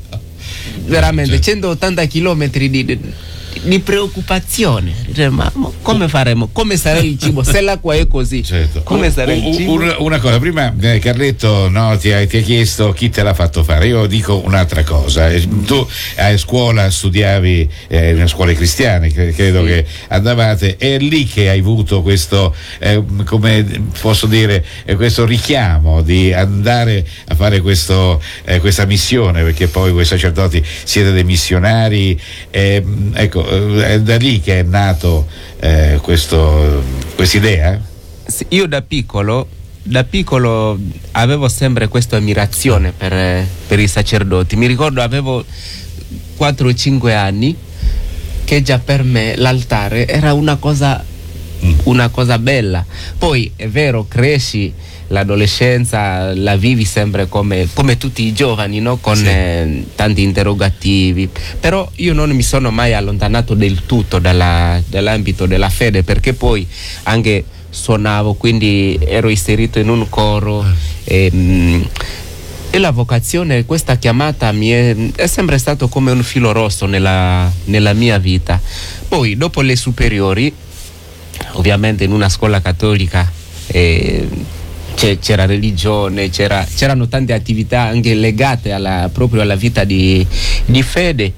veramente certo. centottanta chilometri di di preoccupazione, ma come faremo? Come sarà il cibo? Se l'acqua è così, certo. come sarà il cibo? Una, una cosa, prima eh, Carletto no, ti, ha, ti ha chiesto chi te l'ha fatto fare. Io dico un'altra cosa. Tu a scuola studiavi eh, in scuole cristiane, credo sì. che andavate, è lì che hai avuto questo, eh, come posso dire, eh, questo richiamo di andare a fare questo, eh, questa missione, perché poi voi sacerdoti siete dei missionari, eh, ecco. È da lì che è nato eh, questo quest'idea? Sì, io da piccolo da piccolo avevo sempre questa ammirazione per, per i sacerdoti. Mi ricordo avevo quattro o cinque anni, che già per me l'altare era una cosa mm. una cosa bella. Poi è vero, cresci, l'adolescenza la vivi sempre come, come tutti i giovani, no? Con sì. eh, tanti interrogativi, però io non mi sono mai allontanato del tutto dalla, dall'ambito della fede, perché poi anche suonavo, quindi ero inserito in un coro e, mh, e la vocazione, questa chiamata mi è, è sempre stato come un filo rosso nella, nella mia vita. Poi dopo le superiori, ovviamente in una scuola cattolica, eh, c'era religione, c'era, c'erano tante attività anche legate alla, proprio alla vita di, di fede.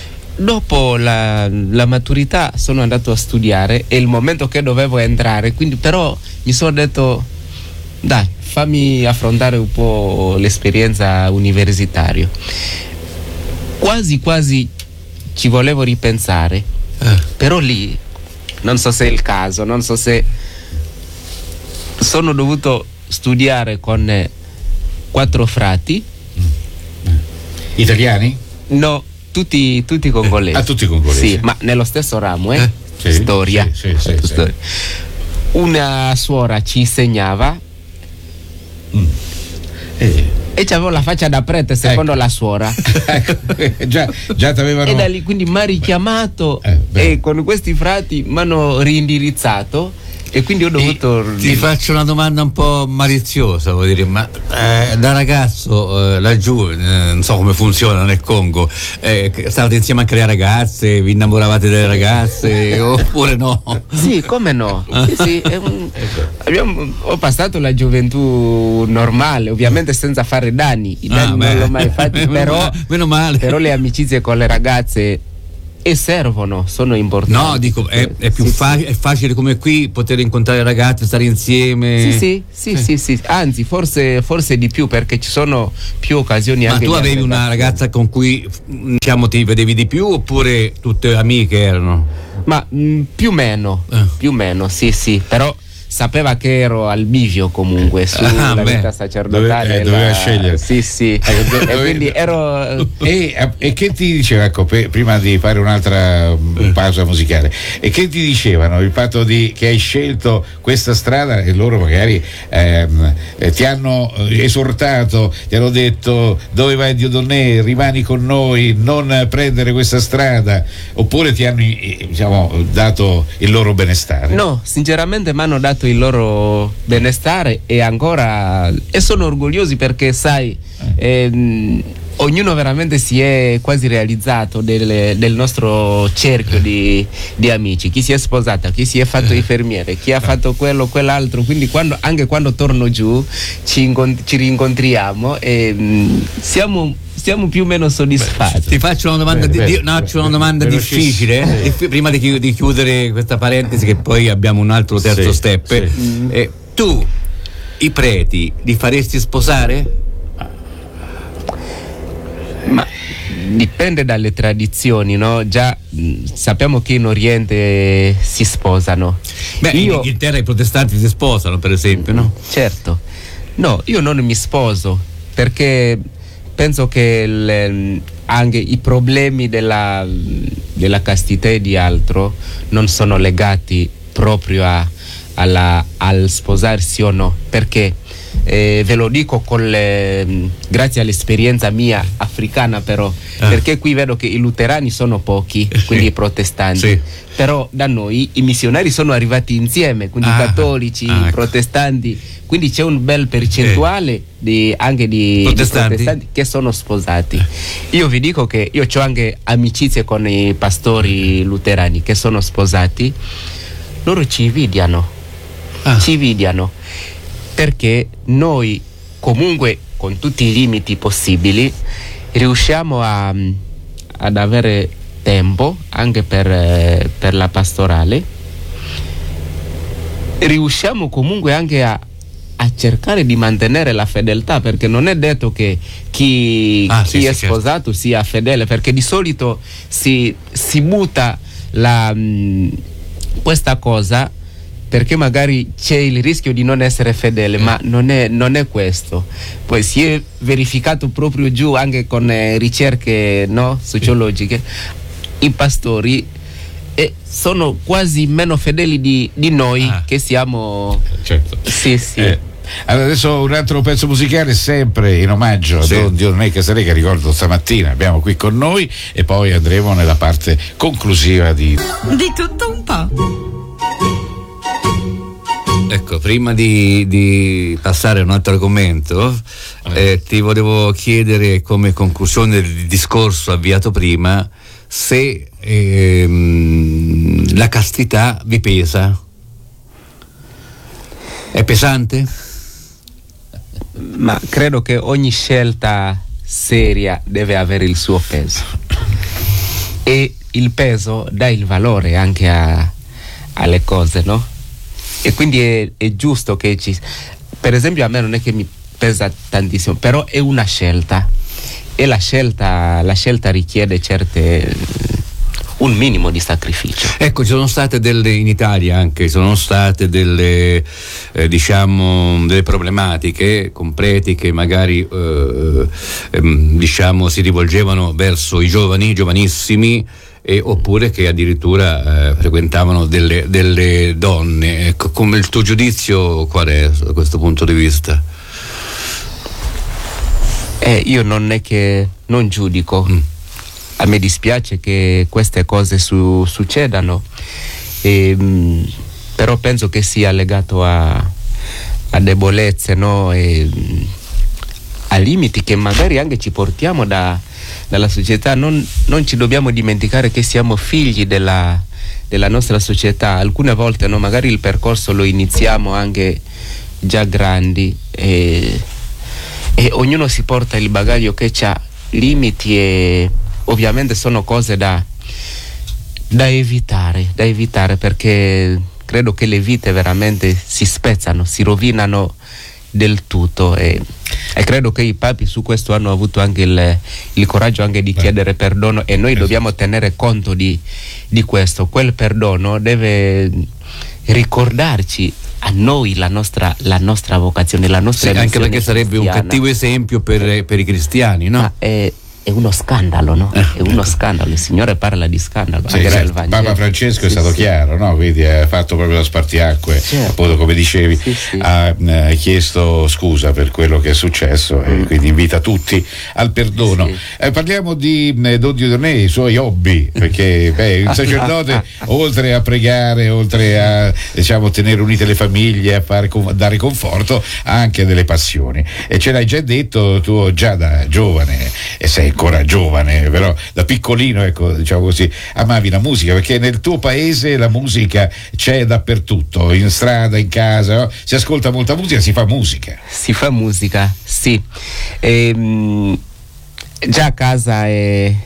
Dopo la, la maturità sono andato a studiare, è il momento che dovevo entrare, quindi però mi sono detto dai, fammi affrontare un po' l'esperienza universitaria. Quasi quasi ci volevo ripensare, eh. però lì non so se è il caso, non so se sono dovuto studiare con eh, quattro frati. Italiani? No, tutti, tutti congolesi. Ah, tutti congolesi. Sì, ma nello stesso ramo, eh? eh? Sì, storia. Sì, sì, sì, storia. Sì. Una suora ci insegnava mm. eh. e c'avevo la faccia da prete secondo ecco. la suora. già, già t'avevano... E da lì quindi mi ha richiamato eh, e con questi frati mi hanno rindirizzato e quindi ho dovuto ti, ti faccio una domanda un po' maliziosa, vuol dire, ma eh, da ragazzo eh, laggiù eh, non so come funziona nel Congo, eh, stavate insieme anche le ragazze, vi innamoravate delle ragazze oppure no? Sì, come no? Sì, sì, è un, abbiamo, ho passato la gioventù normale, ovviamente senza fare danni, i danni ah, non l'ho mai fatti, però, meno male. però le amicizie con le ragazze e servono, sono importanti. No, dico, è, è più sì, fa- sì. È facile come qui poter incontrare ragazzi, stare insieme. Sì, sì, sì, eh. sì, sì. Anzi, forse, forse di più, perché ci sono più occasioni. Ma anche tu avevi una ragazza con cui, diciamo, ti vedevi di più oppure tutte amiche erano? Ma mh, più o meno, eh. più o meno, sì, sì, però sapeva che ero al bivio comunque sulla ah, vita sacerdotale. Dove, eh, doveva la... scegliere. Sì, sì. e quindi ero. E, e che ti diceva, ecco, pe, prima di fare un'altra pausa musicale, e che ti dicevano il fatto di che hai scelto questa strada e loro magari ehm, eh, ti hanno esortato, ti hanno detto dove vai Dieudonné, rimani con noi, non prendere questa strada, oppure ti hanno diciamo dato il loro benestare? No, sinceramente mi hanno dato il loro benestare e ancora e sono orgogliosi perché sai ehm, ognuno veramente si è quasi realizzato del, del nostro cerchio di, di amici, chi si è sposato, chi si è fatto infermiere, chi ha fatto quello, quell'altro, quindi quando, anche quando torno giù ci, incont- ci rincontriamo e mh, siamo siamo più o meno soddisfatti. Beh, ti faccio una domanda, beh, di, beh, no, beh, una domanda beh, difficile eh? Sì. Prima di, chi, di chiudere questa parentesi, che poi abbiamo un altro terzo sì, step. Sì. Eh, tu i preti li faresti sposare? Ma dipende dalle tradizioni, no? Già mh, sappiamo che in Oriente si sposano. Beh, io... in Inghilterra i protestanti si sposano, per esempio, no? Certo. No, io non mi sposo perché penso che le, anche i problemi della, della castità e di altro non sono legati proprio a, alla, al sposarsi o no, perché eh, ve lo dico con le, grazie all'esperienza mia africana però, ah. perché qui vedo che i luterani sono pochi, quindi i protestanti, sì. Però da noi i missionari sono arrivati insieme, quindi ah. cattolici, ah, ecco. protestanti, quindi c'è un bel percentuale eh. di, anche di protestanti. di protestanti che sono sposati. Io vi dico che io ho anche amicizie con i pastori luterani che sono sposati, loro ci invidiano, ah. ci invidiano, perché noi comunque con tutti i limiti possibili riusciamo a, ad avere tempo anche per, per la pastorale, riusciamo comunque anche a a cercare di mantenere la fedeltà, perché non è detto che chi, ah, chi sì, è sì, sposato certo. sia fedele, perché di solito si, si butta la, mh, questa cosa perché magari c'è il rischio di non essere fedele, eh. ma non è, non è questo. Poi si è verificato proprio giù anche con eh, ricerche no, sociologiche, i pastori e sono quasi meno fedeli di, di noi ah. che siamo certo. sì sì eh. Allora adesso un altro pezzo musicale sempre in omaggio sì. a Don Dieudonné Casalè, che ricordo stamattina abbiamo qui con noi, e poi andremo nella parte conclusiva di Di tutto un po'. Ecco, prima di, di passare a un altro argomento eh, ti volevo chiedere, come conclusione del discorso avviato prima, se ehm, la castità vi pesa. È pesante? Ma credo che ogni scelta seria deve avere il suo peso, e il peso dà il valore anche a, alle cose, no? E quindi è, è giusto che ci, per esempio a me non è che mi pesa tantissimo, però è una scelta, e la scelta, la scelta richiede certe un minimo di sacrificio. Ecco, ci sono state delle, in Italia anche, sono state delle eh, diciamo delle problematiche con preti che magari eh, ehm, diciamo si rivolgevano verso i giovani, giovanissimi, e, oppure che addirittura eh, frequentavano delle, delle donne. Ecco, come il tuo giudizio qual è da questo punto di vista? Eh, io non è che non giudico. Mm. A me dispiace che queste cose su, succedano, e, mh, però penso che sia legato a, a debolezze, no? E, a limiti che magari anche ci portiamo da, dalla società. Non, non ci dobbiamo dimenticare che siamo figli della, della nostra società. Alcune volte, no, magari il percorso lo iniziamo anche già grandi e, e ognuno si porta il bagaglio che ha limiti, e ovviamente sono cose da, da evitare, da evitare perché credo che le vite veramente si spezzano, si rovinano del tutto, e, e credo che i papi su questo hanno avuto anche il, il coraggio anche di Beh. chiedere perdono, e noi dobbiamo tenere conto di, di questo. Quel perdono deve ricordarci a noi la nostra, la nostra vocazione, la nostra sì, anche perché cristiana. Sarebbe un cattivo esempio per, per i cristiani, no? Ma è, è uno scandalo, no? È uno scandalo, il Signore parla di scandalo. Sì, certo. Papa Francesco sì, è stato sì. chiaro, no? Quindi ha fatto proprio lo spartiacque, certo. appunto come dicevi, sì, sì. ha eh, chiesto scusa per quello che è successo mm. e quindi invita tutti al perdono. Sì. Eh, parliamo di eh, Don Dieudonné, i suoi hobby, perché beh, il sacerdote oltre a pregare, oltre a diciamo tenere unite le famiglie, a, fare, a dare conforto, ha anche delle passioni, e ce l'hai già detto tu già da giovane, e sei ancora giovane, però da piccolino, ecco, diciamo così, amavi la musica, perché nel tuo paese la musica c'è dappertutto, in strada, in casa, no? Si ascolta molta musica, si fa musica. Si fa musica, sì. Ehm, già a casa è...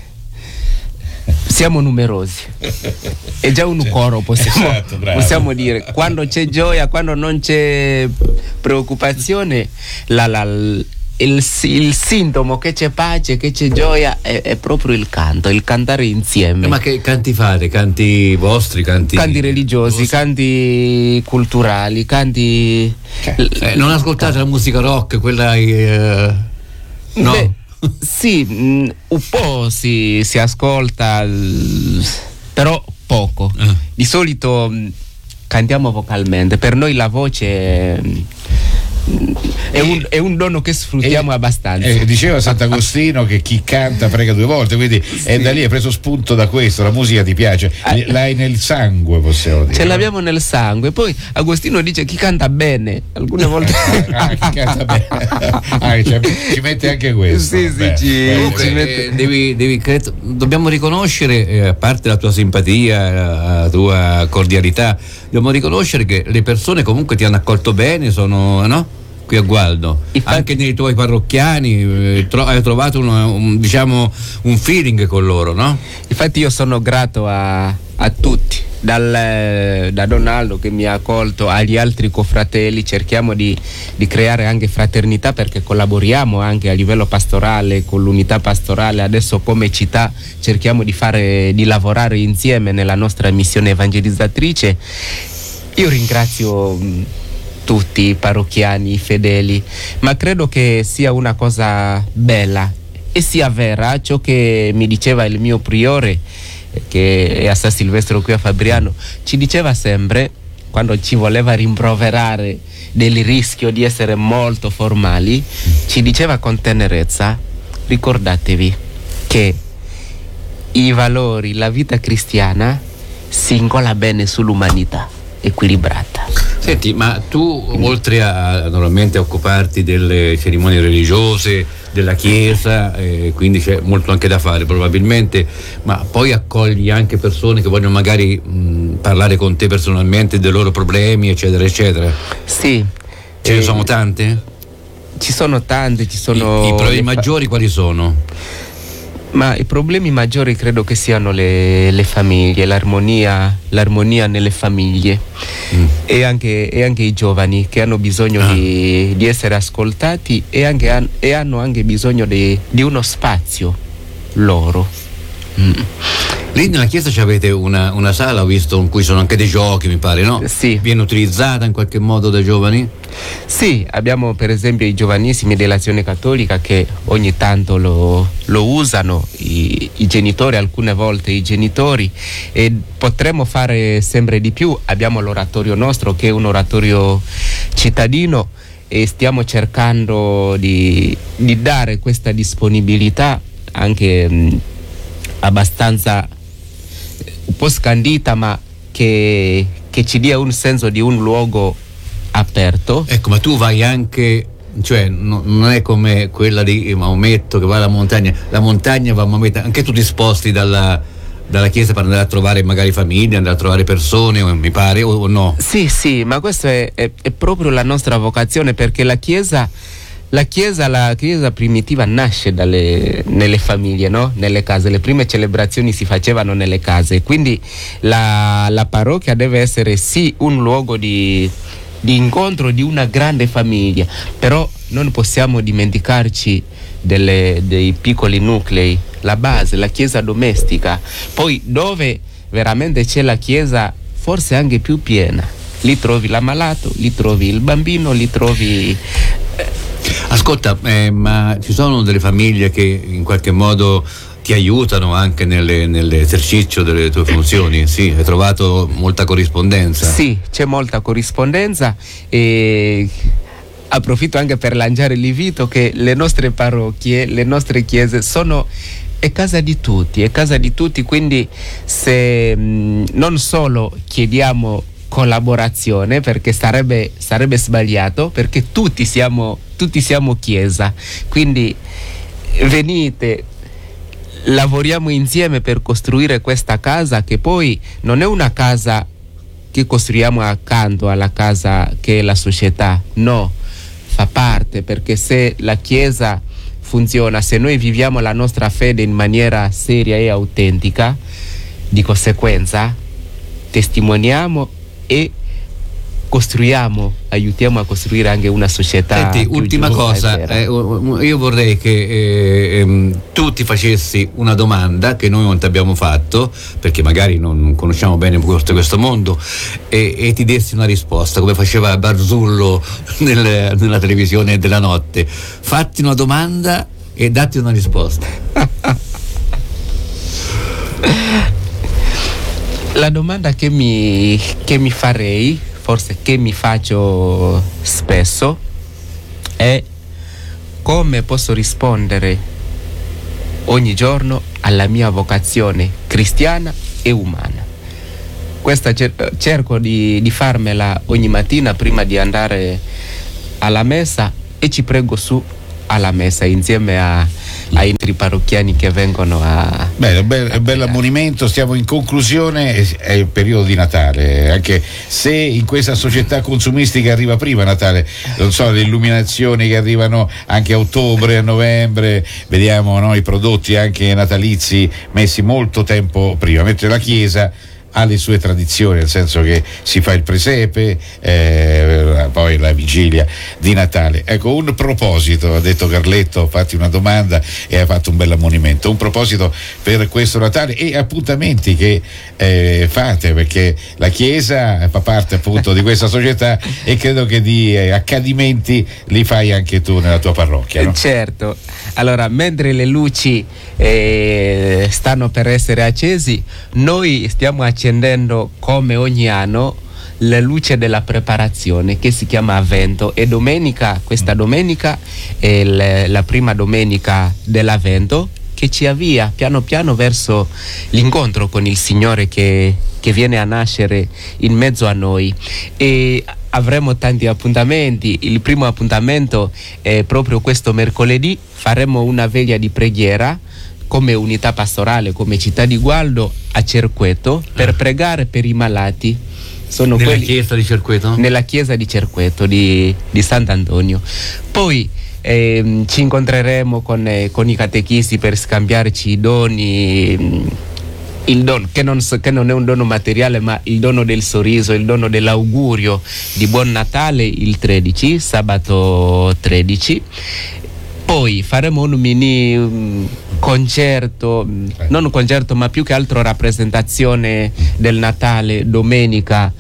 siamo numerosi, è già un coro, possiamo, esatto, possiamo dire. Quando c'è gioia, quando non c'è preoccupazione, la, la, il, il sintomo che c'è pace, che c'è gioia è, è proprio il canto, il cantare insieme. Eh, ma che canti fate? Canti vostri? Canti, canti religiosi, vostri? Canti culturali, canti... Cioè, eh, non ascoltate la musica rock, quella... Eh, no? Beh, sì, mh, un po' si, si ascolta, però poco. Eh. Di solito mh, cantiamo vocalmente, per noi la voce... Mh, È un, è un dono che sfruttiamo e, abbastanza. E diceva Sant'Agostino che chi canta prega due volte, quindi sì. è da lì, hai preso spunto da questo, la musica ti piace, eh. l'hai nel sangue, possiamo dire. Ce l'abbiamo nel sangue. Poi Agostino dice chi canta bene, alcune volte. ah, chi canta bene. ah, cioè, ci mette anche questo. Sì, sì, ci, Comunque, ci mette... eh, devi, devi, credo, dobbiamo riconoscere, eh, a parte la tua simpatia, la tua cordialità, dobbiamo riconoscere che le persone comunque ti hanno accolto bene, sono, no? Qui a Gualdo, infatti, anche nei tuoi parrocchiani eh, tro- hai trovato un, un, diciamo un feeling con loro, no? Infatti io sono grato a, a tutti, dal, da Donaldo che mi ha accolto agli altri confratelli. Cerchiamo di, di creare anche fraternità, perché collaboriamo anche a livello pastorale con l'unità pastorale. Adesso come città cerchiamo di fare, di lavorare insieme nella nostra missione evangelizzatrice. Io ringrazio tutti i parrocchiani, i fedeli, ma credo che sia una cosa bella e sia vera ciò che mi diceva il mio priore, che è a San Silvestro qui a Fabriano. Ci diceva sempre, quando ci voleva rimproverare del rischio di essere molto formali, ci diceva con tenerezza: ricordatevi che i valori, la vita cristiana si incolla bene sull'umanità equilibrata. Senti, ma tu oltre a naturalmente occuparti delle cerimonie religiose, della chiesa, eh, quindi c'è molto anche da fare probabilmente, ma poi accogli anche persone che vogliono magari mh, parlare con te personalmente dei loro problemi, eccetera eccetera? Sì. Ce ne eh, sono tante? Ci sono tante, ci sono... I, i problemi maggiori fa- quali sono? Ma i problemi maggiori credo che siano le, le famiglie, l'armonia, l'armonia nelle famiglie mm. e, anche, e anche i giovani che hanno bisogno ah. di, di essere ascoltati e, anche, e hanno anche bisogno di, di uno spazio loro. Mm. Lì nella chiesa avete una, una sala, ho visto, in cui sono anche dei giochi, mi pare, no? Sì. Viene utilizzata in qualche modo dai giovani? Sì, abbiamo per esempio i giovanissimi dell'Azione Cattolica che ogni tanto lo, lo usano, i, i genitori, alcune volte i genitori, e potremmo fare sempre di più. Abbiamo l'oratorio nostro che è un oratorio cittadino e stiamo cercando di, di dare questa disponibilità anche mh, abbastanza un po' scandita, ma che, che che ci dia un senso di un luogo aperto. Ecco, ma tu vai anche, cioè no, non è come quella di Maometto che va alla montagna, la montagna va a Maometto, anche tu ti sposti dalla, dalla chiesa per andare a trovare magari famiglie, andare a trovare persone, mi pare, o, o no? Sì, sì, ma questa è, è, è proprio la nostra vocazione, perché la chiesa La chiesa, la chiesa primitiva nasce dalle, nelle famiglie, no? Nelle case. Le prime celebrazioni si facevano nelle case, quindi la, la parrocchia deve essere sì un luogo di, di incontro di una grande famiglia, però non possiamo dimenticarci delle, dei piccoli nuclei, la base, la chiesa domestica. Poi dove veramente c'è la chiesa forse anche più piena, lì trovi l'ammalato, lì trovi il bambino, lì trovi... Eh, Ascolta, eh, ma ci sono delle famiglie che in qualche modo ti aiutano anche nelle, nell'esercizio delle tue funzioni? Sì, hai trovato molta corrispondenza? Sì, c'è molta corrispondenza e approfitto anche per lanciare l'invito che le nostre parrocchie, le nostre chiese sono... è casa di tutti, è casa di tutti, quindi se mh, non solo chiediamo collaborazione, perché sarebbe, sarebbe sbagliato, perché tutti siamo, tutti siamo chiesa, quindi venite, lavoriamo insieme per costruire questa casa, che poi non è una casa che costruiamo accanto alla casa che è la società, no, fa parte, perché se la chiesa funziona, se noi viviamo la nostra fede in maniera seria e autentica, di conseguenza testimoniamo e costruiamo, aiutiamo a costruire anche una società. Senti, ultima cosa, eh, io vorrei che eh, ehm, tu ti facessi una domanda che noi non ti abbiamo fatto, perché magari non conosciamo bene questo, questo mondo, e, e ti dessi una risposta come faceva Barzullo nel, nella televisione della notte. Fatti una domanda e datti una risposta. La domanda che mi, che mi farei, forse che mi faccio spesso, è come posso rispondere ogni giorno alla mia vocazione cristiana e umana. Questa cer- cerco di, di farmela ogni mattina prima di andare alla messa, e ci prego su alla messa insieme a, ai nostri parrocchiani che vengono a... Beh, bel, a bel ammonimento. Stiamo in conclusione, è il periodo di Natale, anche se in questa società consumistica arriva prima Natale, non so, le illuminazioni che arrivano anche a ottobre, a novembre, vediamo, no, i prodotti anche natalizi messi molto tempo prima, mentre la Chiesa ha le sue tradizioni, nel senso che si fa il presepe, eh, poi la vigilia di Natale. Ecco, un proposito, ha detto Carletto, fatti una domanda e ha fatto un bel ammonimento, un proposito per questo Natale e appuntamenti che eh, fate, perché la Chiesa fa parte appunto di questa società e credo che di eh, accadimenti li fai anche tu nella tua parrocchia, no? Certo, allora mentre le luci eh, stanno per essere accesi, noi stiamo accendendo come ogni anno la luce della preparazione che si chiama Avvento, e domenica, questa domenica è l- la prima domenica dell'Avvento, che ci avvia piano piano verso l'incontro con il Signore che, che viene a nascere in mezzo a noi, e avremo tanti appuntamenti. Il primo appuntamento è proprio questo mercoledì, faremo una veglia di preghiera come unità pastorale, come città di Gualdo a Cerqueto, per pregare per i malati. Sono nella quelli, chiesa di Cerqueto? Nella chiesa di Cerqueto di, di Sant'Antonio. Poi eh, ci incontreremo con, eh, con i catechisti per scambiarci i doni, il dono che non, che non è un dono materiale, ma il dono del sorriso, il dono dell'augurio di Buon Natale, il tredici, sabato tredici. Poi faremo un mini um, concerto, non un concerto ma più che altro rappresentazione del Natale domenica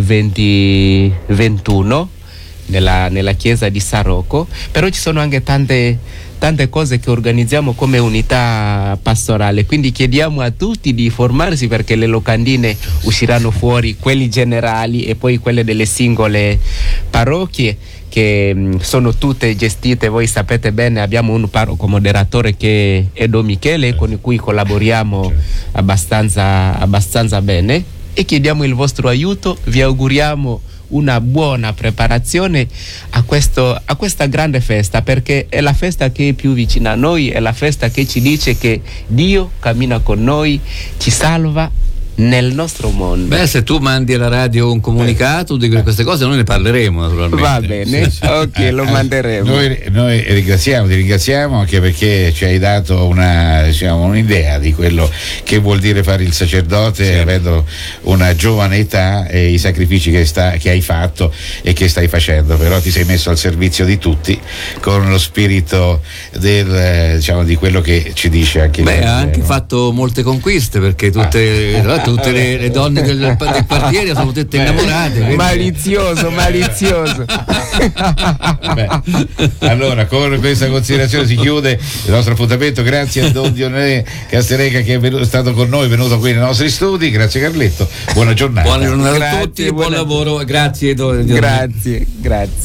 venti ventuno nella, nella chiesa di Sarocco. Però ci sono anche tante, tante cose che organizziamo come unità pastorale, quindi chiediamo a tutti di formarsi, perché le locandine usciranno fuori, quelli generali e poi quelle delle singole parrocchie, che mh, sono tutte gestite, voi sapete bene, abbiamo un parroco moderatore che è Don Michele, con cui collaboriamo abbastanza, abbastanza bene, e chiediamo il vostro aiuto. Vi auguriamo una buona preparazione a, questo, a questa grande festa, perché è la festa che è più vicina a noi, è la festa che ci dice che Dio cammina con noi, ci salva nel nostro mondo. Beh, se tu mandi alla radio un comunicato di queste cose, noi ne parleremo naturalmente. Va bene, sì, sì. Ok, lo manderemo. Noi, noi ringraziamo, ti ringraziamo anche perché ci hai dato una, diciamo, un'idea di quello che vuol dire fare il sacerdote, sì, avendo una giovane età e i sacrifici che, sta, che hai fatto e che stai facendo, però ti sei messo al servizio di tutti con lo spirito del, diciamo, di quello che ci dice anche. Beh, ha anche fatto molte conquiste, perché tutte ah. tutte le, le donne del, del quartiere sono tutte innamorate. Quindi... Malizioso, malizioso. Beh, allora, con questa considerazione si chiude il nostro appuntamento. Grazie a Don Dionne Castereca che è, venuto, è stato con noi, è venuto qui nei nostri studi. Grazie Carletto, buona giornata. Buona giornata grazie, a tutti, buona... buon lavoro, grazie Don Dionne. Grazie, grazie.